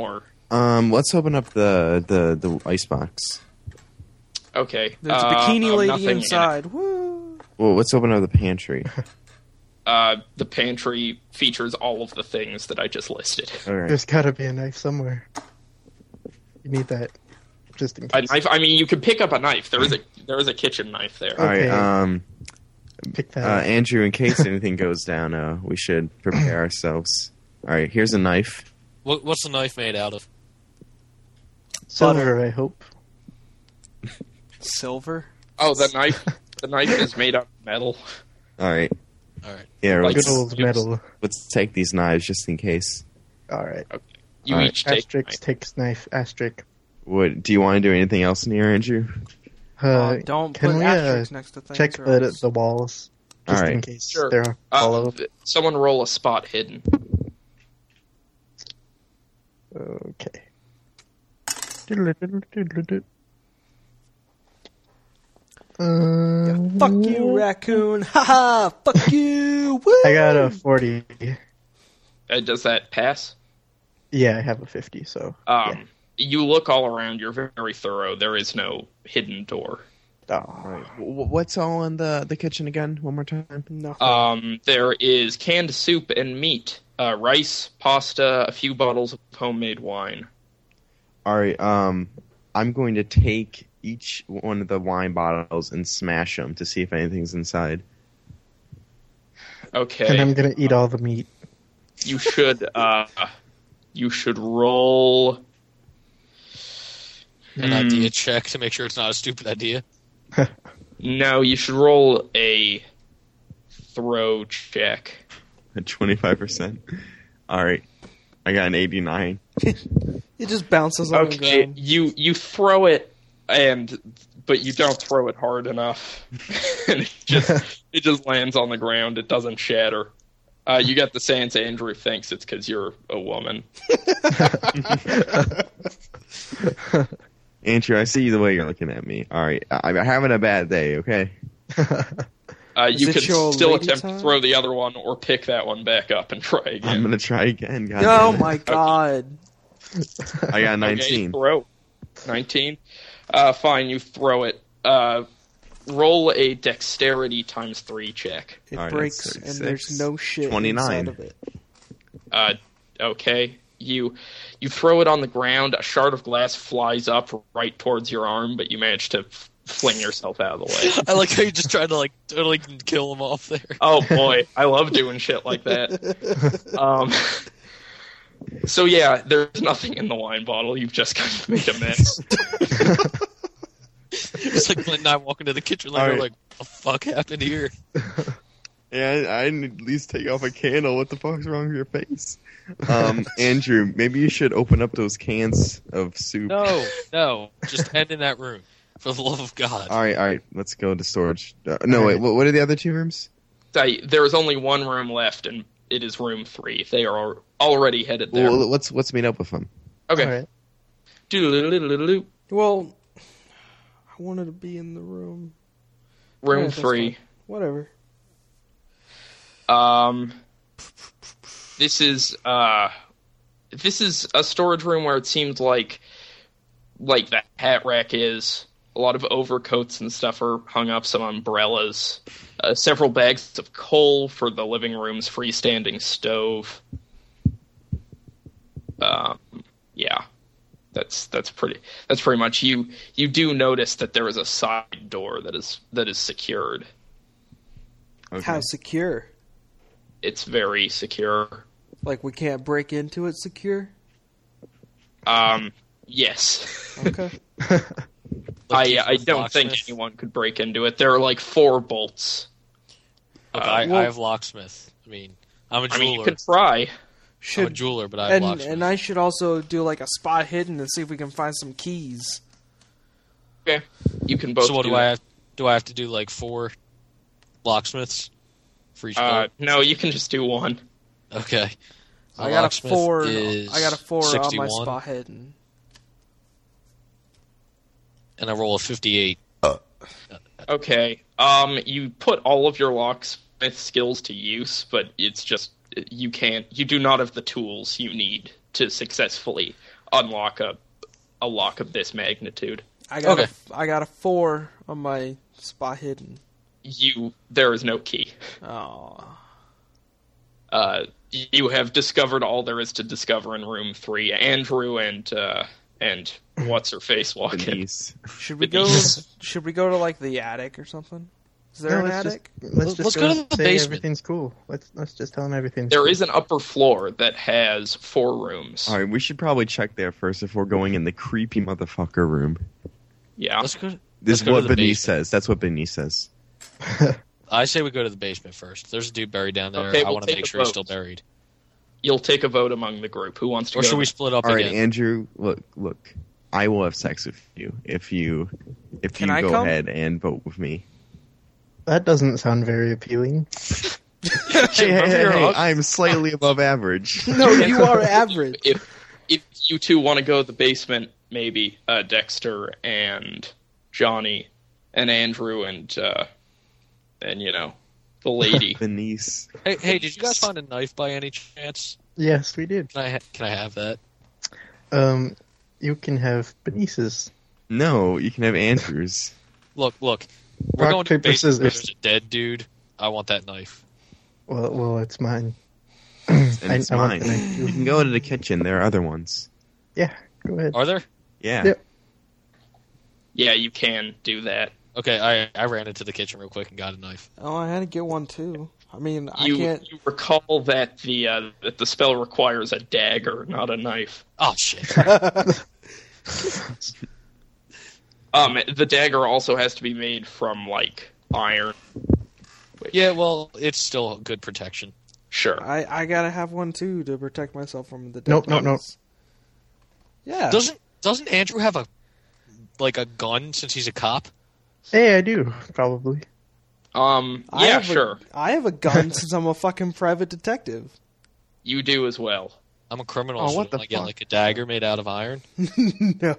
Um, let's open up the the the icebox. Okay. There's a uh, bikini um, lady nothing in it. inside. Woo! Well, let's open up the pantry. Uh, the pantry features all of the things that I just listed. All right. There's gotta be a knife somewhere. You need that, just in A case. knife. I mean, you could pick up a knife. There is a there is a kitchen knife there. All right. Okay. Um, Pick that uh, up. Andrew, in case anything goes down, uh, we should prepare ourselves. All right. Here's a knife. What, what's the knife made out of? Silver, I hope. Silver. Oh, the knife. The knife is made out of metal. All right. All right. Yeah. Like- Let's Good old metal. let's take these knives just in case. All right. You All right. each take. Asterisk takes knife. Asterisk. What do you want to do? Anything else in here, Andrew? Uh, Uh, don't can put we, uh, asterisks next to things. check or the else- the walls, All just right. in case Sure. they're Uh, hollow. someone roll a spot hidden. Okay. Doodle-doodle-doodle-doodle. Uh, Fuck you, raccoon! Haha! Fuck you! Woo! I got a forty. Uh, does that pass? Yeah, I have a fifty. So Um, You look all around. You're very thorough. There is no hidden door. yeah. All right. Wh- What's all in the the kitchen again? One more time. Nothing. Um, there is canned soup and meat, uh, rice, pasta, a few bottles of homemade wine. All right. Um, I'm going to take each one of the wine bottles and smash them to see if anything's inside. Okay. And I'm gonna eat all the meat. You should uh you should roll An Hmm. idea check to make sure it's not a stupid idea. no, you should roll a throw check. At twenty-five percent. All right. I got an eighty-nine. It just bounces on the Okay, ground. you you throw it and but you don't throw it hard enough. and it just it just lands on the ground. It doesn't shatter. Uh, you get the sense Andrew thinks it's because you're a woman. Andrew, I see the way you're looking at me. All right. I- I'm having a bad day, okay? Uh, Is you it could your still lady attempt time? to throw the other one or pick that one back up and try again. I'm going to try again. God Oh damn it. my god! I got Okay, nineteen. throw. nineteen. Uh, fine, you throw it. Uh, roll a dexterity times three check. It All right, breaks that's and thirty-six. there's no shit twenty-nine. inside of it. Uh, okay. You you throw it on the ground. A shard of glass flies up right towards your arm, but you manage to f- fling yourself out of the way. I like how you just tried to like totally kill him off there. Oh boy, I love doing shit like that. Um, so yeah, there's nothing in the wine bottle. You've just kind of made a mess. It's like Clint and I walk into the kitchen like, All we're right. like, what the fuck happened here? Yeah, I, I didn't at least take off a candle. What the fuck's wrong with your face? Um, Andrew, maybe you should open up those cans of soup. No, no, just end in that room. For the love of God. All right, all right. Let's go to storage. Uh, no, All wait. right. What, what are the other two rooms? I, there is only one room left, and it is room three. They are already headed there. Well, let's let's meet up with them. Okay. All right. Doodle-doodle-doodle-doo. Well, I wanted to be in the room. Room Yeah, that's three. fine. Whatever. Um, this is uh, this is a storage room where it seems like like the hat rack is. A lot of overcoats and stuff are hung up. Some umbrellas, uh, several bags of coal for the living room's freestanding stove. Um, yeah, that's that's pretty. That's pretty much. You you do notice that there is a side door that is that is secured. Okay. How secure? It's very secure. Like we can't break into it secure? Um, yes. Okay. I I Locksmith. don't think anyone could break into it. There are like four bolts. Look, Uh, I, well- I have locksmith. I mean, I'm a I mean, you jeweler. could try. I'm a Should jeweler, but I have and locksmith. and I should also do like a spot hidden and see if we can find some keys. Okay, you can both. so what do, do I that. have? Do I have to do like four locksmiths for each Uh, bolt? no, you can just do one. Okay. My I got a locksmith four. is I got a four on my sixty-one, spot hidden. and I roll a fifty-eight. Okay. Um, you put all of your locksmith skills to use, but it's just you can't. You do not have the tools you need to successfully unlock a a lock of this magnitude. I got Okay. a, I got a four on my spot hidden. You there is no key. Oh, Uh, you have discovered all there is to discover in room three. Andrew and uh, and what's her face walk in. Denise. should we go? Denise. Should we go to like the attic or something? Is there No, an let's attic? Just, let's just Let's go, go to the say basement. everything's cool. Let's let's just tell him everything's There cool. is an upper floor that has four rooms. All right, we should probably check there first before going in the creepy motherfucker room. Yeah. Let's go. This Let's is go what to the Benice basement. says. That's what Benice says. I say we go to the basement first. There's a dude buried down there. Okay, I we'll want to take make a sure he's vote. still buried. You'll take a vote among the group. Who wants to Or go? should we split up All right, again? Andrew. Look, look. I will have sex with you if you if Can you I go come? ahead and vote with me. That doesn't sound very appealing. Hey, hey, Remember hey, your hey, hug? I'm slightly above average. No, you are average. If if you two want to go to the basement, maybe uh, Dexter and Johnny and Andrew and uh, and you know the lady. Benice. Hey, hey, did you guys find a knife by any chance? Yes, we did. Can I ha- can I have that? Um, you can have Benice's. No, you can have Andrew's. Look, look. We're Rock, going to the paper, basement where scissors. there's a dead dude. I want that knife. Well, well, it's mine. And I- it's I want mine. the knife, too. You can go to the kitchen. There are other ones. Yeah, go ahead. Are there? Yeah. Yep. Yeah, you can do that. Okay, I I ran into the kitchen real quick and got a knife. Oh, I had to get one too. I mean, I You can't. you recall that the uh, that the spell requires a dagger, not a knife. Oh shit! Um, the dagger also has to be made from like iron. Which, Yeah, well, it's still good protection. sure. I, I gotta have one too to protect myself from the. Nope, nope, nope. death. Yeah. Doesn't doesn't Andrew have a like a gun since he's a cop? Hey, I do, probably. Um, I yeah, have a- sure. I have a gun since I'm a fucking private detective. You do as well. I'm a criminal, Oh, so what the I get fuck? like a dagger made out of iron. No.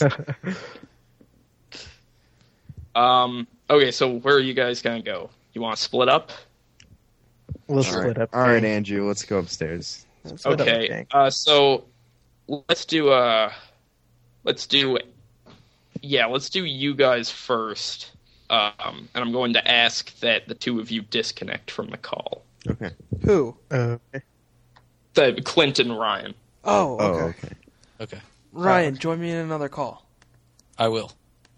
Um, okay, so where are you guys gonna go? You want to split up? We'll All split right. up. All right, gang. Andrew. Let's go upstairs. Split up, Okay, gang. uh, so let's do uh, let's do, yeah, let's do you guys first. Um, and I'm going to ask that the two of you disconnect from the call. Okay. Who? Uh, okay. The Clint and Ryan. Oh, okay. Oh, okay. Okay, Ryan, join me in another call. I will.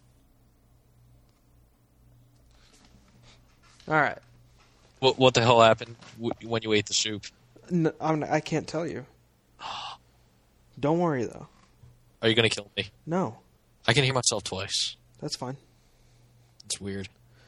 All right. What what the hell happened w- when you ate the soup? N- I'm, I can't tell you. Don't worry though. Are you gonna kill me? No, I can hear myself twice. that's fine. It's weird.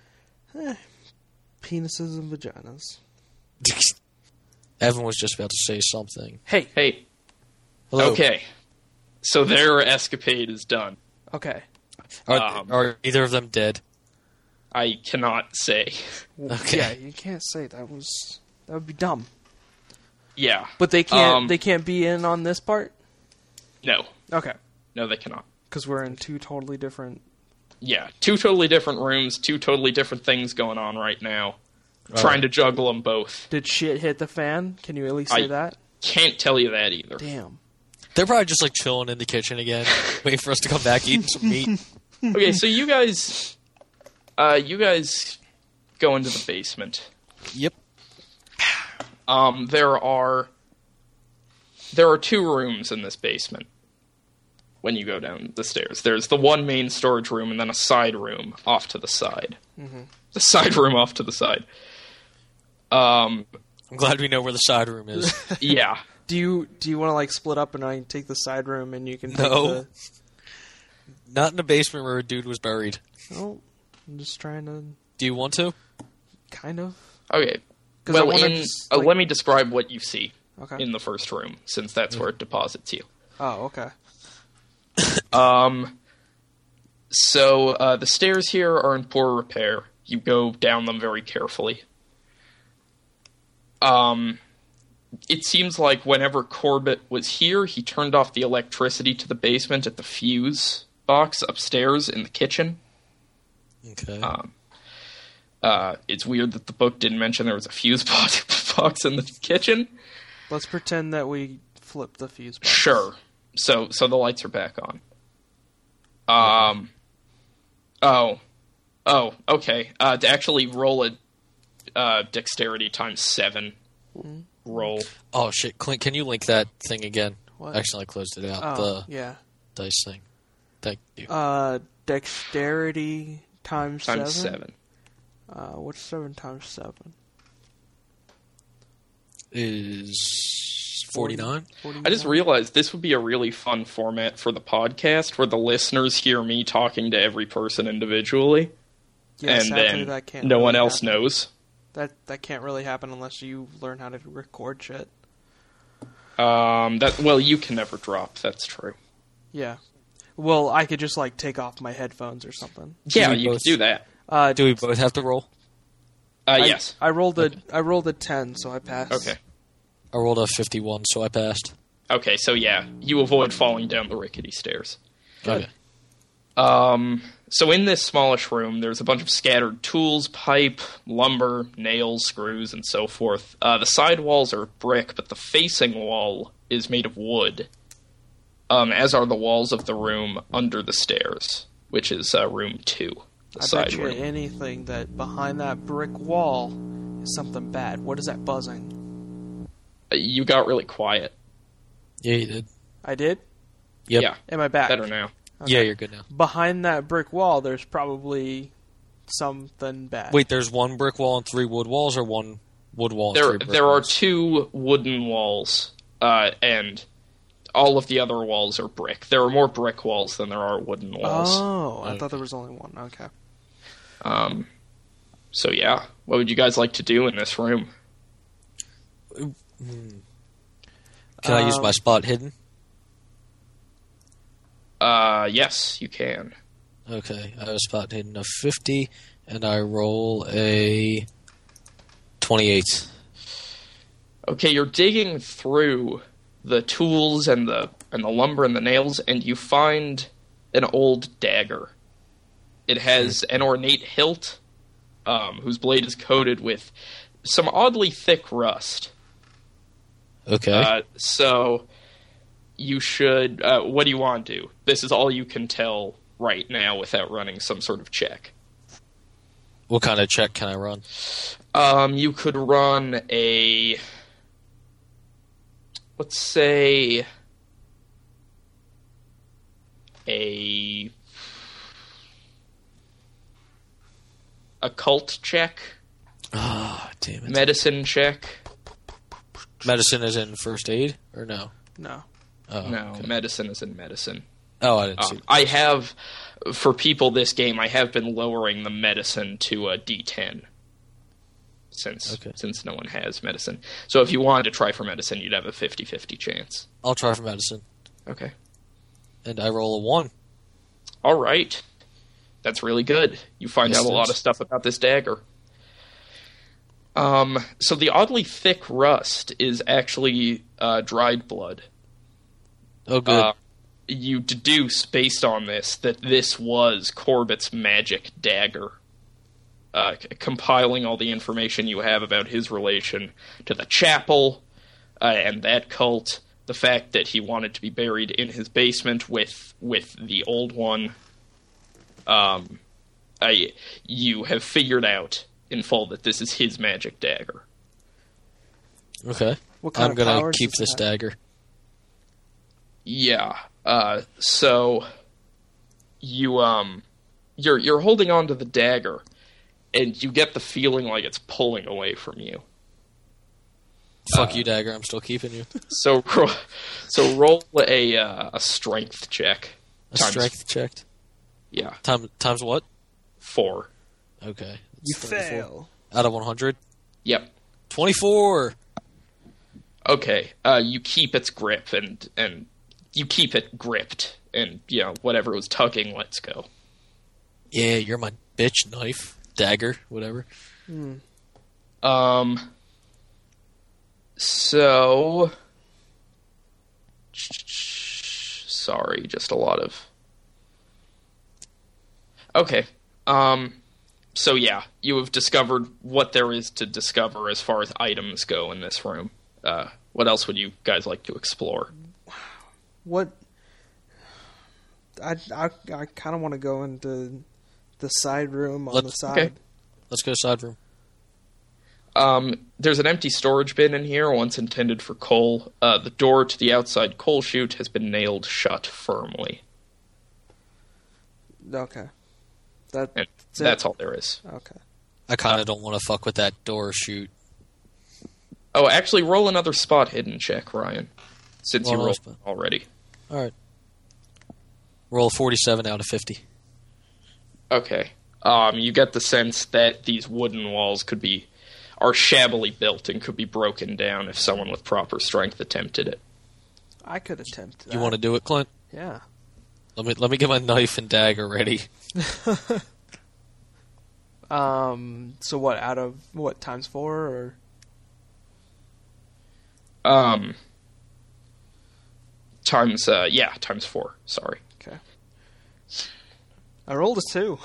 Penises and vaginas. Evan was just about to say something. Hey. Hey, Hello. okay. So their escapade is done. Okay. Are, Um, are either of them dead? I cannot say. Okay. Yeah, you can't say that was that would be dumb. Yeah. But they can't. Um, they can't be in on this part. No. Okay. No, they cannot. Because we're in two totally different. Yeah, two totally different rooms, two totally different things going on right now. All trying right. to juggle them both. Did shit hit the fan? Can you at least say I- that? Can't tell you that either. Damn. They're probably just like chilling in the kitchen again, waiting for us to come back, eating some meat. Okay, so you guys, uh, you guys go into the basement. Yep. Um, there are there are two rooms in this basement. When you go down the stairs, there's the one main storage room and then a side room off to the side. Mm-hmm. The side room off to the side. Um, I'm glad we know where the side room is. yeah. Do you do you want to like split up and I can take the side room and you can take No. the? Not in the basement where a dude was buried. Oh, I'm just trying to Do you want to? kind of. Okay. 'Cause I Well, wanna in, just, uh, like- let me describe what you see Okay. in the first room, since that's where it deposits you. Oh, okay. Um, so uh, the stairs here are in poor repair. You go down them very carefully. Um, it seems like whenever Corbett was here, he turned off the electricity to the basement at the fuse box upstairs in the kitchen. Okay. Um, uh, it's weird that the book didn't mention there was a fuse box box in the kitchen. Let's pretend that we flipped the fuse box. Sure. so so the lights are back on. Um. Oh. Oh. Okay. Uh, to actually roll a uh, dexterity times seven Mm-hmm. roll. Oh shit, Clint, can you link that thing again? What? I accidentally closed it out. Oh, the yeah. dice thing. Thank you. Uh, dexterity times, Times seven. seven. Uh, what's seven times seven? Is forty-nine? I just realized this would be a really fun format for the podcast, where the listeners hear me talking to every person individually, Yeah, and sadly, then that can't no really one else happen. knows. That that can't really happen unless you learn how to record shit. Um, that well, you can never drop. That's true. Yeah. Well, I could just like take off my headphones or something. Yeah, we you both- can do that. Uh, Do we both have to roll? Uh, I, yes. I rolled a I rolled a ten, so I passed. Okay. I rolled a fifty-one, so I passed. Okay. So yeah, you avoid falling down the rickety stairs. Okay. Um, so in this smallish room, there's a bunch of scattered tools, pipe, lumber, nails, screws, and so forth. Uh, the side walls are brick, but the facing wall is made of wood, um, as are the walls of the room under the stairs, which is uh, room two, the I side bet you room. anything that behind that brick wall is something bad. What is that buzzing? Uh, You got really quiet. Yeah, you did. I did? Yep. Yeah, Am I back? better now. Yeah, you're good now. Behind that brick wall, there's probably something bad. Wait, there's one brick wall and three wood walls, or one wood wall and There, three brick there are walls? two wooden walls, uh, and all of the other walls are brick. There are more brick walls than there are wooden walls. Oh, I Okay. thought there was only one. Okay. Um, so yeah, what would you guys like to do in this room? Can I use Um, my spot hidden? Uh, yes, you can. Okay, I have a spot hidden of fifty, and I roll a twenty-eight. Okay, you're digging through the tools and the and the lumber and the nails, and you find an old dagger. It has an ornate hilt, um, whose blade is coated with some oddly thick rust. Okay. Uh, so you should. Uh, what do you want to do? This is all you can tell right now without running some sort of check. What kind of check can I run? Um, you could run a. Let's say a occult check, Ah, damn it. medicine check. Medicine is in first aid, or no? No. Oh, No, okay. medicine is in medicine. Oh, I didn't see. Um, I have, for people this game, I have been lowering the medicine to a D ten. Since Okay. since no one has medicine. So if you wanted to try for medicine, you'd have a fifty-fifty chance. I'll try for medicine, Okay. and I roll a one. All right. That's really good. You find Yes, out a it lot is. of stuff about this dagger. Um, so the oddly thick rust is actually uh, dried blood. Oh, good. Uh, you deduce, based on this, that this was Corbett's magic dagger. Uh, c- compiling all the information you have about his relation to the chapel uh, and that cult, the fact that he wanted to be buried in his basement with with the old one. Um, I, you have figured out in full that this is his magic dagger. okay. What kind I'm of gonna powers keep does this it have? dagger. Yeah. Uh, so you um, you're you're holding on to the dagger, and you get the feeling like it's pulling away from you. Fuck you, dagger. I'm still keeping you. So ro- so roll a uh, a strength check. A Times- strength checked. Yeah, Time times what? four. Okay. You It's thirty-four. fail. Out of one hundred. Yep. Twenty-four. Okay. Uh, you keep its grip, and and you keep it gripped, and you know whatever was tugging lets go. Yeah, you're my bitch. Knife, dagger, whatever. Um. So. Sorry, just a lot of. Okay. Um. So yeah, you have discovered what there is to discover as far as items go in this room. Uh, what else would you guys like to explore? What I, I, I kind of want to go into the side room on Let's- the side. okay. Let's go side room. Um, there's an empty storage bin in here, once intended for coal. Uh, the door to the outside coal chute has been nailed shut firmly. Okay. That, And that's it? that's all there is. Okay. I kind of don't want to fuck with that door shoot. Oh, actually, roll another spot hidden check, Ryan, since Roll you another rolled spot. already. All right. Roll forty-seven out of fifty. Okay. Um, you get the sense that these wooden walls could be are shabbily built and could be broken down if someone with proper strength attempted it. I could attempt that. You want to do it, Clint? Yeah. Let me let me get my knife and dagger ready. Um. So what? Out of what? Times four or? Um, times uh, yeah, times four. Sorry. Okay. I rolled a two.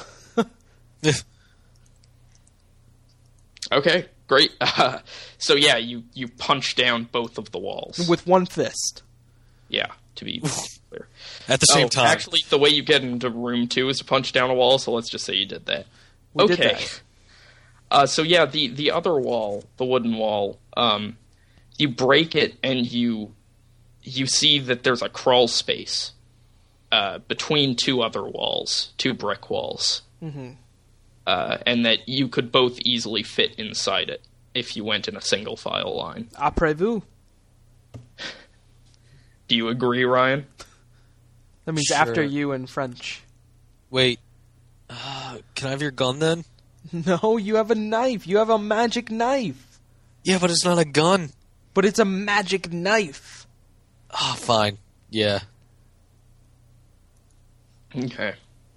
Okay, great. Uh, so yeah, you you punch down both of the walls. With one fist. Yeah, to be clear. At the same Oh, time. actually, the way you get into room two is to punch down a wall. So let's just say you did that. We did okay. that. Uh, so yeah, the the other wall, the wooden wall, um, you break it and you you see that there's a crawl space uh, between two other walls, two brick walls, Mm-hmm. uh, and that you could both easily fit inside it if you went in a single file line. Après-vous. Do you agree, Ryan? That means Sure. after you in French. Wait. Uh, can I have your gun then? No, you have a knife. You have a magic knife. Yeah, but it's not a gun. But it's a magic knife. Oh, fine. Yeah. Okay.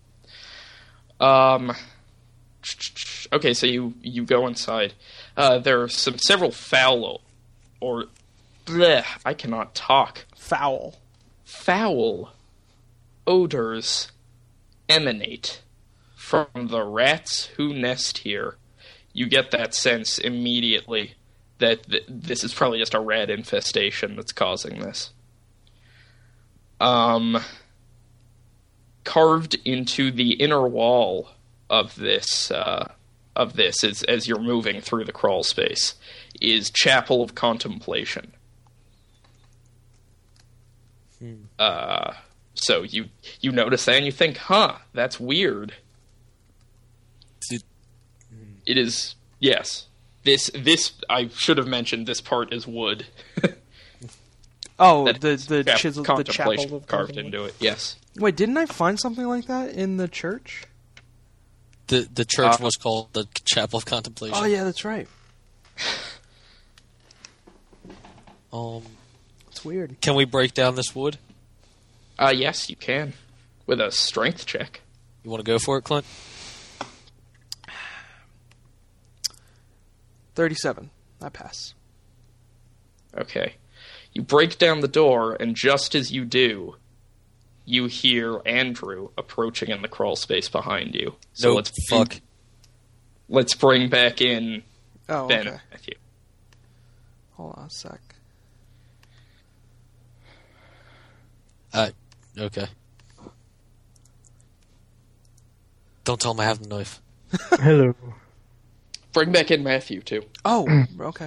Um. Okay, so you you go inside. Uh, there are some several foul, or bleh, I cannot talk. Foul. Foul odors emanate from the rats who nest here. You get that sense immediately that th- this is probably just a rat infestation that's causing this. Um, carved into the inner wall of this uh, of this as as you're moving through the crawl space is Chapel of Contemplation. Uh, so you you notice that and you think, huh, that's weird. Did- It is, yes. This this I should have mentioned. This part is wood. Oh, That the is the chap- chisel, the contemplation chapel of carved contemplation. into it. Yes. Wait, didn't I find something like that in the church? The the church Uh, was called the Chapel of Contemplation. Oh yeah, that's right. Um, It's weird. can we break down this wood? Uh, yes, you can with a strength check. You want to go for it, Clint? Thirty-seven. I pass. Okay. You break down the door, and just as you do, you hear Andrew approaching in the crawl space behind you. So Nope, let's fuck. let's bring back in Oh, Ben okay. Matthew. Hold on a sec. Uh, okay. Don't tell him I have the knife. Hello. Bring back in Matthew too. Oh, okay.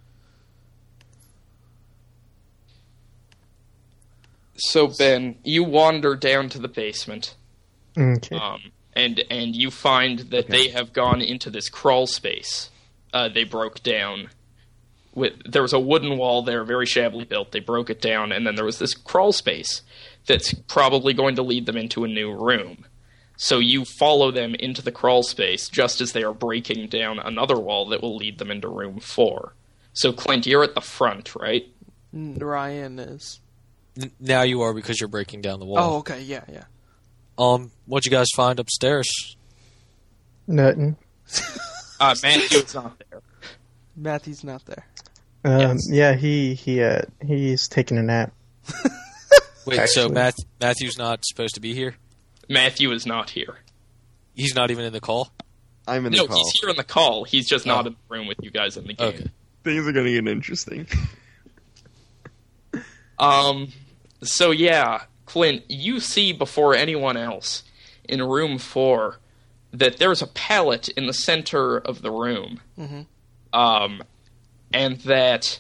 So Ben, you wander down to the basement. Okay. Um, and and you find that they have gone into this crawl space. Uh, they broke down. With there was a wooden wall there, very shabbily built. They broke it down, and then there was this crawl space that's probably going to lead them into a new room. So you follow them into the crawl space just as they are breaking down another wall that will lead them into room four. So Clint, you're at the front, right? N- Ryan is. N- now you are because you're breaking down the wall. Oh, okay. Yeah, yeah. Um, what'd you guys find upstairs? Nothing. Uh, Matthew's not there. Matthew's not there. Um, Yes. Yeah, he he uh he's taking a nap. Wait, so Actually- Math- Matthew's not supposed to be here? Matthew is not here. He's not even in the call? I'm in the No, call. he's here in the call. He's just not Oh. in the room with you guys in the game. Okay. Things are gonna get interesting. Um. So yeah, Clint, you see before anyone else in room four that there's a pallet in the center of the room. Mm-hmm. Um, and that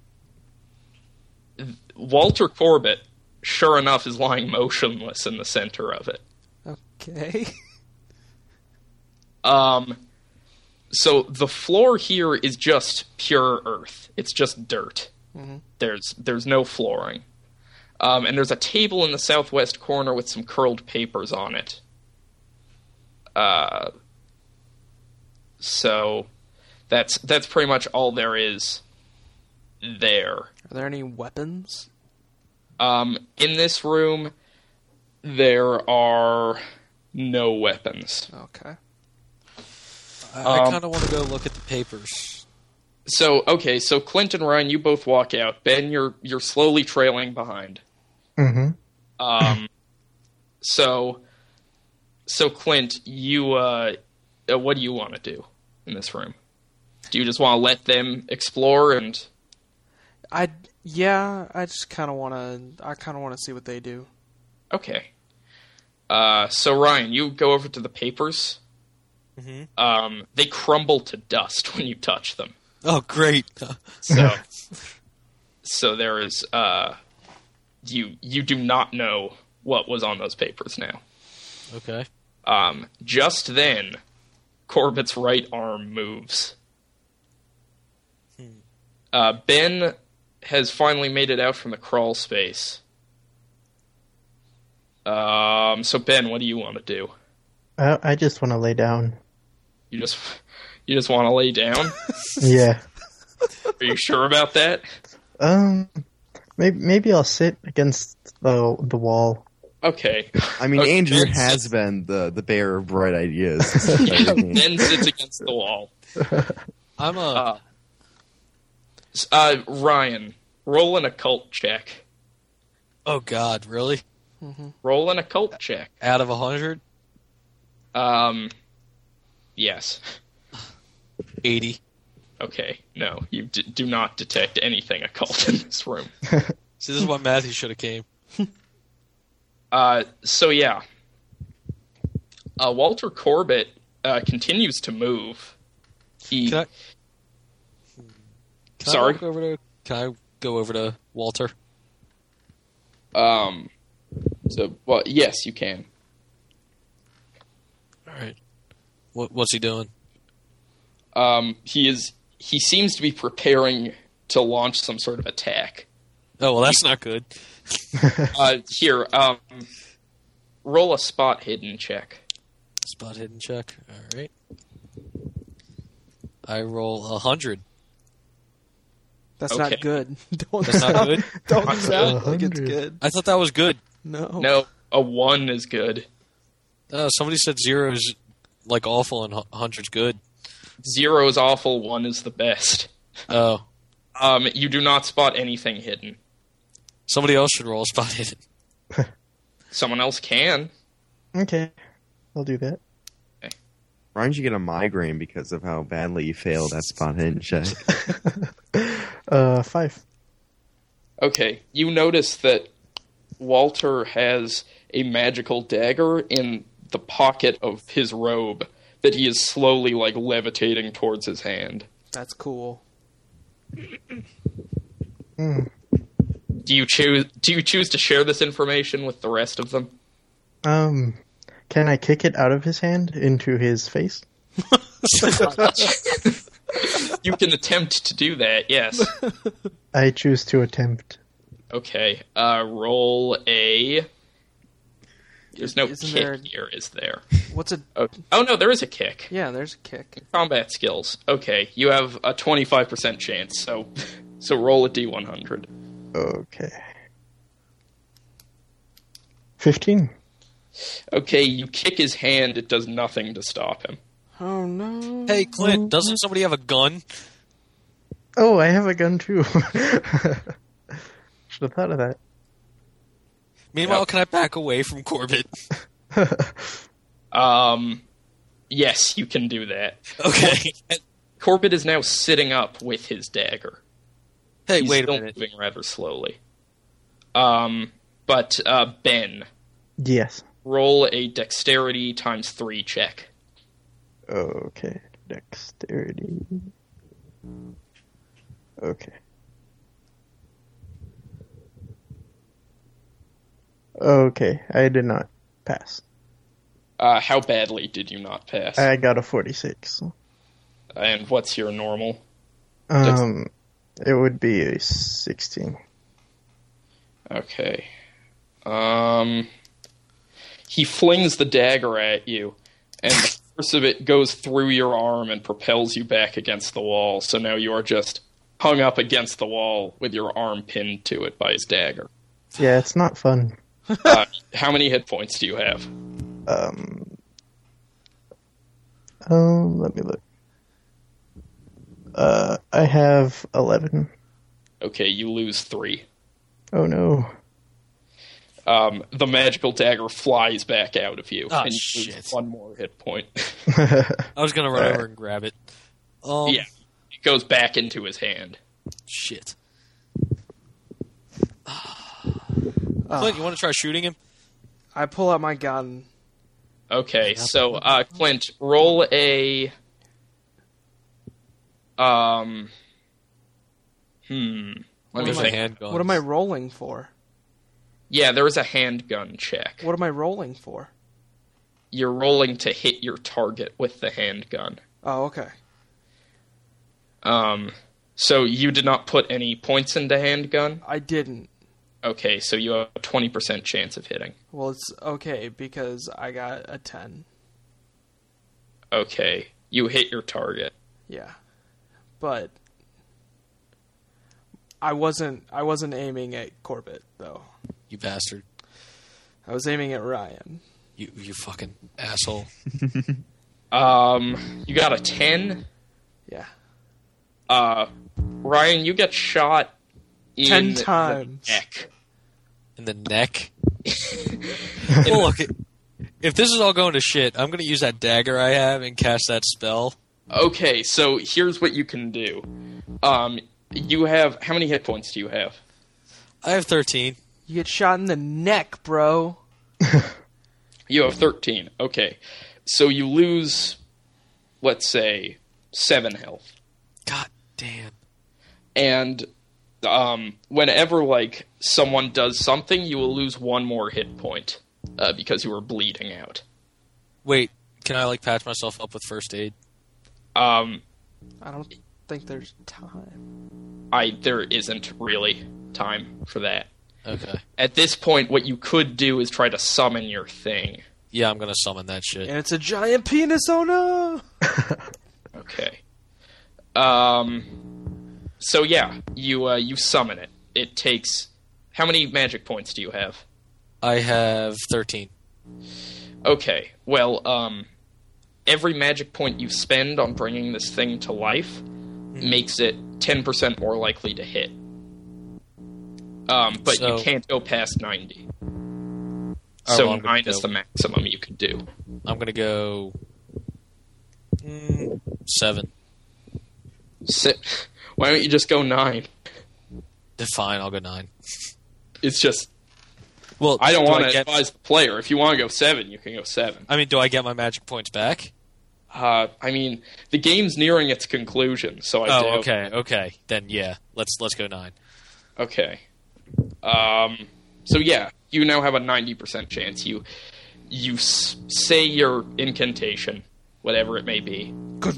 Walter Corbett, sure enough, is lying motionless in the center of it. Okay. Um, so the floor here is just pure earth. It's just dirt. Mm-hmm. There's there's no flooring. Um, and there's a table in the southwest corner with some curled papers on it. Uh, so that's that's pretty much all there is there. Are there any weapons? Um, in this room, there are no weapons. Okay. I, I Um, kind of want to go look at the papers. So okay, so Clint and Ryan, you both walk out. Ben, you're you're slowly trailing behind. Mm-hmm. Um, so, so Clint, you, uh, uh, what do you want to do in this room? Do you just want to let them explore and? I yeah, I just kind of want to. I kind of want to see what they do. Okay. Uh, so Ryan, you go over to the papers. Mm-hmm. Um, they crumble to dust when you touch them. Oh, great! So, so there is, uh, you you do not know what was on those papers now. Okay. Um, just then, Corbett's right arm moves. Hmm. Uh, Ben has finally made it out from the crawl space. Um, so Ben, what do you want to do? I, I just want to lay down. You just you just want to lay down? Yeah. Are you sure about that? Um. Maybe maybe I'll sit against the the wall. Okay. I mean, Okay, Andrew Ben has sits- been the, the bearer of bright ideas. Ben sits against the wall. I'm a. Uh, s- uh, Ryan, roll an occult check. oh God, really? Roll an occult check. Out of a hundred, Um, yes. eighty. Okay, no, you d- do not detect anything occult in this room. See, this is what Matthew should have came. Uh, so yeah, uh, Walter Corbett uh, continues to move. He, Can I? Can Sorry? I walk over to? Can I go over to Walter? um, so well, yes, you can. All right. What What's he doing? Um, he is. He seems to be preparing to launch some sort of attack. Oh well, that's not good. Uh, here, um, roll a spot hidden check. Spot hidden check. All right. I roll a hundred. That's Okay. not good. Don't That's not sound, good? Don't Not sound good. like it's one hundred. good. I thought that was good. No. No, a one is good. Uh, somebody said zero is like awful and hu- hundred's good. Zero is awful. One is the best. Oh, Um, you do not spot anything hidden. somebody else should roll a spot hidden. Someone else can. Okay, I'll do that. Ryan should get a migraine because of how badly you failed that spot hidden check. Uh, five. Okay, you notice that Walter has a magical dagger in the pocket of his robe that he is slowly, like, levitating towards his hand. That's cool. Hmm. Do you choose? Do you choose to share this information with the rest of them? Um, can I kick it out of his hand into his face? You can attempt to do that. Yes. I choose to attempt. Okay. Uh, roll a. There's no Isn't kick there- here, is there? What's a? Oh, oh no, there is a kick. Yeah, there's a kick. Combat skills. Okay, you have a twenty-five percent chance. So, so roll a d one hundred. Okay. Fifteen. Okay, you kick his hand. It does nothing to stop him. Oh no. Hey, Clint, doesn't somebody have a gun? Oh, I have a gun too. Should have thought of that. Meanwhile, Yep. can I back away from Corbett? Um, yes, you can do that. Okay. Corbett is now sitting up with his dagger. Hey, He's wait a still minute. moving rather slowly. Um, But uh, Ben, Yes. roll a dexterity times three check. Okay. Dexterity. Okay. Okay, I did not pass. Uh, how badly did you not pass? I got a forty-six. And what's your normal? Um, it would be a sixteen. Okay. Um, he flings the dagger at you, and the force of it goes through your arm and propels you back against the wall. So now you are just hung up against the wall with your arm pinned to it by his dagger. Yeah, it's not fun. Uh, how many hit points do you have? Um, oh, let me look. Uh, I have eleven. Okay, you lose three. Oh no. Um, the magical dagger flies back out of you, Ah, and you shit. lose one more hit point. I was gonna run Alright. over and grab it. Um, Yeah, it goes back into his hand. Shit. Oh, Clint, you want to try shooting him? I pull out my gun. Okay, so uh, Clint, roll a. Um. Hmm. Let me There's a think. handgun. What am I rolling for? Yeah, there is a handgun check. What am I rolling for? You're rolling to hit your target with the handgun. Oh, okay. Um. So you did not put any points into handgun? I didn't. Okay, so you have a twenty percent chance of hitting. Well, it's okay because I got a ten. Okay, you hit your target. Yeah, but I wasn't. I wasn't aiming at Corbett though. You bastard. I was aiming at Ryan. You you fucking asshole. Um, you got a ten. Yeah, Uh, Ryan, you get shot in ten the times. neck. In the neck. Well, look, if this is all going to shit, I'm going to use that dagger I have and cast that spell. Okay, so here's what you can do. Um, you have how many hit points do you have? I have thirteen. You get shot in the neck, bro. You have thirteen. Okay, so you lose, let's say, seven health. God damn. And um, whenever like someone does something, you will lose one more hit point uh, because you were bleeding out. Wait, can I like patch myself up with first aid? Um, I don't think there's time. I there isn't really time for that. Okay. At this point, what you could do is try to summon your thing. Yeah, I'm going to summon that shit. And it's a giant penis. Oh no! Okay. Um. So yeah, you uh, you summon it. It takes how many magic points do you have? I have thirteen. Okay. Well, um, every magic point you spend on bringing this thing to life makes it ten percent more likely to hit. Um, but So- you can't go past ninety. Oh, So well, I'm gonna nine is go- the maximum you can do. I'm going to go mm, seven. Sit. Why don't you just go nine? Fine, I'll go nine. It's just Well, I don't do want to get- advise the player. If you want to go seven, you can go seven. I mean, do I get my magic points back? Uh, I mean, the game's nearing its conclusion, so I Oh, do. okay, okay. Then yeah, let's let's go nine. Okay. Um. So yeah, you now have a ninety percent chance. You you s- say your incantation, whatever it may be. You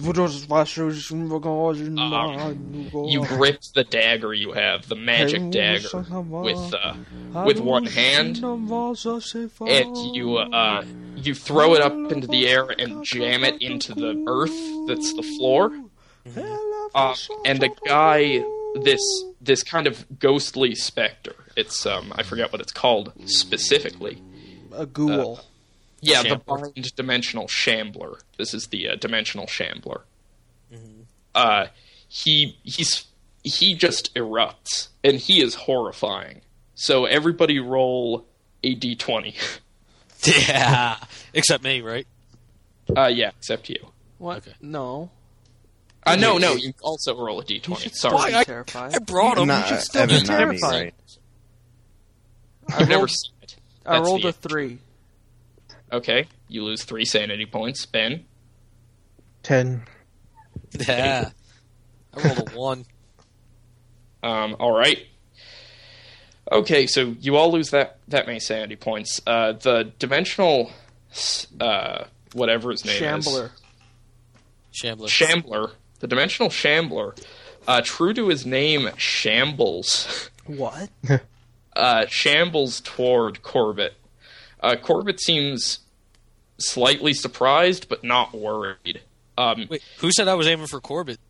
grip the dagger you have, the magic dagger, with uh, with one hand, and you uh, you throw it up into the air and jam it into the earth that's the floor. Uh, and a guy, this this kind of ghostly specter. It's um I forget what it's called specifically. A ghoul. Yeah, the Shambler. blind dimensional shambler. This is the uh, dimensional shambler. Uh, he he's he just erupts, and he is horrifying. So everybody roll a d twenty. Yeah, except me, right? Uh, yeah, except you. What? Okay. No. Uh, no, no, you also roll a d You twenty. should Sorry. still be I- terrified. I brought him. Not, should still be Evan, not me, terrified. right? I I've never rolled, seen it. I That's rolled the- a three. Okay, you lose three sanity points. Ben? Ten. Yeah. I rolled a one. Um, all right. Okay, so you all lose that, that many sanity points. Uh, the dimensional, uh, whatever his name Shambler. is, Shambler. Shambler, the dimensional Shambler, uh, true to his name, shambles, What? uh, shambles toward Corbett. Uh, Corbett seems slightly surprised, but not worried. Um, Wait, who said I was aiming for Corbett?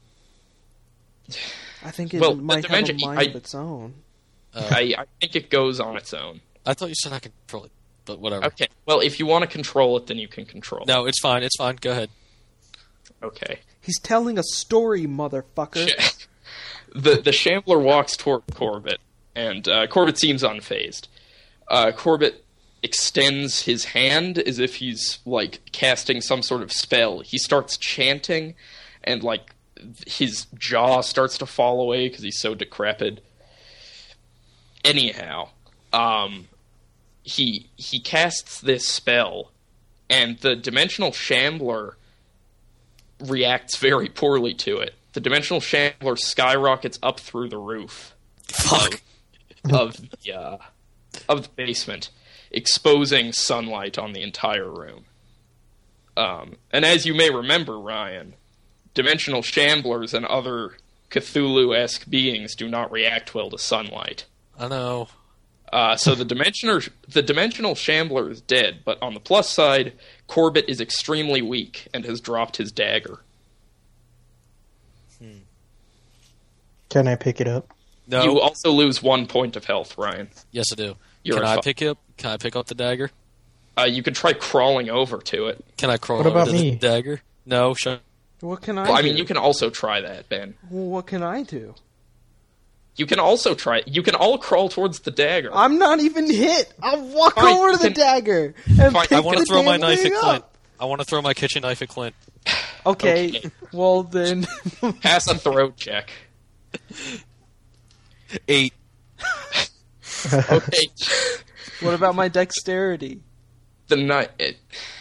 I think it Well, the might have a dimension- mind I- of its own. Uh, I, I think it goes on its own. I thought you said I could control it, but whatever. Okay, well, if you want to control it, then you can control it. No, it's fine. It's fine. Go ahead. Okay. He's telling a story, motherfucker. Sh- the the Shambler walks toward Corbett, and uh, Corbett seems unfazed. Uh, Corbett extends his hand as if he's like casting some sort of spell. He starts chanting, and like his jaw starts to fall away because he's so decrepit. Anyhow, um, he he casts this spell, and the Dimensional Shambler reacts very poorly to it. The Dimensional Shambler skyrockets up through the roof Fuck. of the uh, of the basement, exposing sunlight on the entire room. Um, and as you may remember, Ryan, Dimensional Shamblers and other Cthulhu-esque beings do not react well to sunlight. I know. Uh, so the dimensioner, the dimensional Shambler is dead, but on the plus side, Corbett is extremely weak and has dropped his dagger. Can I pick it up? No. You also lose one point of health, Ryan. Yes, I do. You're Can at I fi- pick it up? Can I pick up the dagger? Uh, you can try crawling over to it. Can I crawl What over about to me? the dagger? No. Shut. What can I Well, I do? mean, you can also try that, Ben. Well, what can I do? You can also try. You can all crawl towards the dagger. I'm not even hit. I'll walk Fine, over to the then- dagger and Fine, pick I want the to throw my damn knife at thing Clint. up. I want to throw my kitchen knife at Clint. Okay, Okay. well then. Pass a throw check. Eight. Okay. What about my dexterity? The knife. It...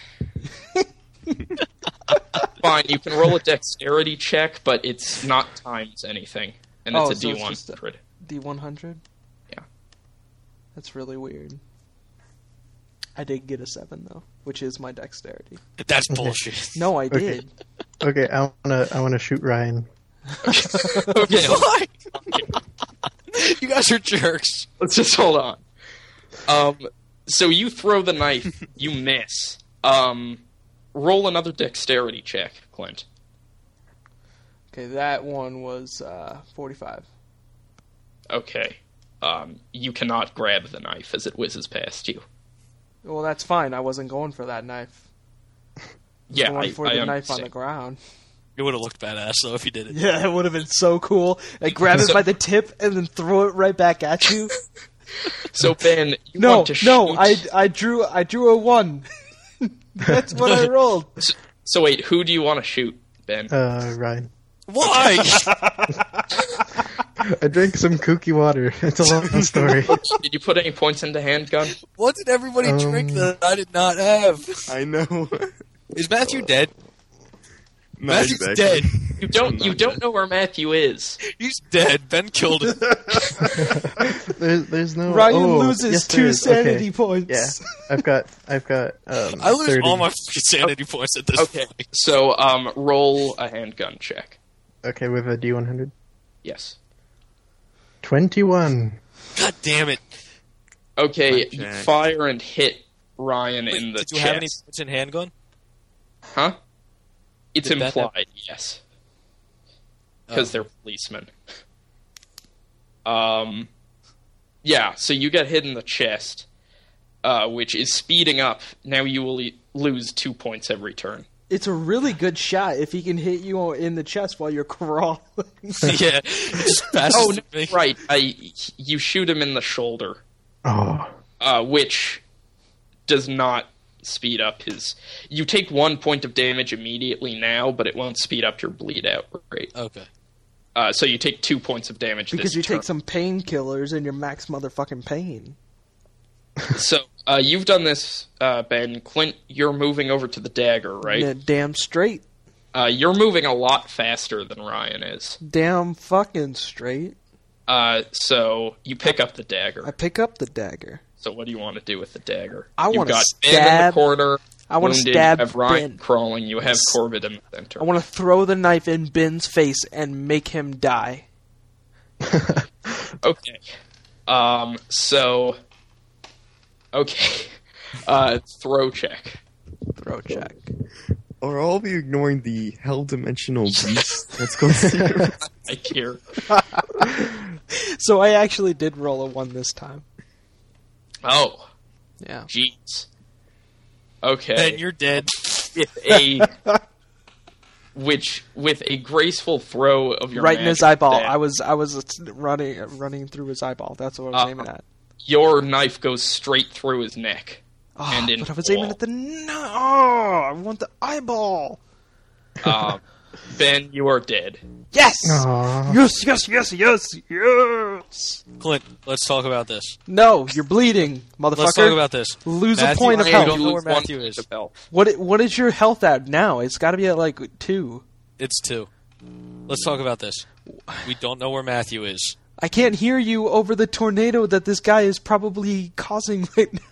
Fine, you can roll a dexterity check, but it's not times anything, and it's Oh, a so D it's one just a- hundred. D one hundred? Yeah. That's really weird. I did get a seven though, which is my dexterity. That's bullshit. No, I Okay. did. Okay, I wanna I wanna shoot Ryan. Okay, Why? You guys are jerks. let's just hold on. Um, so you throw the knife, you miss. Um, roll another dexterity check, Clint. Okay, that one was uh, forty-five. Okay. Um, you cannot grab the knife as it whizzes past you. Well, that's fine. I wasn't going for that knife. Yeah, Going I, for I the knife on understand. the ground. It would have looked badass though if you did it. Yeah, it would have been so cool. I grab it So- by the tip and then throw it right back at you. So Ben, you No, want to no, shoot- I I drew I drew a one. That's what I rolled. So, so wait, who do you want to shoot, Ben? Uh, Ryan. Why? I drank some kooky water. It's a long story. Did you put any points into handgun? What did everybody Um, drink that I did not have? I know. Is Matthew dead? Not Matthew's exactly. dead. You don't. Not You don't yet. know where Matthew is. He's dead. Ben killed him. there's, there's no. Ryan oh, loses yes, there two is. Okay. sanity points. Yeah, I've got, I've got. Um, I lose thirty. all my sanity points at this Okay. point. So um, roll a handgun check. Okay, with a D one hundred. Yes. Twenty-one. God damn it. Okay. Fine You check. fire and hit Ryan Wait, in the did you chest. have any points in handgun? Huh? It's Did Ben have- implied, yes, because Oh. they're policemen. Um, yeah. So you get hit in the chest, uh, which is speeding up. Now you will e- lose two points every turn. It's a really good shot if he can hit you in the chest while you're crawling. Yeah, it just passes Oh, to no, me. right. I you shoot him in the shoulder, Oh, uh, which does not speed up his. You take one point of damage immediately now, but it won't speed up your bleed out rate. Okay. Uh, so you take two points of damage because this you turn. take some painkillers and you're max motherfucking pain. So, uh, you've done this, uh, Ben. Clint, you're moving over to the dagger, right? Yeah, damn straight. Uh, you're moving a lot faster than Ryan is. Damn fucking straight. Uh, so, you pick up the dagger. I pick up the dagger. So what do you want to do with the dagger? I You've wanna got Ben in stab- the corner. I want to wounded, stab You have Ryan Ben. crawling. You have Corbett in the center. I want to throw the knife in Ben's face and make him die. Okay. Um. So. Okay. Uh. Throw check. Throw check. Are all of you ignoring the hell dimensional beast that's going to Like here. So I actually did roll a one this time. Oh. Yeah. Jeez. Okay. Ben, you're dead. With a. Which with a graceful throw of your Right in his magic eyeball. staff, I was I was running running through his eyeball. That's what I was Uh, aiming at. your knife goes straight through his neck. Oh, and in but I was wall. aiming at the no. Oh, I want the eyeball. Um, Ben, you are dead. Yes. Aw. Yes. Yes. Yes. Yes. Yes. Clint, let's talk about this. No, you're bleeding, motherfucker. Let's talk about this. Lose Matthew, a point of I health. don't know where Lose one Matthew point is. of health. What what is your health at now? It's got to be at like two. It's two. Let's talk about this. We don't know where Matthew is. I can't hear you over the tornado that this guy is probably causing right now.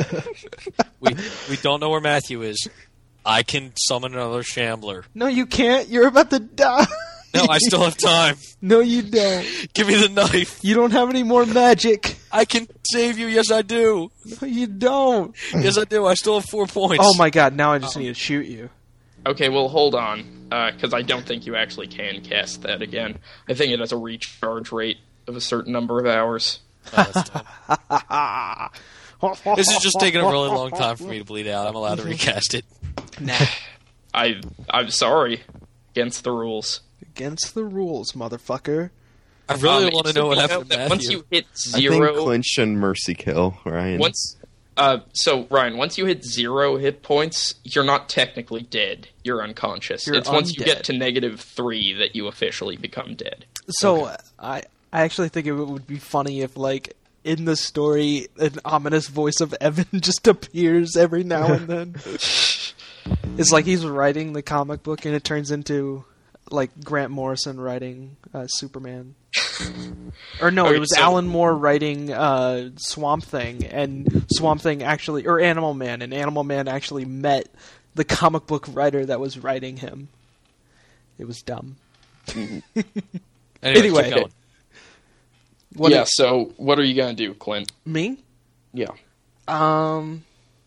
We we don't know where Matthew is. I can summon another Shambler. No, you can't. You're about to die. No, I still have time. No, you don't. Give me the knife. You don't have any more magic. I can save you. Yes, I do. No, you don't. Yes, I do. I still have four points. Oh my god, now I just need to shoot you. Okay, well, hold on, because I don't think you actually can cast that again. I think it has a recharge rate of a certain number of hours. Oh, that's dumb. This is just taking a really long time for me to bleed out. I'm allowed to recast it. Nah. I, I'm sorry. Against the rules. Against the rules, motherfucker. I really Um, want to so know what point happened out to that Once Matthew. you hit I think zero... Clint should mercy kill, Ryan. Once... Uh, so, Ryan, once you hit zero hit points, you're not technically dead. You're unconscious. You're it's once you undead. get to negative three that you officially become dead. So I I actually think it would be funny if like in the story an ominous voice of Evan just appears every now and then. It's like he's writing the comic book and it turns into like Grant Morrison writing uh, Superman. Or no, Okay, it was so- Alan Moore writing uh, Swamp Thing, and Swamp Thing actually, or Animal Man, and Animal Man actually met the comic book writer that was writing him. It was dumb. Anyway, Anyway. keep going. What yeah, is- so what are you going to do, Clint? me? Yeah. Um,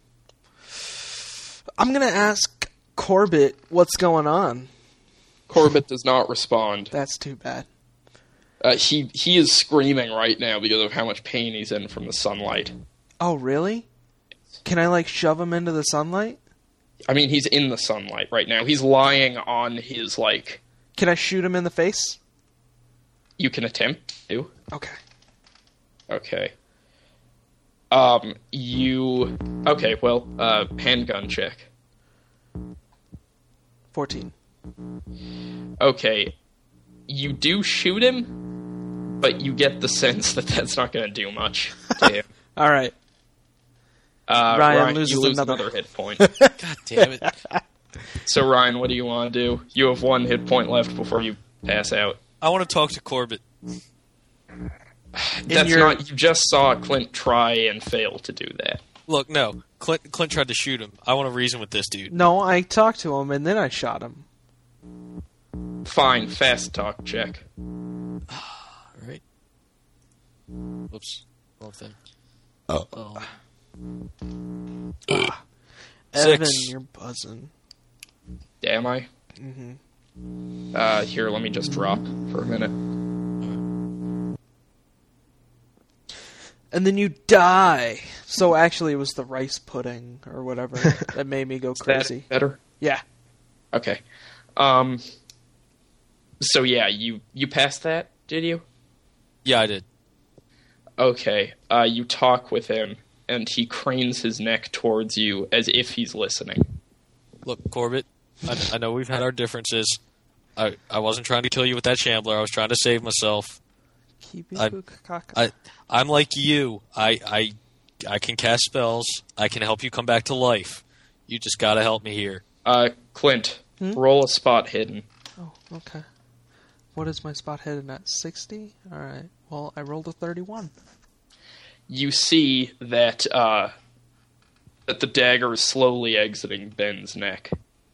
I'm gonna ask Corbett what's going on. Corbett does not respond. That's too bad. Uh, he he is screaming right now because of how much pain he's in from the sunlight. Oh, really? Can I like shove him into the sunlight? I mean, he's in the sunlight right now. He's lying on his, like... Can I shoot him in the face? You can attempt to. Okay. Okay. Um, you... Okay, well, uh, handgun check. fourteen. Okay. You do shoot him, but you get the sense that that's not going to do much to him. All right. Uh, Ryan Ryan, loses you lose another- another hit point. God damn it. So, Ryan, what do you want to do? You have one hit point left before you pass out. I want to talk to Corbett. That's your- not... You just saw Clint try and fail to do that. Look, no. Clint, Clint tried to shoot him. I want to reason with this dude. No, I talked to him and then I shot him. Fine, fast talk check. All right. Whoops. Wrong thing. Oh. Evan, Six. you're buzzing. Am I? Mm-hmm. Uh, here, let me just drop for a minute. And then you die. So actually, it was the rice pudding or whatever that made me go Is that crazy. better? Yeah. Okay. Um. So yeah, you you passed that, did you? Yeah, I did. Okay. Uh, you talk with him, and he cranes his neck towards you as if he's listening. Look, Corbett, I, I know we've had our differences. I, I wasn't trying to kill you with that Shambler. I was trying to save myself. Keep it I- cook- cock- I I'm like you. I I I can cast spells. I can help you come back to life. You just gotta help me here. Uh, Clint, Hmm? roll a spot hidden. Oh, okay. What is my spot hidden at? sixty? Alright. Well, I rolled a thirty-one. You see that uh, that the dagger is slowly exiting Ben's neck.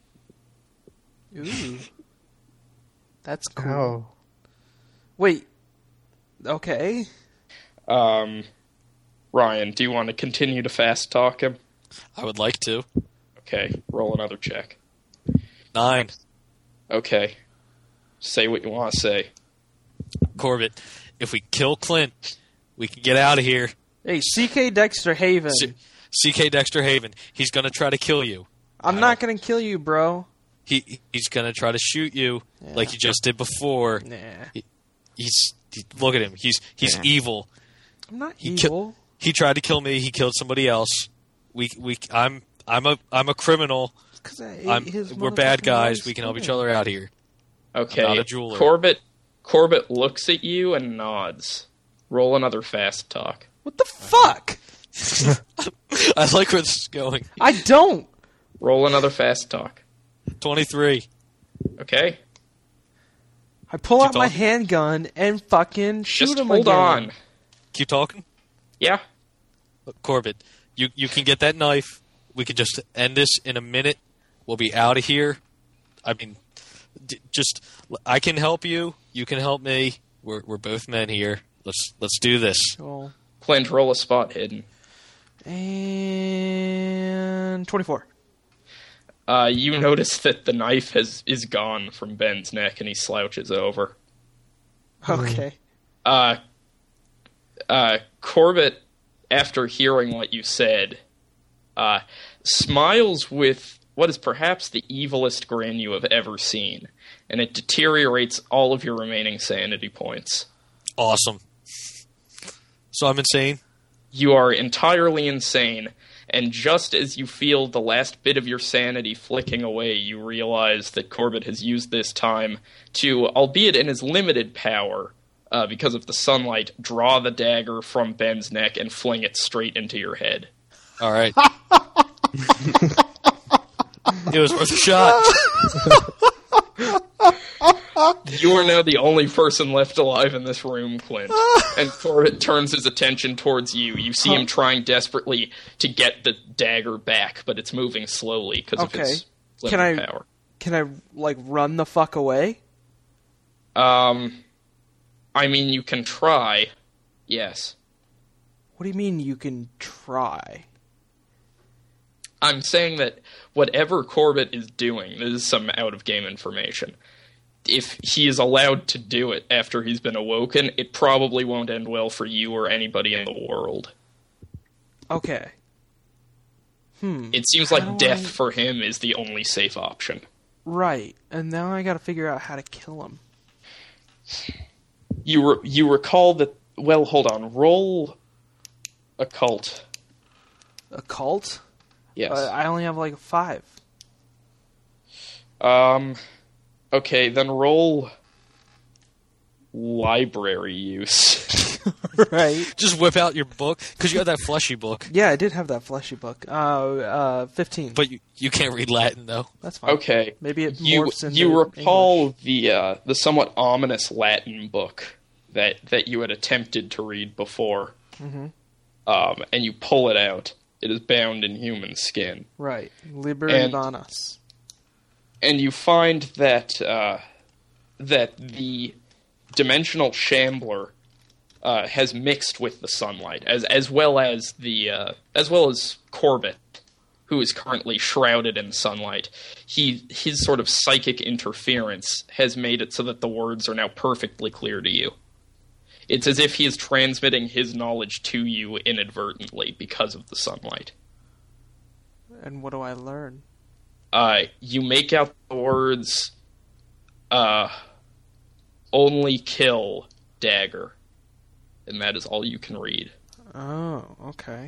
Ooh. That's cool. Ow. Wait. Okay. Um, Ryan, do you want to continue to fast talk him? I would like to. Okay, roll another check. Nine. Okay. Say what you want to say. Corbett, if we kill Clint, we can get out of here. Hey, C K Dexter Haven. C- CK Dexter Haven, he's gonna try to kill you. I'm not gonna kill you, bro. He He's gonna try to shoot you Yeah. like he just did before. Nah. He's he, look at him. He's he's Yeah. evil. I'm not He ki- evil. He tried to kill me. He killed somebody else. We we I'm I'm a I'm a criminal. 'Cause I ate I'm, his we're bad motherfucking guys. wife's We can help each food. other out here. I'm Okay, not a jeweler. Corbett. Corbett looks at you and nods. Roll another fast talk. What the fuck? I like where this is going. I don't. Roll another fast talk. twenty-three. Okay, I pull Keep out my talking. handgun and fucking shoot just him hold again. on. Keep talking. Yeah. Look, Corbett, you you can get that knife. We could just end this in a minute. We'll be out of here. I mean, d- just I can help you. You can help me. We're we're both men here. Let's let's do this. Well, Clint, roll a spot hidden. and twenty-four. Uh, you notice that the knife has is gone from Ben's neck, and he slouches over. Okay. Uh, uh, Corbett, after hearing what you said, uh, smiles with what is perhaps the evilest grin you have ever seen, and it deteriorates all of your remaining sanity points. Awesome. So I'm insane. You are entirely insane, and just as you feel the last bit of your sanity flicking away, you realize that Corbett has used this time to, albeit in his limited power, uh, because of the sunlight, draw the dagger from Ben's neck and fling it straight into your head. All right. It was worth a shot. You are now the only person left alive in this room, Clint. And Corbett turns his attention towards you. You see him trying desperately to get the dagger back, but it's moving slowly because Okay. of its Can limited I- power. Can I, like, run the fuck away? Um, I mean, you can try. Yes. What do you mean you can try? I'm saying that whatever Corbett is doing, this is some out-of-game information. If he is allowed to do it after he's been awoken, it probably won't end well for you or anybody in the world. Okay. Hmm. It seems How like do death I- for him is the only safe option. Right. And now I gotta figure out how to kill him. You re- you recall that... Well, hold on. Roll occult. Occult? Yes. Uh, I only have, like, a five. Um, okay, then roll library use. Right. Just whip out your book because you have that fleshy book, Yeah, I did have that fleshy book. Uh, uh, fifteen. but you you can't read Latin though. That's fine. Okay. Maybe it You morphs into you recall English. the uh, the somewhat ominous Latin book that that you had attempted to read before, Mhm. um, and you pull it out. It is bound in human skin, Right. Liber And- Ivanas. and you find that uh, that the dimensional shambler uh, has mixed with the sunlight, as as well as the uh, as well as Corbett, who is currently shrouded in sunlight. He his sort of psychic interference has made it so that the words are now perfectly clear to you. It's as if he is transmitting his knowledge to you inadvertently because of the sunlight. And what do I learn? Uh, you make out the words, uh, only kill dagger. And that is all you can read. Oh, okay.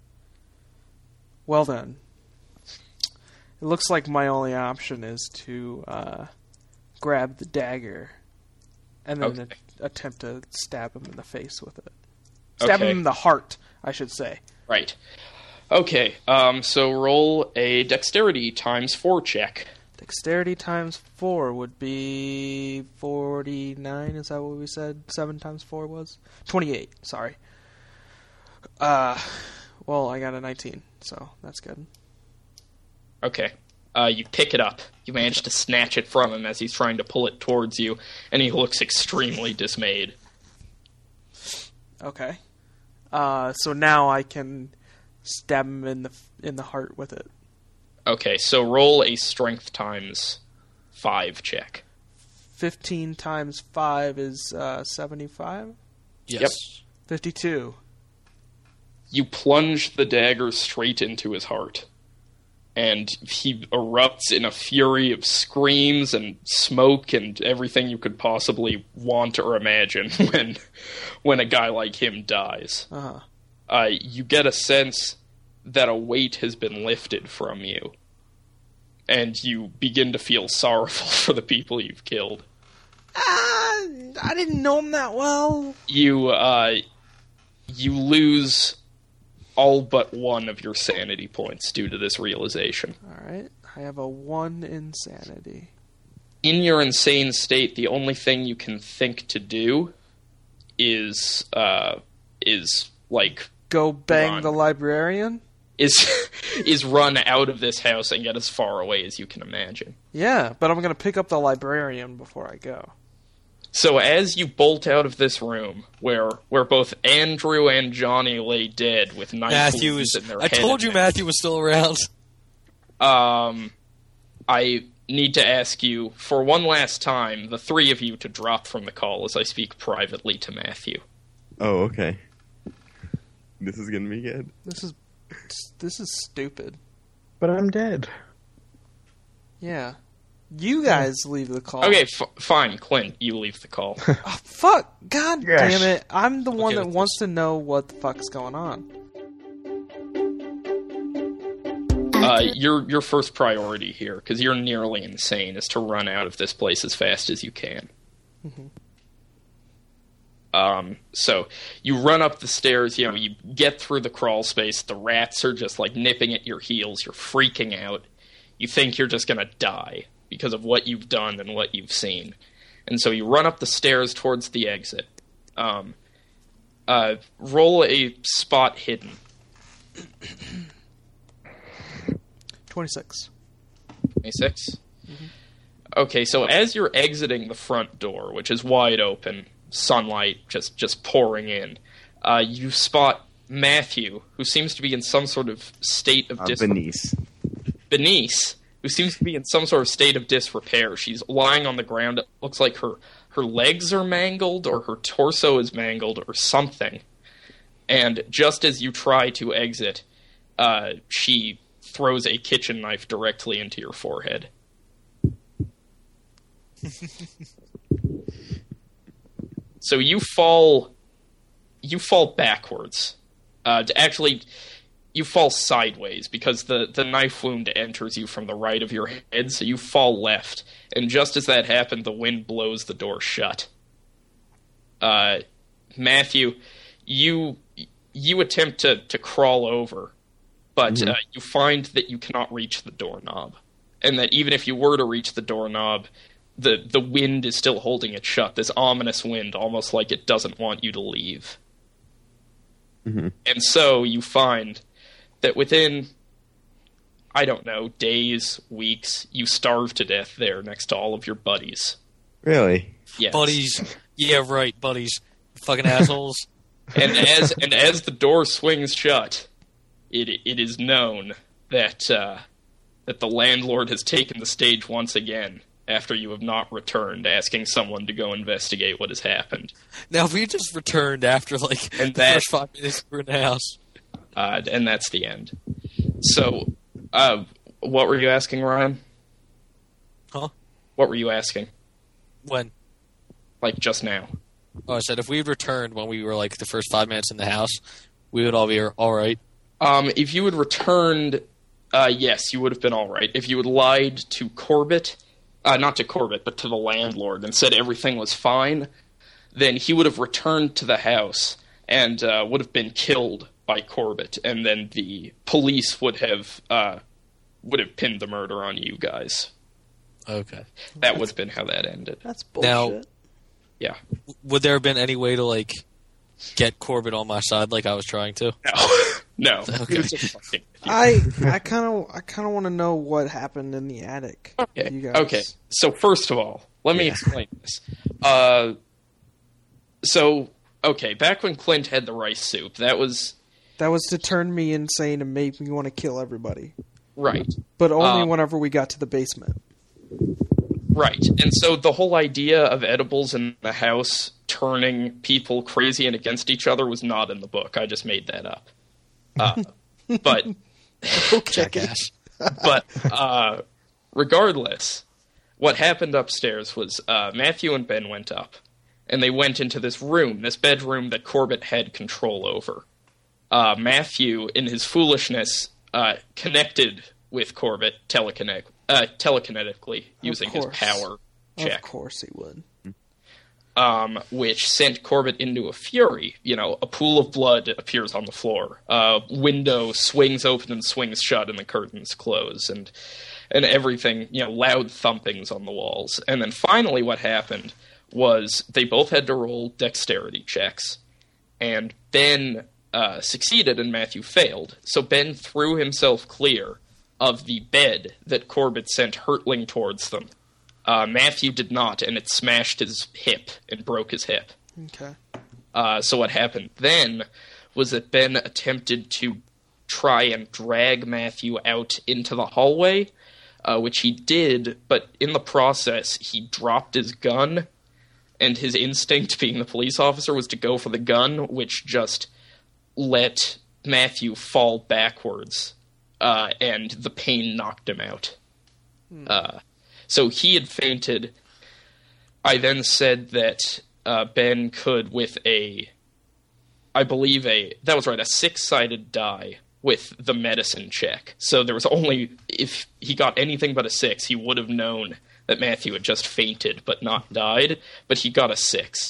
Well then. It looks like my only option is to uh, grab the dagger and then Okay. a- attempt to stab him in the face with it. Stab Okay. him in the heart, I should say. Right. Okay, um, so roll a dexterity times four check. Dexterity times four would be forty-nine. Is that what we said? Seven times four was twenty-eight. Sorry. Uh, well, I got a nineteen, so that's good. Okay. Uh, you pick it up. You manage to snatch it from him as he's trying to pull it towards you, and he looks extremely dismayed. Okay. Uh, so now I can stab him in the in the heart with it. Okay, so roll a strength times five check. Fifteen times five is uh, seventy-five. Yes. Yep. Fifty-two. You plunge the dagger straight into his heart, and he erupts in a fury of screams and smoke and everything you could possibly want or imagine when when a guy like him dies. Uh-huh. Uh, you get a sense that a weight has been lifted from you, and you begin to feel sorrowful for the people you've killed. Uh, I didn't know him that well. You, uh, you lose all but one of your sanity points due to this realization. All right. I have a one insanity. In your insane state, the only thing you can think to do is, uh, is, like... Go bang Run. the librarian? Is is run out of this house and get as far away as you can imagine. Yeah, but I'm going to pick up the librarian before I go. So as you bolt out of this room, where where both Andrew and Johnny lay dead with knife Matthew wounds is. in their I head told you and Matthew was still around. Um, I need to ask you, for one last time, the three of you to drop from the call as I speak privately to Matthew. Oh, okay. This is gonna be good. This is this is stupid. But I'm dead. Yeah. You guys leave the call. Okay, f- fine, Clint, you leave the call. Oh, fuck! God Yes. damn it! I'm the one Okay that with wants to know what the fuck's going on. Uh, your your first priority here, because you're nearly insane, is to run out of this place as fast as you can. Mhm. Um, so you run up the stairs, you know, you get through the crawl space, the rats are just like nipping at your heels, you're freaking out. You think you're just gonna die because of what you've done and what you've seen. And so you run up the stairs towards the exit. Um, uh, roll a spot hidden. twenty-six. twenty-six? Okay, so as you're exiting the front door, which is wide open, sunlight just, just pouring in, uh, you spot Matthew, who seems to be in some sort of state of Uh, dis- Benice. Benice, who seems to be in some sort of state of disrepair. She's lying on the ground. It looks like her, her legs are mangled, or her torso is mangled, or something. And just as you try to exit, uh, she throws a kitchen knife directly into your forehead. So you fall, you fall backwards. Uh, to actually, you fall sideways because the, the knife wound enters you from the right of your head, so you fall left. And just as that happened, the wind blows the door shut. Uh, Matthew, you you attempt to, to crawl over, but Mhm. uh, you find that you cannot reach the doorknob. And that even if you were to reach the doorknob, the, the wind is still holding it shut, this ominous wind, almost like it doesn't want you to leave. Mhm. And so you find that within, I don't know, days, weeks, you starve to death there next to all of your buddies. Really? Yes. Buddies. Yeah, right, buddies. Fucking assholes. And as and as the door swings shut, it it is known that uh, that the landlord has taken the stage once again after you have not returned, asking someone to go investigate what has happened. Now, if we just returned after, like, And the that- first five minutes we were in the house. Uh, and that's the end. So, uh, what were you asking, Ryan? Huh? What were you asking? When? Like just now? Oh, I said if we had returned when we were, like, the first five minutes in the house, we would all be all right. Um, if you had returned, uh, yes, you would have been all right. If you had lied to Corbett, uh, not to Corbett, but to the landlord, and said everything was fine, then he would have returned to the house and uh, would have been killed by Corbett, and then the police would have uh, would have pinned the murder on you guys. Okay. That would have been how that ended. That's bullshit. Now- Yeah. Would there have been any way to like get Corbett on my side, like I was trying to? No. No. Okay. He was just fucking with you. I I kind of I kind of want to know what happened in the attic. Okay. You guys. Okay. So first of all, let me explain this. Uh, so okay, back when Clint had the rice soup, that was That was to turn me insane and make me want to kill everybody. right. But only Um, whenever we got to the basement. Right. And so the whole idea of edibles in the house turning people crazy and against each other was not in the book. I just made that up. Uh, but Jackass. but uh, regardless, what happened upstairs was uh, Matthew and Ben went up, and they went into this room, this bedroom that Corbett had control over. Uh, Matthew, in his foolishness, uh, connected with Corbett telekinetic, uh, telekinetically using his course. power check. Of course he would. Um, which sent Corbett into a fury. You know, a pool of blood appears on the floor. A window swings open and swings shut, and the curtains close, and and everything. You know, loud thumpings on the walls. And then finally, what happened was they both had to roll dexterity checks, and Ben uh, succeeded and Matthew failed. So Ben threw himself clear of the bed that Corbett sent hurtling towards them. Uh, Matthew did not, and it smashed his hip and broke his hip. Okay. Uh, so what happened then was that Ben attempted to try and drag Matthew out into the hallway, uh, which he did, but in the process, he dropped his gun, and his instinct, being the police officer, was to go for the gun, which just let Matthew fall backwards, uh, and the pain knocked him out. Hmm. Uh, so he had fainted. I then said that uh, Ben could, with a, I believe a, that was right, a six-sided die with the medicine check. So there was only, if he got anything but a six, he would have known that Matthew had just fainted but not died, but he got a six.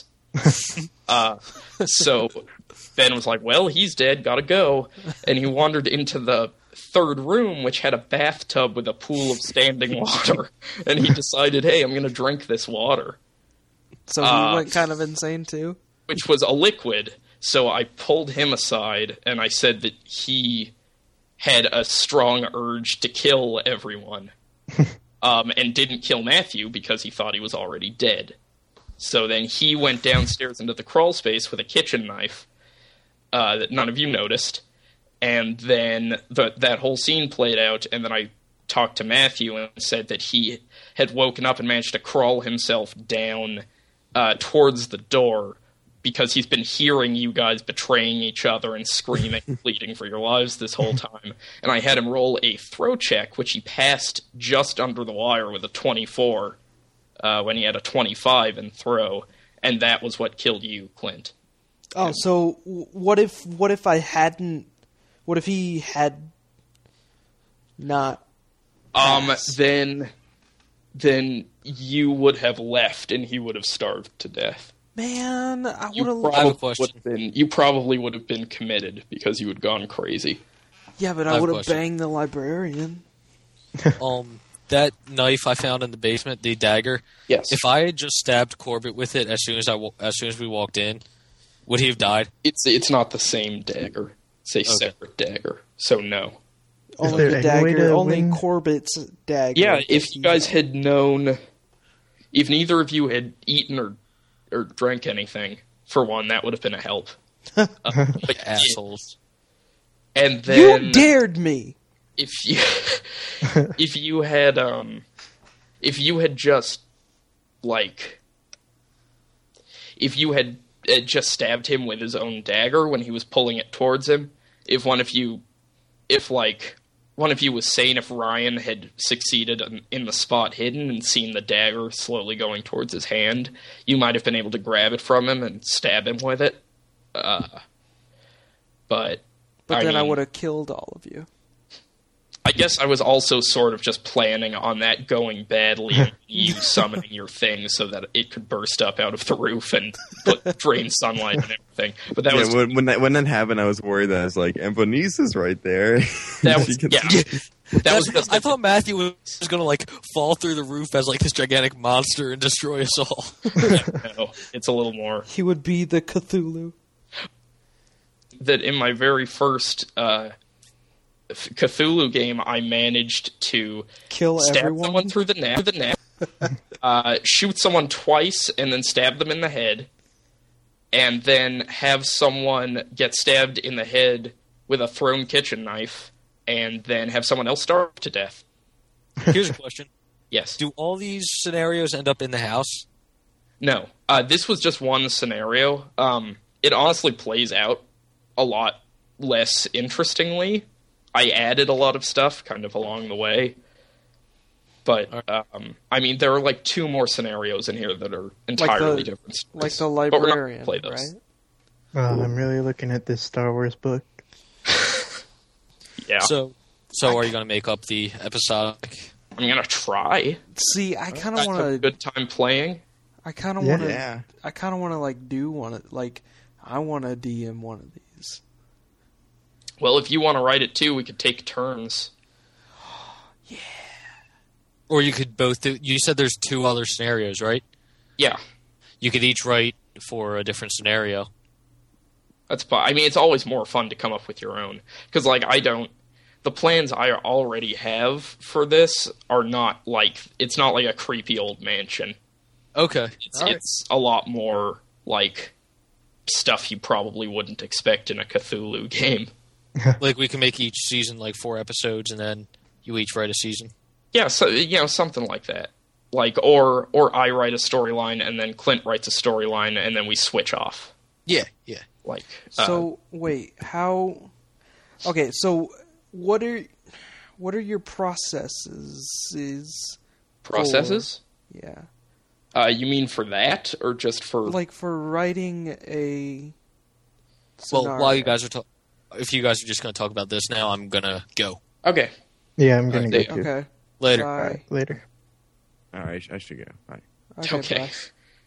uh, so Ben was like, well, he's dead, gotta go. And he wandered into the third room, which had a bathtub with a pool of standing water. And he decided, hey, I'm going to drink this water, So he Uh, went kind of insane too. which was a liquid. So I pulled him aside, and I said that he had a strong urge to kill everyone, um, and didn't kill Matthew because he thought he was already dead. So then he went downstairs into the crawl space with a kitchen knife uh, that none of you noticed. And then the, that whole scene played out, and then I talked to Matthew and said that he had woken up and managed to crawl himself down uh, towards the door because he's been hearing you guys betraying each other and screaming and pleading for your lives this whole time. And I had him roll a throw check, which he passed just under the wire with a twenty-four uh, when he had a twenty-five in throw, and that was what killed you, Clint. Oh, so w- what if what if I hadn't? What if he had not? Um, Pass. then, then you would have left, and he would have starved to death. Man, I You would I have a have. probably question. would have been. You probably would have been committed because you had gone crazy. Yeah, but I I have a would have question. banged the librarian. Um, that knife I found in the basement, the dagger. Yes, If I had just stabbed Corbett with it as soon as I wa- as soon as we walked in, would he have died? it's it's not the same dagger. It's a Okay. separate dagger. So no. Only there the any way dagger. to Only win? Corbett's dagger. Yeah, that if he you guys had. had known, if neither of you had eaten or or drank anything, for one, that would have been a help. Uh, but Assholes. And then You dared me. if you if you had um if you had just like if you had uh, just stabbed him with his own dagger when he was pulling it towards him, if one of you if like one of you was sane, if Ryan had succeeded in, in the spot hidden and seen the dagger slowly going towards his hand, you might have been able to grab it from him and stab him with it. Uh, but But I then I mean, would have killed all of you. I guess I was also sort of just planning on that going badly and you summoning your thing so that it could burst up out of the roof and put, drain sunlight and everything. But that yeah, was when, when that when that happened, I was worried that I was like, and Bonice is right there. that She was can- yeah. That was That's- I thought Matthew was going to like fall through the roof as like this gigantic monster and destroy us all. no, it's a little more He would be the Cthulhu. that in my very first uh, Cthulhu game, I managed to Kill stab everyone. someone through the neck, through the neck uh, shoot someone twice, and then stab them in the head, and then have someone get stabbed in the head with a thrown kitchen knife, and then have someone else starve to death. Here's a question. Yes. Do all these scenarios end up in the house? No. Uh, this was just one scenario. Um, it honestly plays out a lot less interestingly. I added a lot of stuff kind of along the way. But, um, I mean, there are like two more scenarios in here that are entirely the- different stories. Like the But we're not gonna librarian, play those. right? Well, I'm really looking at this Star Wars book. Yeah. So, so are you going to make up the episodic? I'm going to try. See, I kind I of have a want to. good time playing. I kind of Yeah. want to. Yeah. I kind of want to like do one. Of, like, I want to D M one of these. Well, if you want to write it too, we could take turns. Or you could both do. You said there's two other scenarios, right? Yeah. You could each write for a different scenario. That's fine. I mean, it's always more fun to come up with your own. Because, like, I don't... The plans I already have for this are not, like... It's not like a creepy old mansion. Okay. It's, All right. it's a lot more, like, stuff you probably wouldn't expect in a Cthulhu game. Like we can make each season like four episodes, and then you each write a season. Yeah, so, you know, something like that. Like, or or I write a storyline, and then Clint writes a storyline, and then we switch off. Yeah, yeah. Like, uh, So wait, how? Okay, so what are what are your processes? Is processes? yeah, Uh, you mean for that, or just for... like for writing a. Well, scenario. while you guys are talking, if you guys are just going to talk about this now, I'm going to go Okay. Yeah, I'm gonna Alright, go too. Okay. later. Bye. Alright, later. All right, I should go. Bye. Okay. Okay. bye.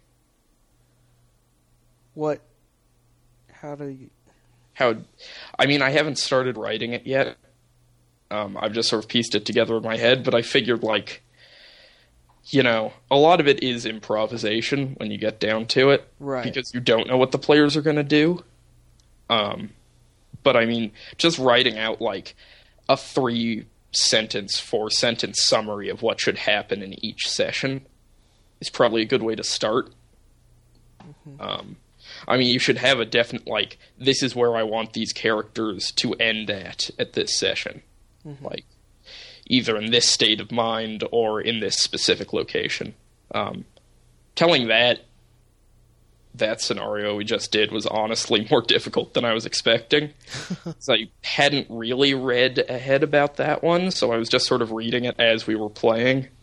What? How do you? How... I mean, I haven't started writing it yet. Um, I've just sort of pieced it together in my head, but I figured, like... You know, a lot of it is improvisation when you get down to it. Right. Because you don't know what the players are going to do. Um, but I mean, just writing out, like, a three-sentence, four-sentence summary of what should happen in each session is probably a good way to start. Mm-hmm. Um, I mean, you should have a definite, like, this is where I want these characters to end at, at this session. Mm-hmm. Like, either in this state of mind or in this specific location. Um, telling that that scenario we just did was honestly more difficult than I was expecting. So I hadn't really read ahead about that one, so I was just sort of reading it as we were playing.